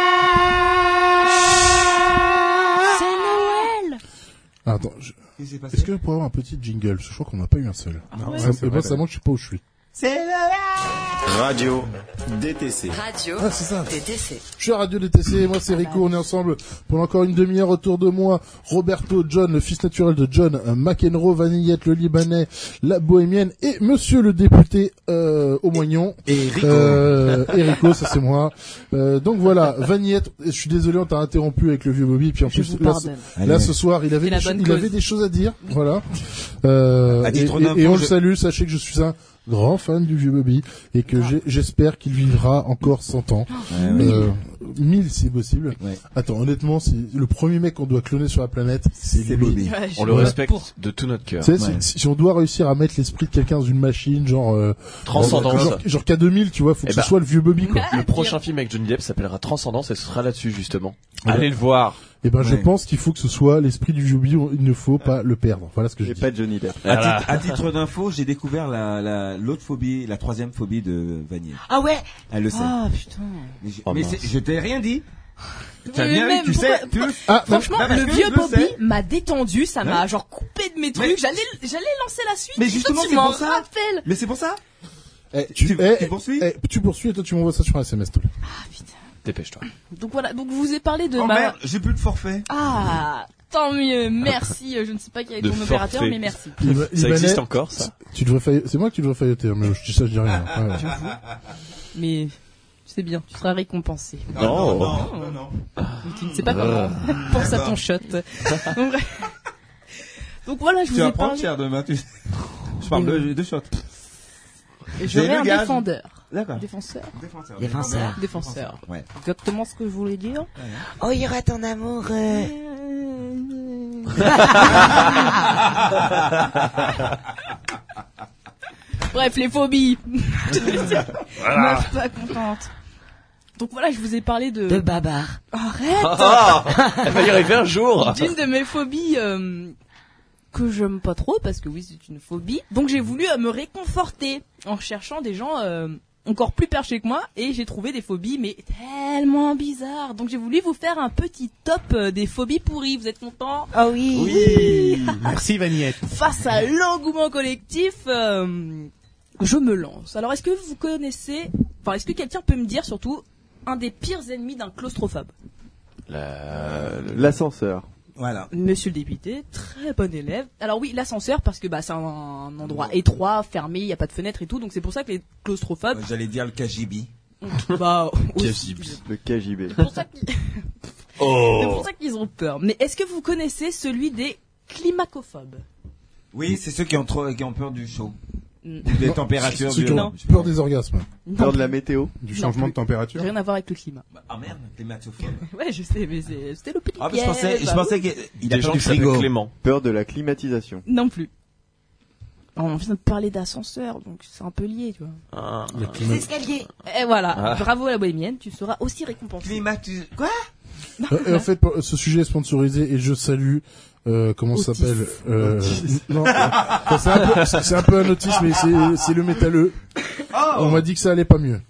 C'est Noël. Ah, attends, je... Qu'est-ce qui s'est passé? Est-ce que je pourrais avoir un petit jingle? Parce que je crois qu'on n'a pas eu un seul. Ah ouais, ça, c'est moi, vrai, ça manque, je sais pas où je suis. C'est Noël. Radio D T C. Radio Ah, c'est ça. D T C. Je suis à Radio D T C, moi c'est Rico, on est ensemble pour encore une demi-heure autour de moi. Roberto, John, le fils naturel de John, McEnroe, Vanillette, le Libanais, la Bohémienne et Monsieur le député euh, au Moignon. Et Rico. Euh, et Rico, ça c'est moi. Euh, donc voilà, Vanillette, je suis désolé, on t'a interrompu avec le vieux Bobby, puis en Je plus vous là, pardonne. ce, là ce soir il avait C'est la des, cho- bonne il cause. avait des choses à dire, voilà. Euh, À et, titre et- d'info, et on le je- salue, sachez que je suis un grand fan du vieux Bobby et que j'ai- j'espère qu'il vivra encore cent ans. Ouais, ouais. Euh, mille si possible. Ouais. Attends, honnêtement, c'est le premier mec qu'on doit cloner sur la planète, c'est C'est lui. Bobby. Ouais, je- On le Voilà. respecte de tout notre cœur. Tu sais, Ouais. si, si on doit réussir à mettre l'esprit de quelqu'un dans une machine, genre euh, Transcendance. genre, genre K deux mille, tu vois, faut que Eh ce ben, soit le vieux Bobby, quoi. Le prochain film avec Johnny Depp s'appellera Transcendance et ce sera là-dessus justement. Ouais. Allez le voir. Et ben, je Ouais. pense qu'il faut que ce soit l'esprit du vieux Bobby. Il ne faut pas le perdre. Voilà ce que je J'ai dis. pas Johnny Depp. À Voilà. titre, à titre d'info, j'ai découvert la, la, l'autre phobie, la troisième phobie de Vanille. Ah ouais. Elle le sait. Ah putain. Mais, je, Oh, mais mince. c'est- je t'ai rien dit. Tu as Mais bien vu, même, tu pourquoi- sais, tu le- Ah, Franchement, Bah, parce le que vieux je le Bobby sais. m'a détendu, ça m'a genre coupé de mes trucs. Mais- J'allais, j'allais lancer la suite. Mais et toi, justement, tu c'est m'en pour ça. rappelles. Mais c'est pour ça. Eh, tu, Tu- eh, tu poursuis eh, tu poursuis et toi tu m'envoies ça sur un S M S, s'il te plaît. Ah putain. Dépêche-toi. Donc voilà, donc je vous ai parlé de Oh ma. merde, j'ai plus de forfait. Ah, tant mieux, merci. Je ne sais pas qui est De ton opérateur, forfait. mais merci. Il va- Ça Libanais, existe encore ça? Tu devrais faillir... C'est moi qui devrais failloter, hein, mais je dis ça, je dis rien. Ouais, ouais. Mais c'est bien, tu seras récompensé. Non, non, non, non, non. Mais tu ne sais pas comment. Pense à ton shot. Donc, bref. Donc voilà, je Tu vous vas ai prendre parlé. cher demain, tu Je parle de, de shot. Et J'ai J'aurai le un gage. défendeur. D'accord. Défenseur. Défenseur. Défenseur. Défenseur. Ouais. Exactement ce que je voulais dire. Oh, il y aura ton amour. euh. Bref, les phobies. Meuf pas contente. Donc voilà, je vous ai parlé de. De babar. Arrête. Ah, elle va y arriver un jour. D'une de mes phobies euh, que j'aime pas trop parce que oui, c'est une phobie. Donc j'ai voulu euh, me réconforter en cherchant des gens euh, encore plus perchés que moi et j'ai trouvé des phobies mais tellement bizarres. Donc j'ai voulu vous faire un petit top euh, des phobies pourries. Vous êtes contents? Oh oui. Oui. Merci Vanillette. Face à l'engouement collectif, euh, je me lance. Alors est-ce que vous connaissez, enfin est-ce que quelqu'un peut me dire surtout un des pires ennemis d'un claustrophobe? La- L'ascenseur. Voilà. Monsieur le député, très bon élève. Alors oui, l'ascenseur parce que bah c'est un, un endroit étroit, fermé, il y a pas de fenêtre et tout, donc c'est pour ça que les claustrophobes, Euh, J'allais dire le K G B. bah aussi, Le K J B. c'est pour ça qu'ils- c'est Oh. pour ça qu'ils ont peur. Mais est-ce que vous connaissez celui des climacophobes? Oui, c'est ceux qui ont trop, qui ont peur du chaud. Mm. Des Non, températures Ceux du... qui ont Non. peur des orgasmes. Peur de la météo. Du Non changement plus. de température. Rien à voir avec le climat. Ah merde, climatophobe. Ouais, je sais, mais c'est- c'était le petit Ah, mais je pensais, piège, je bah pensais oui. qu'il a Des peur gens du qui s'appellent frigo. Clément. Peur de la climatisation. Non plus. On vient de parler d'ascenseur, donc c'est un peu lié, tu vois. Ah. Les escaliers. Et voilà, Ah. bravo à la bohémienne, tu seras aussi récompensé. Climatis... Quoi? Euh, et en fait, pour- ce sujet est sponsorisé et je salue. Euh, comment ça Autisme. s'appelle euh, Non, enfin, c'est un peu, c'est un peu un autisme, mais c'est, c'est le métalleux. On m'a dit que ça allait pas mieux.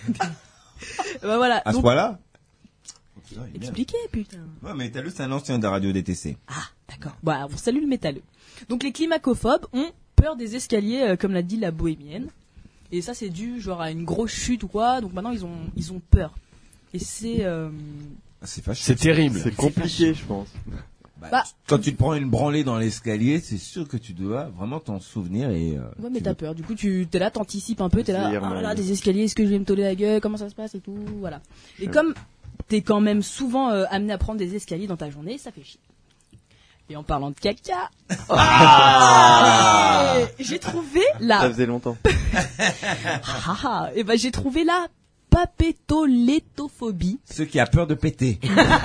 Bah voilà. À ce donc, point-là? Putain, il est bien. expliquez, putain. Ouais, mais t'as lu, c'est un ancien de la radio D T C. D'accord. Bah, on salue le métalleux. Donc les climacophobes ont peur des escaliers, euh, comme l'a dit la bohémienne. Et ça, c'est dû genre à une grosse chute ou quoi. Donc maintenant, ils ont, ils ont peur. Et c'est, euh, C'est fâcheux. C'est terrible. C'est compliqué, je pense. Bah, Bah. Quand tu te prends une branlée dans l'escalier, c'est sûr que tu dois vraiment t'en souvenir et... euh, ouais, mais tu t'as veux- peur. Du coup, tu t'es là, t'anticipes un peu, t'es là, C'est oh là là, normal. des escaliers, est-ce que je vais me toller la gueule, comment ça se passe et tout, voilà. Et comme t'es quand même souvent euh, amené à prendre des escaliers dans ta journée, ça fait chier. Et en parlant de caca, Ah euh, j'ai trouvé Ça la, faisait longtemps. ah, ah, et ben j'ai trouvé la papétolétophobie. Ceux qui a peur de péter.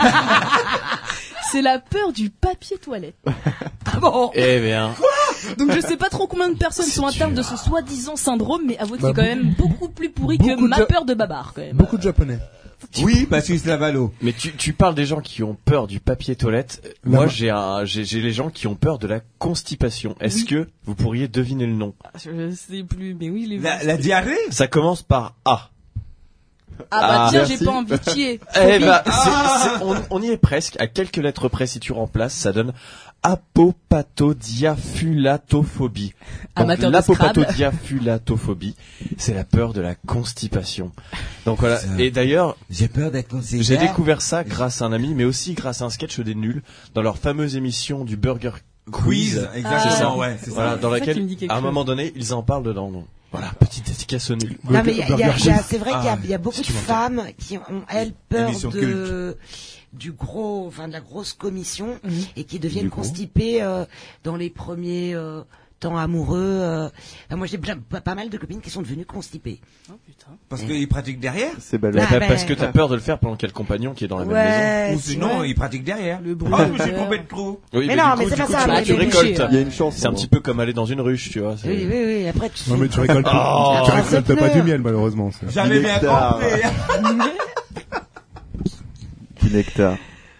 C'est la peur du papier toilette. Ah bon? Eh bien. Donc je sais pas trop combien de personnes sont atteintes de ce soi-disant syndrome, mais avouez que Bah, c'est quand même beaucoup plus pourri que beaucoup de ma ja- peur de babar quand même. Beaucoup de japonais. Oui, parce qu'ils se lavent à l'eau. Mais tu, tu parles des gens qui ont peur du papier toilette. La Moi, ma- j'ai un, j'ai, j'ai les gens qui ont peur de la constipation. Est-ce Oui. que vous pourriez deviner le nom? Je sais plus, mais oui, les La, la diarrhée? Ça commence par A. Ah bah tiens, merci. j'ai pas envie de chier. Eh bah, c'est- c'est- on, on y est presque. À quelques lettres près, si tu remplaces, ça donne apopatodiapulatophobie. Donc, Amateur de Scrabble. l'apopatodiapulatophobie, c'est la peur de la constipation. Donc voilà. Et d'ailleurs, j'ai peur d'être constipé. J'ai découvert ça grâce à un ami, mais aussi grâce à un sketch des nuls dans leur fameuse émission du Burger Quiz, Quiz. exactement, C'est ça. ouais, c'est ça. Voilà, dans C'est ça qui me dit laquelle, quelque à un chose. moment donné, ils en parlent dedans. Donc, voilà, petite dédicace au nul. Non, mais il y a- il y a- il y a- c'est vrai qu'il y a, Ah, il y a beaucoup si de tu m'entends. femmes qui ont, elles, peur Émission de, du gros, enfin, de la grosse commission, et qui deviennent Du gros. constipées, euh, dans les premiers, euh, temps amoureux, euh. Enfin, moi, j'ai plein- pas, pas mal de copines qui sont devenues constipées. Oh putain. Parce qu'ils pratiquent derrière. C'est ballot. Bah, Ah, bah, ben- parce que t'as peur de le faire pendant qu'il y a le compagnon qui est dans la même Ouais, Ou sinon, ils pratiquent derrière. Le bruit. Ah, de mais j'ai cœur. tombé de trop. maison. Oui, Mais du non, coup, mais du c'est pas coup, ça, tu, mais tu les récoltes. déchets, Il y a une chance. C'est un petit peu comme aller dans une ruche, tu vois. c'est- Oui, oui, oui, après, tu Non mais tu récoltes, Oh. tu Ah, récoltes ça pas pleure. du miel malheureusement. c'est- J'avais bien nectar. compris. Petit nectar.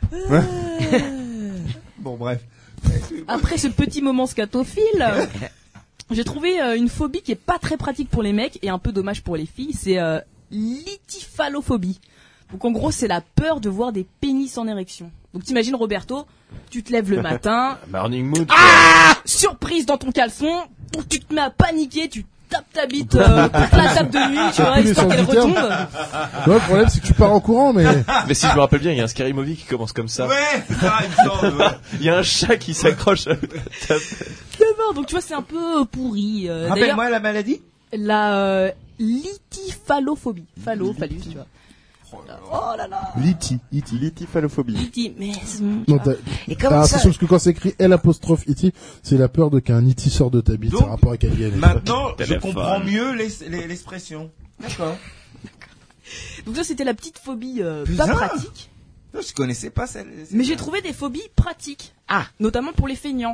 Bon, bref. Après ce petit moment scatophile, j'ai trouvé euh, une phobie qui est pas très pratique pour les mecs et un peu dommage pour les filles, c'est euh, l'ityphalophobie. Donc en gros, c'est la peur de voir des pénis en érection. Donc t'imagines Roberto, tu te lèves le matin, Morning mood. ah surprise dans ton caleçon, tu te mets à paniquer, tu tapes ta bite euh, contre la table de nuit, tu Dans vois, tous les histoire sens qu'elle du terme. retombe. Ouais, le problème, c'est que tu pars en courant, mais Mais si je me rappelle bien, il y a un Scary Movie qui commence comme ça. Ouais, c'est ça, il me semble. ouais. Il y a un chat qui s'accroche à ta D'accord, donc tu vois, c'est un peu euh, pourri. euh, d'ailleurs, Rappelle-moi la maladie. la euh, lithyphalophobie. Phallo, phallus, tu vois. Oh là là. Liti, iti. L'ityphalophobie. Lithy, mais... Non, t'as, Et t'as comment ça, attention parce que quand c'est écrit L apostrophe iti, c'est la peur de qu'un iti sort de ta bite. Donc, C'est un rapport avec Alien. Maintenant, je Téléphone. comprends mieux l'es- l'es- l'expression. D'accord. Donc ça, c'était la petite phobie euh, Putain. pas pratique. Je connaissais pas celle. Mais j'ai trouvé des phobies pratiques. Ah. Notamment pour les feignants.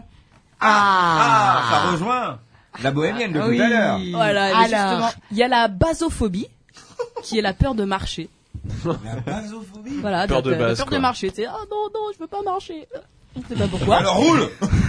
Ah, ça rejoint la bohémienne de Ah tout oui. à l'heure. Voilà, mais Alors. justement, il y a la basophobie, qui est la peur de marcher. La basophobie. Voilà, Peur de la base, peur quoi. de marcher. C'est ah non non, je veux pas marcher. Je sais pas pourquoi. Alors roule.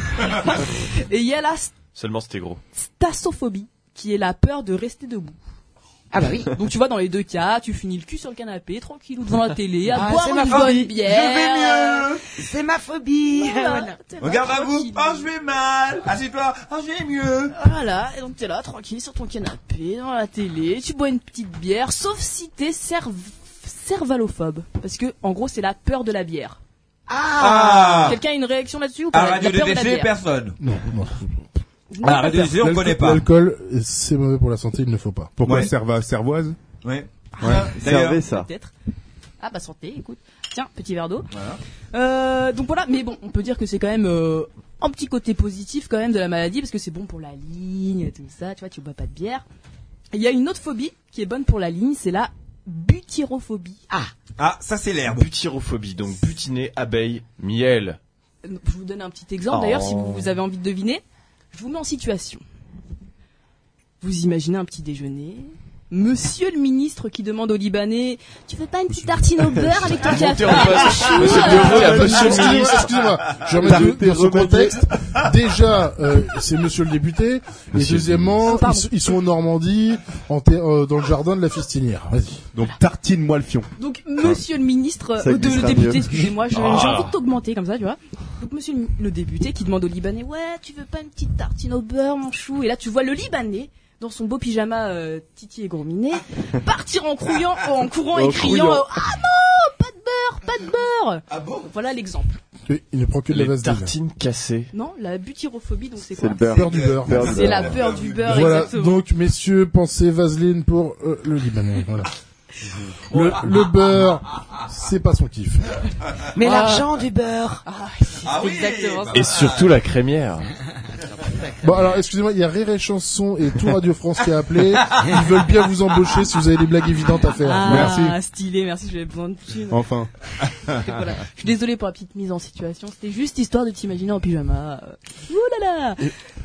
Et il y a la Seulement c'était gros. stassophobie, qui est la peur de rester debout. Ah bah oui. Donc tu vois, dans les deux cas, tu finis le cul sur le canapé, tranquille ou devant la télé, à Ah, boire c'est une ma bonne phobie. bière. Je vais mieux. C'est ma phobie. Voilà. Voilà. T'es là, Regarde à vous. tranquille. Oh, je vais mal. Assieds-toi. Oh, je vais mieux. Voilà, et donc t'es là, tranquille, sur ton canapé, dans la télé, tu bois une petite bière, sauf si t'es cerv... cervalophobe. Parce que, en gros, c'est la peur de la bière. Ah. Quelqu'un a une réaction là-dessus ou À pas? La Radio peur de la D D C, bière. personne. Non, non. À Radio D D C, on connaît pas. L'alcool, c'est mauvais pour la santé, il ne faut pas. Pourquoi Ouais. serva, servoise? Ouais. Ah, D'ailleurs, Servez ça. Peut-être. Ah bah santé, écoute. Tiens, petit verre d'eau. Voilà. Euh, donc voilà, mais bon, on peut dire que c'est quand même euh, un petit côté positif quand même de la maladie, parce que c'est bon pour la ligne, tout ça, tu vois, tu bois pas de bière. Il y a une autre phobie qui est bonne pour la ligne, c'est la butyrophobie. Ah. Ah, ça c'est l'herbe. Butyrophobie, donc butiner, abeille, miel. Euh, Je vous donne un petit exemple, Oh. d'ailleurs, si vous, vous avez envie de deviner. Je vous mets en situation. Vous imaginez un petit déjeuner. Monsieur le ministre qui demande aux Libanais, tu veux pas une petite tartine au beurre avec ton café? Montez en poste. Chou, Monsieur le euh, bureau, il y a monsieur le Excusez-moi, ministre. excusez-moi, je remets T'as deux- été dans son remanié. contexte. Déjà, euh, c'est monsieur le député. Et Monsieur deuxièmement, le- ils, sont- ils sont en Normandie, en ter- euh, dans le jardin de la Fistinière. Vas-y. Donc tartine-moi le fion. Donc, monsieur le ministre, Ça euh, de, le glissera député, mieux. excusez-moi, je- j'ai Ah. envie de t'augmenter comme ça, tu vois. Donc, monsieur le, le député qui demande au Libanais, ouais, tu veux pas une petite tartine au beurre, mon chou? Et là, tu vois le Libanais, dans son beau pyjama euh, titi et gourminet, partir en courant, en courant et En criant, criant. euh, ah non, pas de beurre, pas de beurre. Ah bon? Donc, voilà l'exemple. Oui, il ne prend que de la Les vaseline. tartines cassées. Non, la butyrophobie, donc c'est C'est quoi? le beurre. Peur du beurre. Peur du C'est beurre. la peur du beurre, Voilà, exactement. donc messieurs, pensez vaseline pour euh, le Libanais. Voilà. Le, le beurre, c'est pas son kiff. Mais Ah. l'argent du beurre. Ah, Ah oui, exactement bah ça. Et surtout la crémière. Bon alors, excusez-moi, il y a Rire et Chanson et tout Radio France qui a appelé. Ils veulent bien vous embaucher si vous avez des blagues évidentes à faire. Ah, Merci. stylé, merci, j'avais besoin de thunes. Enfin. Et voilà. Je suis désolé pour la petite mise en situation. C'était juste histoire de t'imaginer en pyjama. Euh, Ouh là là.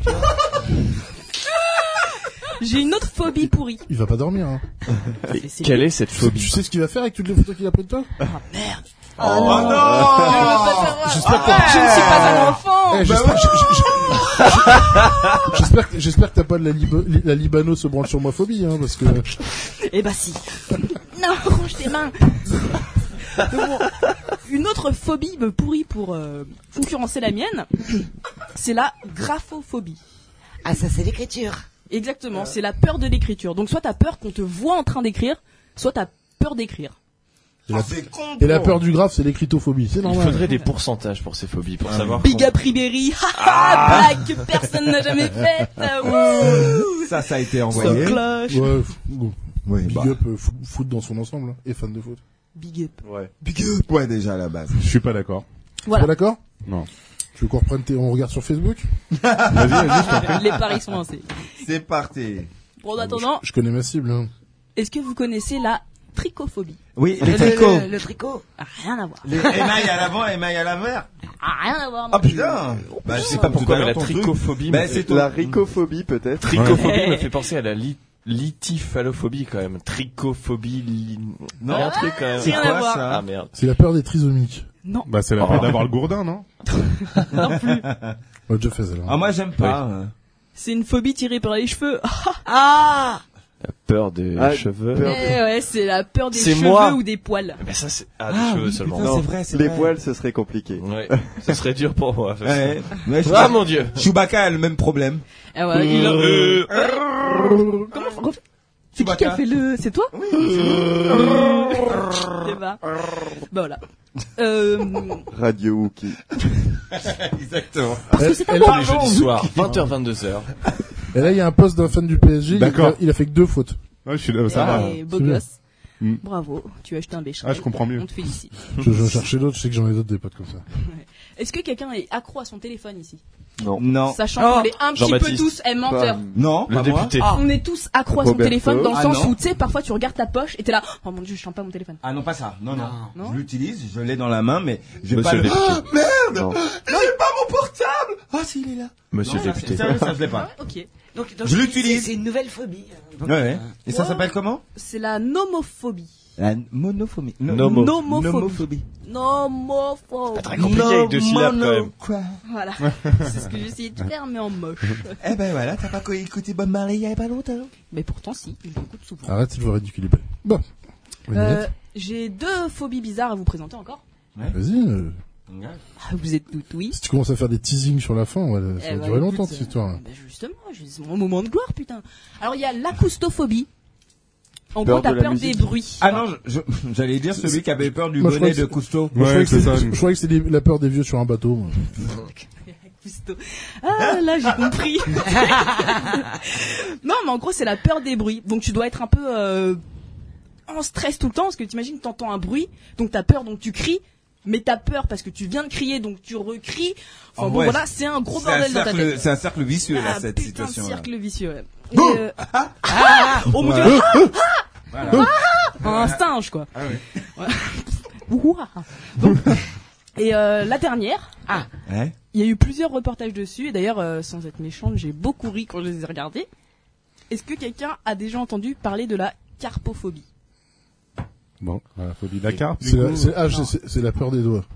J'ai une autre phobie pourrie. Il va pas dormir. Hein. Et quelle est cette Tu phobie? sais ce qu'il va faire avec toutes les photos qu'il a prises de toi? Ah merde. Oh non! J'espère que Je ne suis pas un enfant. Eh, j'espère, je- je- je- j'espère que j'espère que t'as pas de la, libo- li- la libano se branle sur moi phobie, hein, parce que Eh bah si. Non, range tes mains. Donc bon, une autre phobie me pourrit pour euh, concurrencer la mienne, c'est la graphophobie. Ah, ça c'est l'écriture. Exactement, c'est la peur de l'écriture. Donc soit t'as peur qu'on te voit en train d'écrire, soit t'as peur d'écrire. Et la, et la peur du graphe, c'est l'écritophobie, c'est Il normal. faudrait des pourcentages pour ces phobies, pour savoir. Big up Ribéry, haha, blague que personne n'a jamais faite. Wouh. Ça, ça a été envoyé. Ça clash. Ouais, f- Ouais, Big bah. up euh, foot, foot dans son ensemble, hein, et fan de foot. Big up. Ouais. Big up. Ouais, déjà à la base. Je suis pas d'accord. Voilà. Pas d'accord? Non. Tu veux qu'on reprenne tes... on regarde sur Facebook? Vas-y, vas-y, je t'en prie. Les paris sont lancés. C'est parti. Bon, en attendant, Je connais ma cible, hein. est-ce que vous connaissez la trichophobie? Oui, Le, les le- tricots. le- le tricot. Ah, rien à voir. Les émailles à l'avant, émailles à l'envers. Ah, rien à voir. Ah non plus. putain. Bah, je sais Pas pas pourquoi, mais la ton truc. trichophobie. Bah, me c'est fait- ton... La ricophobie peut-être. Trichophobie me fait penser à la li- lithifalophobie quand même. Trichophobie. Li... Non. Il y a un truc quand même. C'est Rien à quoi voir. ça? Ah merde. C'est la peur des trisomiques. Non, Bah, c'est la peur d'avoir le gourdin, non? non plus. On l'a déjà fait, celle-là. Ah, moi, j'aime pas. hein. C'est une phobie tirée par les cheveux. Ah! La peur des Ah, cheveux. peur. Eh ouais, c'est la peur des C'est cheveux moi. ou des poils. Mais ça c'est ah des Ah, cheveux oui, seulement. putain, Non, c'est vrai, c'est les vrai. poils, ce serait compliqué. Ouais. Ce serait dur pour moi. ça. Ouais. Ouais, Ah Chewbacca- mon dieu. Chewbacca a le même problème. Ah ouais, il a... Euh, Comment ref- C'est qui qui a Chewbacca. fait le... C'est toi? Oui. Eh ben, bah voilà. Euh... Radio Wookie. Exactement. Parce que c'est pas Elle- bon. tous les jeudis soirs, vingt heures vingt-deux heures. Et là, il y a un post d'un fan du P S G. il a- D'accord. Il a fait que deux fautes. Ouais, je suis là, ça va. Eh, beau C'est bien. gosse. Mm. Bravo, tu as acheté un bécherel. Ah, je comprends mieux. On te félicite. Je, je cherchais d'autres, je sais que j'en ai d'autres des potes comme ça. Est-ce que quelqu'un est accro à son téléphone ici? Non. Non. Sachant Oh. qu'on est un petit peu Jean-Baptiste. tous eh, menteurs. Pas- Non, Le pas moi. député. On est tous accro à son Roberto. téléphone dans le Ah, sens non. où, tu sais, parfois tu regardes ta poche et t'es là, oh mon dieu, je sens pas mon téléphone. Ah non, pas ça. Non, non. Non. Je l'utilise, je l'ai dans la main, mais je vais Monsieur pas le le... député. Ah, merde! Non. J'ai pas mon portable! Ah, si, il est là. Monsieur Non, le ça, député. Sérieux, ça, je l'ai pas. Ok. Donc, donc Je c'est- l'utilise. C'est une nouvelle phobie. Donc, Ouais, ouais. Et ça Ouais. s'appelle comment? C'est la nomophobie. La monophobie. Nomo. Nomophobie. Nomophobie. Nomophobie. Très compliqué avec deux syllabes quand même. Quoi? Voilà. C'est ce que j'ai essayé de faire, mais en moche. Eh ben voilà, t'as pas écouté Bob Marley il y a pas longtemps. Mais pourtant, si, je l'écoute souvent. Arrête, tu vas ridiculiser. Bon. Euh, j'ai deux phobies bizarres à vous présenter encore. Vas-y. euh, Ah, vous êtes tout oui. Si tu commences à faire des teasings sur la fin, ouais, ça Eh va bah, durer écoute, longtemps, euh, cette histoire. bah, justement, je- c'est mon moment de gloire, putain. Alors, il y a l'acoustophobie. En Peur gros, t'as de la peur des musique. bruits. Ah non, je- je- j'allais dire celui qui avait peur du Moi, je bonnet crois de que Cousteau. Moi, je croyais Ouais, que c'est c'était- ça. je croyais que c'était des- la peur des vieux sur un bateau. moi. Cousteau. Ah, là, j'ai compris. Non, mais en gros, c'est la peur des bruits. Donc, tu dois être un peu euh, en stress tout le temps, parce que t'imagines, t'entends un bruit, donc t'as peur, donc tu cries. Mais t'as peur parce que tu viens de crier, donc tu recries. Enfin En bon, vrai, voilà, c'est un gros c'est un bordel dans ta cercle- tête. C'est un cercle vicieux, là, Ah, cette putain, situation. cercle vicieux, ouais. Et, euh, ah, oh mon dieu, Voilà. ah, Voilà. ah, un singe, quoi. Ah oui. Ouais. Ouah. Donc, et euh, la dernière, Ah, Ouais. il y a eu plusieurs reportages dessus, et d'ailleurs, euh, sans être méchante, j'ai beaucoup ri quand je les ai regardés. Est-ce que quelqu'un a déjà entendu parler de la carpophobie? Bon, la phobie Dakar. C'est la, c'est- ah, je- c'est- c'est la peur des doigts.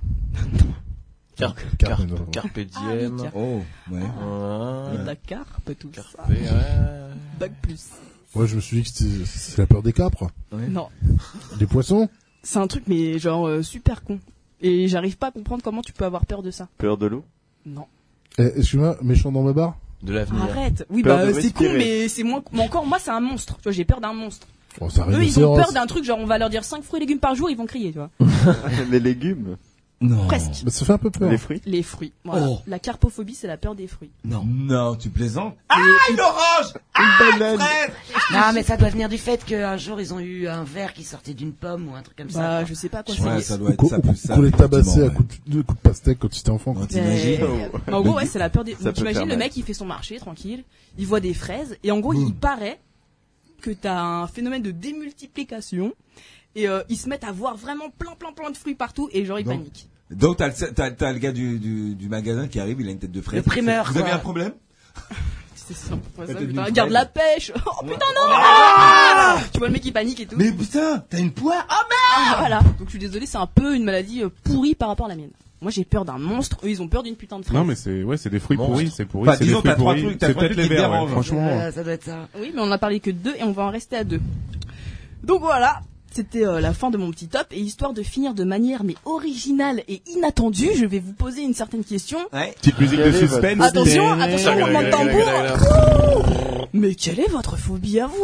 Car- Carpe, car- non. Carpe Ah oui, diem. car- Oh, ouais. Ouais. Et la carpe, tout Carpe, ça. ouais. Bac plus. Ouais, je me suis dit que c'était- c'est la peur des capres. Non. Des poissons. C'est un truc, mais genre euh, super con. Et j'arrive pas à comprendre comment tu peux avoir peur de ça. Peur de l'eau. Non. Eh, excuse-moi, méchant dans ma barre. De l'avenir. Arrête. Oui, Peur bah de c'est con, respirer. mais c'est moins. Mais encore, moi, c'est un monstre. Tu vois, j'ai peur d'un monstre. Oh, ça Eux, arrive ils ont peur d'un truc, genre on va leur dire cinq fruits et légumes par jour, ils vont crier, tu vois. Les légumes. Non. Presque. Bah, ça fait un peu peur. Les fruits. Les fruits. Voilà. Oh. La carpophobie, c'est la peur des fruits. Non. Non, tu plaisantes. Ah, une orange! Ah, une fraise! non, mais ça doit venir du fait qu'un jour ils ont eu un verre qui sortait d'une pomme ou un truc comme ça. Bah, quoi. je sais pas à quoi Ouais, c'est. ça Ou doit être qu'on ça plus ça. qu'on les tabassait à effectivement, coups de, de coups de pastèque quand ils étaient enfants. quoi. Ouais. T'imagines? Mais- En gros, ouais, c'est la peur des. Ça Donc, peut t'imagines, faire le mal. mec, il fait son marché, tranquille. Il voit des fraises. Et en gros, il paraît que t'as un phénomène de démultiplication. Et euh, ils se mettent à voir vraiment plein, plein, plein de fruits partout. Et genre, ils Donc, paniquent. Donc, t'as le, t'as, t'as le gars du, du, du magasin qui arrive, il a une tête de fraise. Le primeur, Vous avez quoi. un problème? C'est ça. Ouais, ça, tête putain, d'une garde fraise. la pêche. Oh putain, non! Ah tu vois le mec qui panique et tout. Mais putain, t'as une poire? Ah, Ah, voilà. Donc je suis désolé, c'est un peu une maladie euh, pourrie par rapport à la mienne. Moi j'ai peur d'un monstre, eux ils ont peur d'une putain de fraise. Non, mais c'est, ouais, c'est des fruits Monstre. pourris, c'est pourri, Enfin, c'est des disons, fruits t'as trois pourris. trucs, t'as C'est trois peut-être trucs les qui te verts, ouais, dérangent. franchement. Euh, ça doit être ça. Oui, mais on en a parlé que deux et on va en rester à deux. Donc voilà, C'était euh, la fin de mon petit top et histoire de finir de manière mais originale et inattendue, je vais vous poser une certaine question. Ouais. Petite musique de suspense. Attention, attention, roulement de tambour. Mais quelle est votre phobie à vous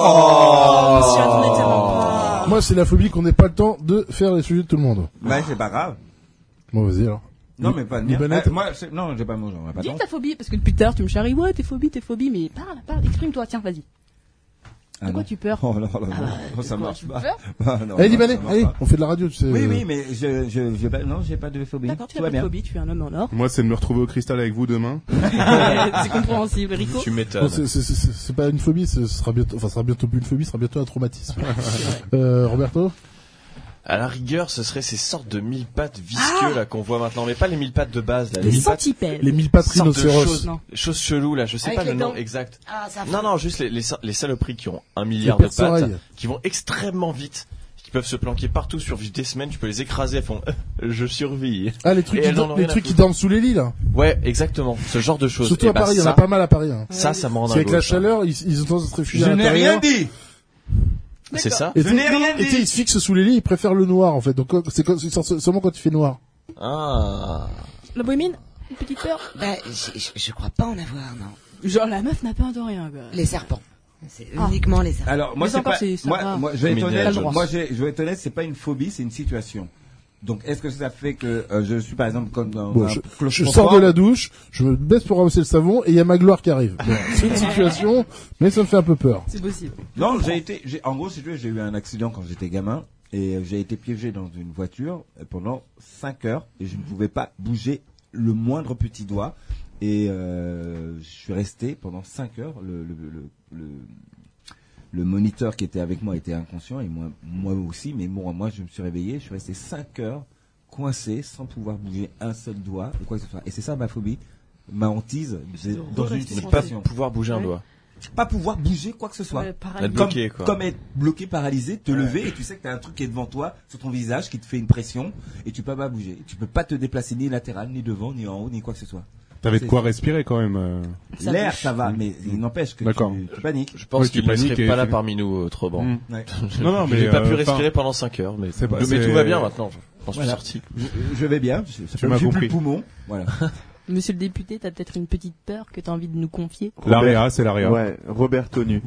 Oh, monsieur, attendez tellement pas. Moi, c'est la phobie qu'on n'ait pas le temps de faire les sujets de tout le monde. Ouais, c'est pas grave. Bon, vas-y alors. Non, mais pas de mien. Libanette. Euh, moi, c'est- non, j'ai pas mon genre. Dis ta phobie, parce que depuis tout à l'heure tu me charries, ouais, tes phobies, tes phobies, mais parle, parle, exprime-toi, tiens, vas-y. Ah De quoi non. tu peurs Oh là là, Ah non, bah, oh, ça de quoi marche tu pas. peurs Ah, non, Allez, non, Libanais, ça marche allez, pas. on fait de la radio, tu sais. Oui, euh, oui, mais je, je, j'ai pas, non, j'ai pas de phobie. D'accord, tu Tout n'as va pas de bien. phobie, tu es un homme en or. Moi, c'est de me retrouver au cristal avec vous demain. C'est compréhensible, Rico. Tu non, m'étonnes. c'est, c'est, c'est, c'est- c'est pas une phobie, ce sera bientôt, enfin, ce sera bientôt plus une phobie, ce sera bientôt un traumatisme. euh, Roberto? À la rigueur, ce serait ces sortes de mille pattes visqueux là qu'on voit maintenant, mais pas les mille pattes de base là. Les mille pattes, centipèdes. Les mille pattes sortes de rhinocéros. choses, Non. choses cheloues là. Je sais Avec pas le les nom dents. exact. Ah, ça Non, non, juste les, les, les saloperies qui ont un Les milliard de pattes, perce-oreilles. qui vont extrêmement vite, qui peuvent se planquer partout sur des semaines. Tu peux les écraser, elles font je survis. Ah, les trucs, Et qui, elles en dor- ont les rien à trucs qui foutre. dorment sous les lits, là. Ouais, exactement. Ce genre de choses. Surtout Et à bah, Paris, il y en ça, a pas mal à Paris, hein. Ça, ça me rend C'est avec dingo, la ça. chaleur, ils, ils ont tendance à se réfugier Je à n'ai l'intérieur. rien dit. C'est ça. Et Je tu sais- n'ai rien et tu sais, dit. ils se fixent sous les lits, ils préfèrent le noir, en fait. Donc, c'est quand- c'est seulement quand il fait noir. Ah. La bohémine, une petite peur. Bah, je, je, je crois pas en avoir, non. Genre la meuf n'a peur de rien, quoi. Les serpents. C'est Ah. uniquement les serpents. Alors, moi, Mais c'est encore, pas, c'est- ça moi, va. moi, je vais être Mais honnête, t'as le droit. moi, j'ai- je vais être honnête, c'est pas une phobie, c'est une situation. Donc, est-ce que ça fait que euh, je suis, par exemple, comme dans Bon, un je, je claustrophobe. sors de la douche, je me baisse pour ramasser le savon, et il y a ma gloire qui arrive. Bon, c'est une situation, mais ça me fait un peu peur. C'est possible. Non, j'ai été, j'ai, en gros, si tu veux, j'ai eu un accident quand j'étais gamin et euh, j'ai été piégé dans une voiture euh, pendant cinq heures et je ne pouvais pas bouger le moindre petit doigt et euh, je suis resté pendant cinq heures. Le, le, le, le, le moniteur qui était avec moi était inconscient et moi, moi aussi, mais moi, moi, je me suis réveillé, je suis resté cinq heures coincé sans pouvoir bouger un seul doigt ou quoi que ce soit. Et c'est ça ma phobie, ma hantise, c'est dans une Ne pas situation. pouvoir bouger un Ouais. doigt. Pas pouvoir bouger quoi que ce soit. Ouais, pareil. Être Comme, bloqué, quoi. comme être bloqué, paralysé, te lever et tu sais que t'as un truc qui est devant toi, sur ton visage, qui te fait une pression et tu peux pas bouger. Tu peux pas te déplacer ni latéral, ni devant, ni en haut, ni quoi que ce soit. T'avais de C'est- quoi respirer quand même. euh. Ça L'air, bouge. ça va, mais il n'empêche que D'accord. tu, tu paniques. Je pense Oui, tu qu'il ne paniques serait et pas là tu- parmi nous autrement. Mm. Ouais. Non, non, mais J'ai pas euh, pu enfin, respirer pendant cinq heures, mais, c'est pas- mais c'est- tout va bien maintenant. Je pense que je Voilà. suis sorti. Je, je vais bien, je- ça Tu fait- m'as j'ai plus compris. le poumon. Voilà. Monsieur le député, t'as peut-être une petite peur que t'as envie de nous confier. L'Aria, c'est l'Aria. Ouais, Robert Tonu.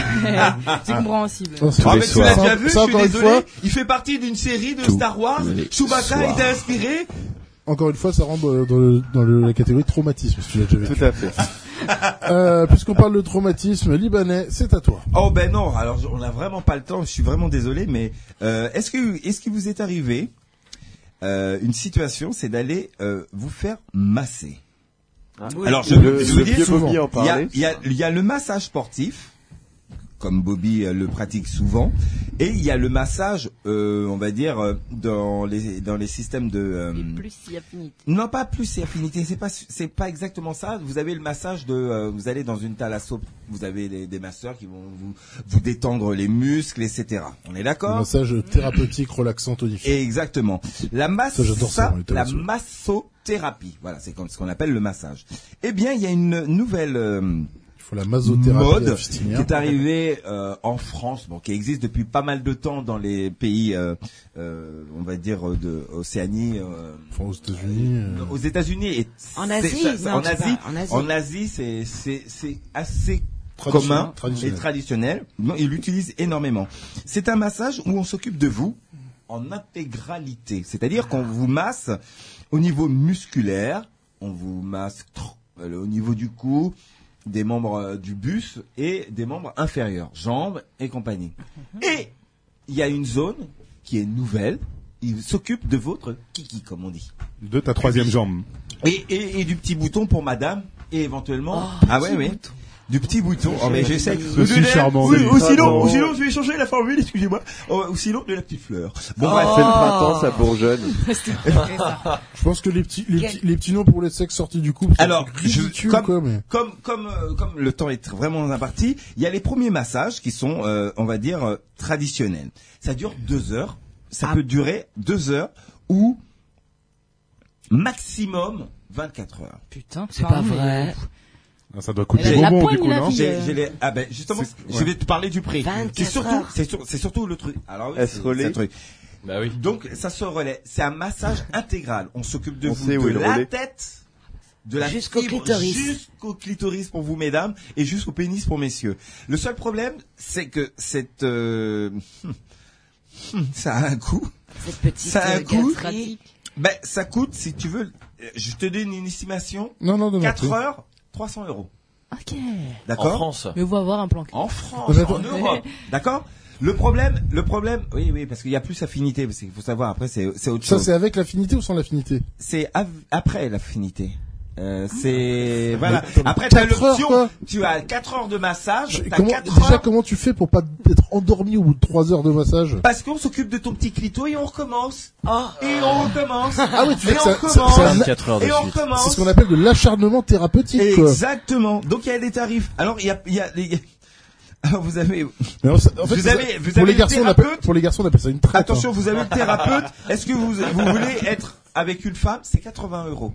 C'est compréhensible. Oh, c'est- Ah, les mais tu soirs. l'as déjà Ça- vu, ça, je suis encore une désolé. fois- Il fait partie d'une série de Tous Star Wars. les Chewbacca soirs. était inspiré. Encore une fois, ça rentre dans, dans le- dans le- la catégorie traumatisme, si tu l'as déjà vécu. Tout à fait. Euh, puisqu'on parle de traumatisme libanais, c'est à toi. Oh ben non, alors on n'a vraiment pas le temps, je suis vraiment désolé, mais euh, est-ce que est-ce qu'il vous est arrivé euh, une situation, c'est d'aller euh, vous faire masser. Oui. Alors je, Le- je vous le dis, vieux Bobby en il y a, parlait. il y a- il y a le massage sportif, comme Bobby euh, le pratique souvent, et il y a le massage, euh, on va dire, euh, dans les dans les systèmes de euh, Plus si affinité. non, pas plus c'est affinité, c'est pas c'est pas exactement ça. Vous avez le massage de euh, vous allez dans une thalasso, vous avez les- des masseurs qui vont vous vous détendre les muscles, et cetera. On est Un d'accord? massage thérapeutique, relaxant, tonifiant. Exactement. La masse, Ça, j'adore ça, ça, les la thalassos. massothérapie. Voilà, c'est comme ce qu'on appelle le massage. Eh bien, il y a une nouvelle euh, Il faut la masothérapie mode qui augustinienne. est arrivée euh, en France, bon, qui existe depuis pas mal de temps dans les pays, euh, euh, on va dire, euh, de Océanie. Euh, Enfin, aux États-Unis. euh, aux États-Unis et En c'est- Asie, ça- ça- non, en tu Asie, parles, en Asie. en Asie, c'est c'est c'est assez Traditionnel, commun traditionnel. et traditionnel. Non, il l'utilise énormément. C'est un massage où on s'occupe de vous en intégralité, c'est-à-dire qu'on vous masse au niveau musculaire, on vous masse euh, au niveau du cou, des membres euh, du buste et des membres inférieurs, jambes et compagnie. Et il y a une zone qui est nouvelle. Il s'occupe de votre kiki, comme on dit. De ta troisième jambe. Et, et, et du petit bouton pour madame, et éventuellement... ah ouais, oui. Du petit bouton. Oh, mais j'essaie. Je suis charmant. Ou, ou sinon, Pardon. ou sinon, je vais changer la formule, excusez-moi. Oh, ou sinon, de la petite fleur. Bon, bref. C'est le printemps, ça bourgeonne. Je pense que les petits, les petits, les petits noms pour les sexes sortis du couple, c'est Alors, je, ridicule, comme, quoi, mais... comme, comme, euh, comme le temps est vraiment imparti, il y a les premiers massages qui sont, euh, on va dire, euh, traditionnels. Ça dure deux heures. Ça Ah. peut durer deux heures ou maximum vingt-quatre heures. Putain, C'est pas vrai. Ah, ça doit coûter Elle a la bonbon poigne, du coup, la non vie. J'ai, j'ai les, ah ben justement, C'est- je ouais. vais te parler du prix. C'est surtout, heures. c'est, sur- c'est surtout le truc. Alors oui, Elle c'est, se relaie. c'est un truc. Bah oui. Donc ça se relaie. C'est un massage intégral. On s'occupe de On vous sait où de est le la relais. tête, de la Jusqu'au fibre, clitoris. jusqu'au clitoris pour vous mesdames et jusqu'au pénis pour messieurs. Le seul problème, c'est que cette euh, ça a un coût. Cette petite Ça a un euh, coût. gâterie. Ben ça coûte, si tu veux, euh, je te donne une estimation. Non, non, non. quatre non, heures, trois cents euros. Ok. D'accord. En France. Mais vous avoir un plan. En France, Mais en attends. Europe. D'accord. Le problème, le problème, oui, oui, parce qu'il y a plus affinité, parce qu'il faut savoir, après, c'est, c'est autre Ça, chose. c'est avec l'affinité ou sans l'affinité? C'est av- après l'affinité. Euh, c'est, voilà. Mais Après, t'as quatre heures, l'option, quoi. tu as quatre heures de massage, Je- t'as comment, quatre déjà, heures, comment tu fais pour pas être endormi au bout de trois heures de massage? parce qu'on s'occupe de ton petit clito et on recommence. Et on recommence. Ah oui, tu et fais que on ça- ça- recommence. c'est un- vingt-quatre heures de et on suite. recommence. C'est ce qu'on appelle de l'acharnement thérapeutique, quoi. Exactement. Donc, il y a des tarifs. Alors, il y a, il y a, il y a- alors, vous avez, Mais en fait, en fait, Vous c'est- avez- vous pour avez les le garçons, on appelle, thérapeute pour les garçons, on appelle ça une traite. attention, hein. vous avez le thérapeute. Est-ce que vous, vous voulez être avec une femme? C'est quatre-vingts euros.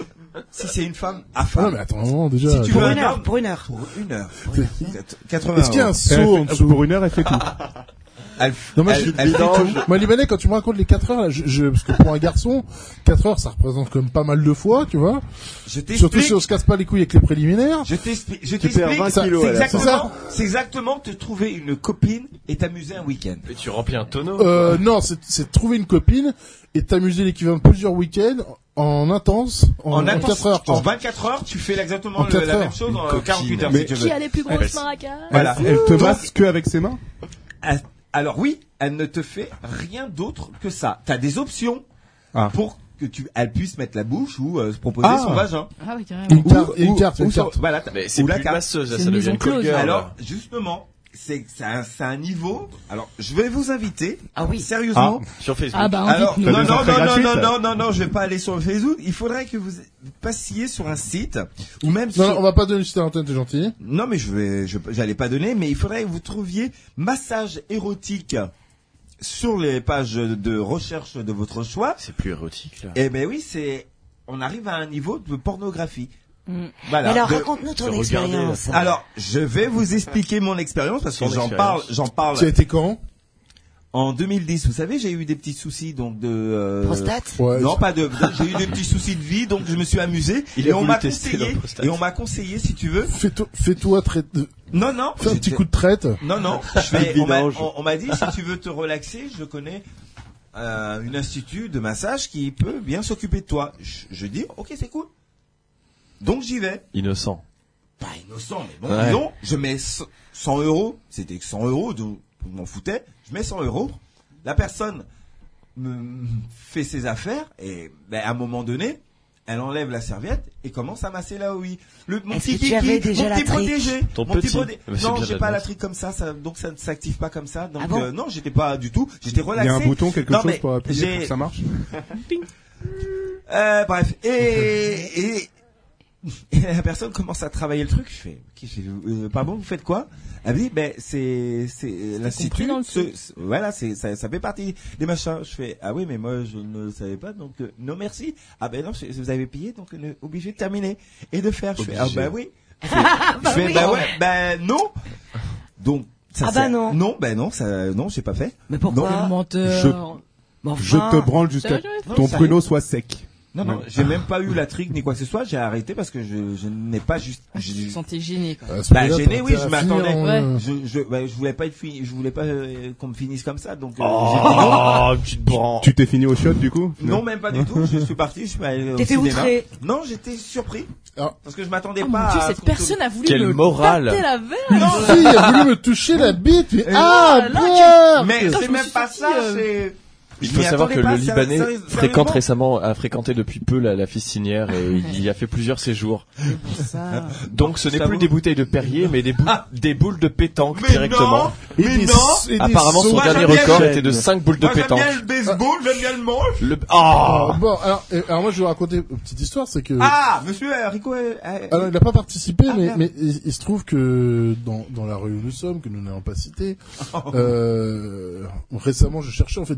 Si c'est une femme à Ah non, femme. mais attends, un moment, déjà. Si tu Pour veux une un heure, homme, pour une heure. pour une heure. C'est- quatre-vingts Est-ce qu'il y a un euros. saut Elle en fait- dessous? pour une heure, elle fait tout. Elle, Non, moi, elle- je, elle fait tout. moi, Libanais, quand tu me racontes les quatre heures, là, je, je, parce que pour un garçon, quatre heures, ça représente quand même pas mal de fois, tu vois. Je t'explique. Surtout si on se casse pas les couilles avec les préliminaires. Je t'explique. Je Tu perds t'explique. vingt C'est kilos à la exactement, fin. c'est exactement te trouver une copine et t'amuser un week-end. Et tu remplis un tonneau. Euh, non, c'est, c'est trouver une copine et t'amuser l'équivalent de plusieurs week-ends en intense, en, en intense- quatre heures, en quoi. vingt-quatre heures, tu fais exactement En le- quatre la heures. même chose en Une quarante-huit heures, copine. si tu Qui veux. a les plus Elle- grosses maracas? Voilà. Elle te Donc, masse que avec ses mains? elle- Alors oui, elle ne te fait rien d'autre que ça. T'as des options Ah. pour que tu, elle puisse mettre la bouche ou euh, se proposer Ah. son vagin. Ah oui, carrément. Une carte, Ou- il y a une ou- carte, il y a ou une sur- carte. Voilà, t'as- Mais c'est ou plus la une carte. masseuse, là, C'est ça une devient mise en une call close. girl. Alors justement, c'est c'est un, c'est un niveau. Alors je vais vous inviter. Ah oui. Sérieusement. Sur Facebook. Ah bah, Alors invite-nous. non des non entrées non non gratuites non non non non, je vais pas aller sur le Facebook. Il faudrait que vous passiez sur un site ou même Non, sur. non, on va pas donner le site à l'antenne, t'es gentil. Non mais je vais, je, j'allais pas donner, mais il faudrait que vous trouviez massage érotique sur les pages de recherche de votre choix. C'est plus érotique, là. Eh ben oui, c'est, on arrive à un niveau de pornographie. Mm. Voilà. Mais alors, De- raconte-nous ton de regarder, expérience. Alors, je vais vous expliquer mon expérience parce que Son j'en expérience. parle, j'en parle. Tu as été quand? En deux mille dix, vous savez, j'ai eu des petits soucis donc de euh, Prostate? Ouais. Non, pas de. de- j'ai eu des petits soucis de vie, donc je me suis amusé Il et a on voulu m'a tester conseillé. leur prostate. Et on m'a conseillé, si tu veux. Fais-toi, fais-toi traite, Non, non. fais un petit j'étais- coup de traite. Non, non. Je fais, on m'a vidange. on- on m'a dit, si tu veux te relaxer, je connais euh, une institut de massage qui peut bien s'occuper de toi. Je, je dis, ok, c'est cool. Donc j'y vais. Innocent. Pas innocent, mais bon, Ouais. disons, je mets cent euros. C'était cent euros, donc je m'en foutais. Je mets cent euros. La personne me fait ses affaires et ben, à un moment donné, elle enlève la serviette et commence à masser là où oui. Le mon Est-ce petit que tu avais kiki, déjà mon la petit trique protégé, Ton mon petit petit. protégé. Mais c'est Non, bien j'ai de pas la la mettre. trique comme ça, ça donc ça ne s'active pas comme ça. Donc Ah bon euh, non, j'étais pas du tout. J'étais Il y relaxé. a un bouton, quelque Non, chose mais pour appuyer j'ai- pour que ça marche? Euh, bref, et, et, et la personne commence à travailler le truc. Je fais, ok, je fais, euh, pardon, vous faites quoi? Elle me dit, ben c'est c'est l'institut. compris dans le ce- truc. ce- voilà, c'est ça, ça fait partie des machins. Je fais, ah oui, mais moi je ne savais pas, donc euh, non merci. Ah ben non, je- vous avez payé, donc euh, obligé de terminer et de faire. Je fais, ah Obligé. ben oui. Je fais, je fais, oui. ben ouais, ben non. Donc ça Ah bah sert- non. non, ben non, ça, non, j'ai pas fait. Mais pourquoi? Non. Menteur. Mais enfin, Je te branle jusqu'à Sérieux ton sérieux. pruneau soit sec. Non, non, j'ai même pas eu la trique ni quoi que ce soit. J'ai arrêté parce que je, je n'ai pas juste. Je me sentais gêné, quoi. À ce Bah moment-là, gêné, t'as oui, intérêt je à finir m'attendais. en- Ouais. Je, je, bah, je voulais pas être fini, je voulais pas euh, qu'on me finisse comme ça, donc. euh, Oh, j'ai dit non. petite branche. Tu t'es fini au shot du coup? Non, même pas du tout. Je suis parti, je suis allé au T'étais cinéma. outré. Non, j'étais surpris Ah. parce que je m'attendais Oh pas. mon dieu, à cette ce qu'on personne tourne- a voulu Quelle me morale. tâter la verge. Une fille a voulu me toucher la bite, mais ah, là, merde! Mais Putain, c'est je me même suis pas senti, ça. euh, C'est. Il Je faut m'y savoir que attendais le pas, Libanais sérieux- fréquente sérieusement. récemment, a fréquenté depuis peu la, la fistinière et il y a fait plusieurs séjours. Ça. Donc ce Je n'est plus t'avoue. des bouteilles de Perrier, mais des, bou- Ah. des boules de pétanque Mais directement. non, Et mais des- non. et des Apparemment son sauts. Moi, dernier j'aime bien record le- était de cinq boules de Moi, j'aime pétanque. bien le baseball, j'aime bien le manche. Le... Ah, Oh bon, alors, euh, alors moi je vais vous raconter une petite histoire, c'est que Ah, monsieur euh, Rico. euh, euh, alors, il n'a pas participé, Ah, mais, merde. mais il, il se trouve que dans, dans la rue où nous sommes, que nous n'avons pas cité, euh, récemment je cherchais en fait des vieilles photos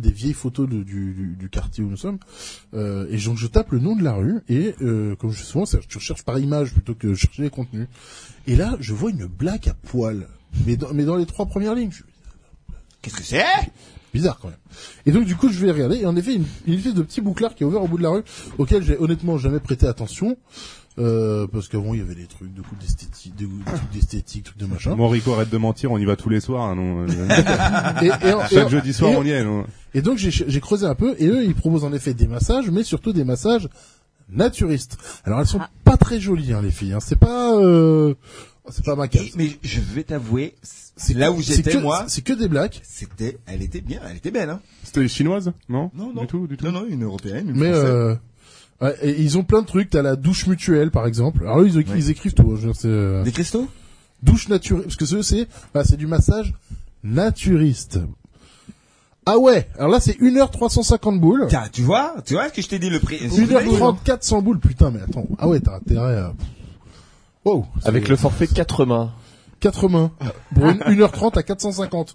photo de- du, du, du quartier où nous sommes. Euh, et donc je tape le nom de la rue et euh, comme je fais souvent, c'est- je recherche par image plutôt que chercher les contenus. Et là, je vois une blague à poil, mais dans, mais dans les trois premières lignes. Je- Qu'est-ce que c'est? Bizarre quand même. Et donc du coup je vais regarder et en effet une, une espèce de petit bouclard qui est ouvert au bout de la rue auquel j'ai honnêtement jamais prêté attention euh, parce qu'avant il y avait des trucs de coups d'esthétique, des trucs d'esthétique, trucs de machin. Mon Rico, arrête de mentir, on y va tous les soirs, hein, non. Et- et en- et Chaque en- jeudi soir, et en- on y est, non. Et donc j'ai j'ai creusé un peu et eux ils proposent en effet des massages mais surtout des massages naturistes. Alors elles sont pas très jolies hein, les filles, hein. C'est pas euh, c'est pas ma case. Mais je vais t'avouer, c'est là où c'est j'étais que- moi. C'est que des blagues. C'était, elle était bien, elle était belle, hein. C'était chinoise, non? Non, non. Du tout, du tout. Non, non, une européenne, une Mais française. euh, ouais, et ils ont plein de trucs. T'as la douche mutuelle, par exemple. Alors eux, ils, ils Ouais. écrivent tout. hein, je veux dire, c'est, euh, Des cristaux? douche naturelle, parce que ce, c'est, bah, c'est du massage naturiste. Ah ouais. Alors là, c'est une heure trois cent cinquante boules. Tiens, tu vois, tu vois ce que je t'ai dit le prix. une heure trente quatre cents boules. Putain, mais attends. Ah ouais, t'as intérêt à... Wow. Avec C'est- le forfait quatre mains. quatre mains. Pour une, une heure trente à quatre cent cinquante.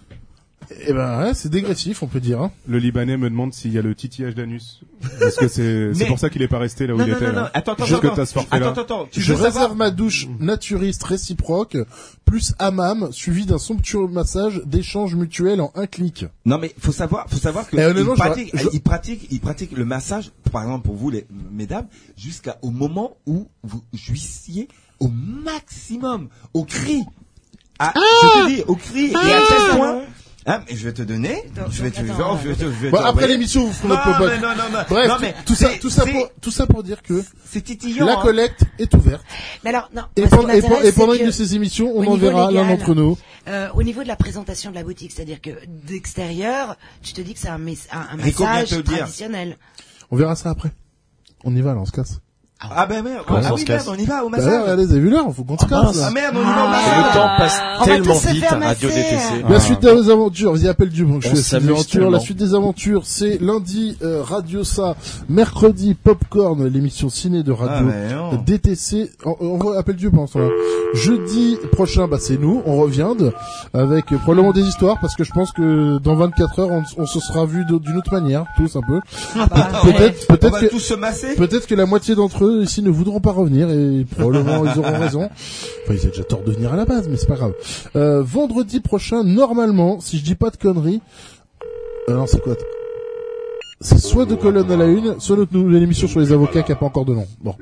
Eh ben, ouais, c'est dégressif, on peut dire, hein. Le Libanais me demande s'il y a le titillage d'anus. Parce que c'est, c'est Mais- pour ça qu'il est pas resté là où Non, il non, était. non, là. non. Attends, attends, Juste que attends. t'as ce forfait-là. Attends, attends, tu Je veux réserve savoir ma douche naturiste réciproque, plus hammam, suivi d'un somptueux massage d'échange mutuel en un clic. Non mais faut savoir, faut savoir que Eh, il honnêtement, pratique, je- je- il pratique, il pratique le massage, par exemple pour vous les mesdames, jusqu'au moment où vous jouissiez au maximum, au cri. Ah, je te dis, au cri et à tel point. Ah, mais je vais te donner. Je vais te, je vais, je vais te, je vais Bon, te après envoyer. l'émission, vous ferez notre Non, popote. mais non, non, non. Bref, Non, mais tout ça, c'est- tout ça c'est- pour, tout ça pour dire que c'est titillant. la hein. collecte est ouverte. Mais alors, non. Et, moi, ce qui pendant, et, m'intéresse, pe- et pendant c'est une que de ces émissions, au on niveau enverra l'un légal, d'entre nous. Euh, au niveau de la présentation de la boutique, c'est-à-dire que d'extérieur, tu te dis que c'est un, mes- un, un Rico vient massage te le dire. traditionnel. On verra ça après. On y va, là, on se casse. Ah ben merde, Comment ah on oui se merde, casse on y va au Bah, massage. regardez, vous avez vu l'heure, faut qu'on se casse, là. Ah merde, on y va au Le massage. temps passe On va tellement tous se vite faire à Radio masser. D T C. La suite des aventures, vas-y, appelle du bon, je On fais la suite des s'amuse aventures. La tellement. suite des aventures, c'est lundi, euh, Radio Ça, mercredi, Popcorn, l'émission ciné de Radio Ah, mais non. D T C. On, on va appeler Dieu pendant ce temps-là. Jeudi prochain, bah, c'est nous, on revient de- avec euh, probablement des histoires, parce que je pense que dans vingt-quatre heures, on, on se sera vu de- d'une autre manière, tous un peu. Bah, Peut-être, on peut-être va que, tous se masser. peut-être que la moitié d'entre eux ici ne voudront pas revenir et probablement ils auront raison. Enfin, ils avaient déjà tort de venir à la base, mais c'est pas grave. Euh, vendredi prochain, normalement, si je dis pas de conneries, euh, non, c'est quoi? C'est soit deux colonnes à la une, soit notre nouvelle émission sur les avocats qui a pas encore de nom. Bon.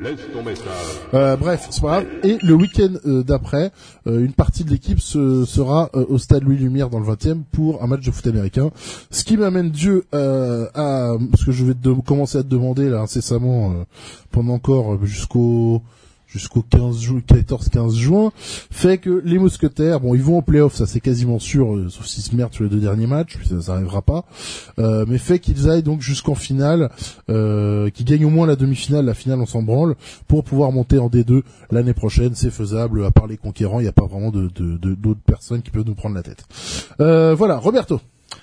Euh, bref, c'est pas grave. Et le week-end euh, d'après, euh, une partie de l'équipe se, sera euh, au stade Louis Lumière dans le vingtième pour un match de foot américain. Ce qui m'amène Dieu euh, à ce que je vais de- commencer à te demander là incessamment euh, pendant encore euh, jusqu'au jusqu'au quinze juin, quatorze quinze juin, fait que les mousquetaires, bon, ils vont en play-off, ça c'est quasiment sûr, euh, sauf s'ils se merdent sur les deux derniers matchs, puis ça, ça arrivera pas, euh, mais fait qu'ils aillent donc jusqu'en finale, euh, qu'ils gagnent au moins la demi-finale, la finale on s'en branle, pour pouvoir monter en D deux l'année prochaine, c'est faisable, à part les conquérants, il n'y a pas vraiment de, de, de- d'autres personnes qui peuvent nous prendre la tête. Euh, voilà, Roberto.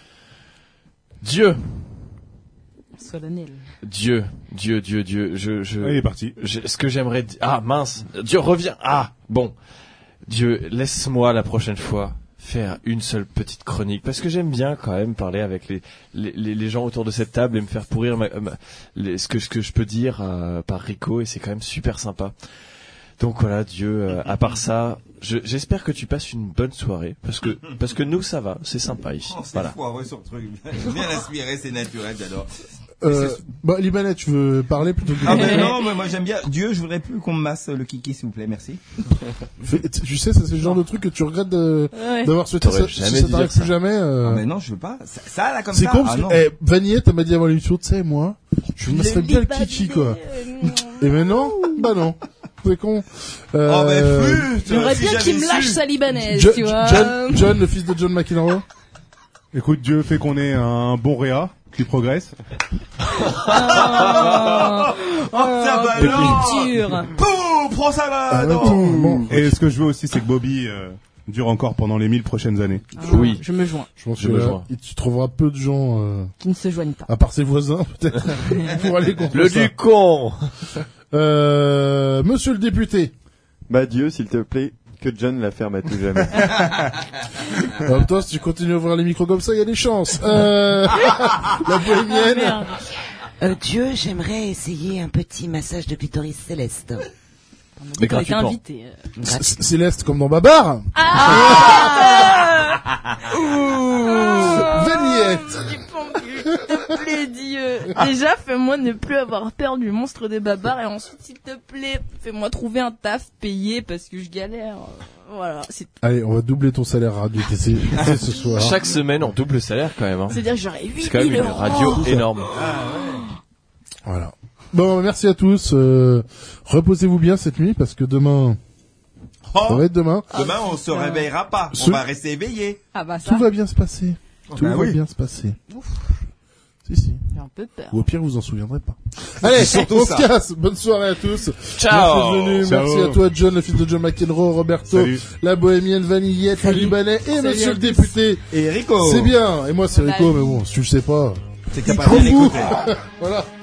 Dieu. Solennel. Dieu, Dieu, Dieu, Dieu, je, je, Ah, il est parti. je- ce que j'aimerais dire, ah, mince, Dieu revient, ah, bon, Dieu, laisse-moi la prochaine fois faire une seule petite chronique, parce que j'aime bien quand même parler avec les, les, les, les gens autour de cette table et me faire pourrir ma, ma- les- ce que, ce que je peux dire euh, par Rico, et c'est quand même super sympa. Donc voilà, Dieu, euh, à part ça, je, j'espère que tu passes une bonne soirée, parce que, parce que nous, ça va, c'est sympa ici. Oh, c'est Voilà. foireux son truc. J'aime bien l'aspirer, c'est naturel, j'adore. Euh, bah, Libanais, tu veux parler plutôt que... Ah mais non, mais moi j'aime bien. Dieu, je voudrais plus qu'on me masse le kiki, s'il vous plaît, merci. Fais- Tu sais, ça c'est le genre de truc que tu regrettes de, Ouais. d'avoir souhaité T'aurais ça, jamais si ça dû t'arrive dire plus ça. jamais. Euh... Ah mais non, je veux pas. Ça, ça, là comme C'est ça. con ah, parce non. que, eh, Vanier, t'as m'a dit avant l'émission, tu sais, moi, je me masserais bien le kiki, quoi. Et mais non, bah non. C'est con. Euh... Oh, mais flûte, J'aimerais si bien j'avais qu'il me su. lâche sa libanaise, Jo- tu vois. John, John, le fils de John McEnroe. Écoute, Dieu fait qu'on ait un bon réa qui progresse. Oh, Oh, ça va Et alors. Pouh, prends ça là. Ah, non. attends, bon. Et ce que je veux aussi, c'est que Bobby euh, dure encore pendant les mille prochaines années. Oui. Je me joins. Je pense Je que me là, joins. et tu trouveras peu de gens, euh, Qui ne se joignent pas. à part ses voisins, peut-être, pour aller contre Le ça. du con. Euh, monsieur le député. Bah Dieu, s'il te plaît, que John la ferme à tout jamais. En même temps, si tu continues à ouvrir les micros comme ça, il y a des chances. Euh... La bohémienne. Euh, Dieu, j'aimerais essayer un petit massage de clitoris céleste. Mais T'as été gratuitement. invité. euh. C- Céleste comme dans Babar. Ah Vanillette. S'il te plaît, Dieu. Déjà, fais-moi ne plus avoir peur du monstre des babards et ensuite, s'il te plaît, fais-moi trouver un taf payé parce que je galère. Voilà. C'est... Allez, on va doubler ton salaire radio T C ce soir. Chaque semaine, on double le salaire quand même. Hein. C'est-à-dire que j'aurais huit C'est quand même mille une euros. radio énorme. Voilà. Bon, merci à tous. Euh, reposez-vous bien cette nuit parce que demain, Oh. ça va être demain. Demain, on se réveillera pas. On Ce- va rester éveillé. Ah bah ça. Tout va bien se passer. Tout bah va oui. bien se passer. Si, si. J'ai un peu peur. Ou au pire, vous en souviendrez pas. Allez, surtout on ça. se casse. Bonne soirée à tous. Ciao. Merci d'être venus. Ciao. Merci à toi, John, le fils de John McEnroe, Roberto, Salut. la bohémienne Vanillette, le Libanais et Salut monsieur à le tous. député. Et Rico. C'est bien. Et moi, c'est Bye. Rico, mais bon, si tu le sais pas. C'est qu'il y a pas Comme bien vous. écouté. Voilà.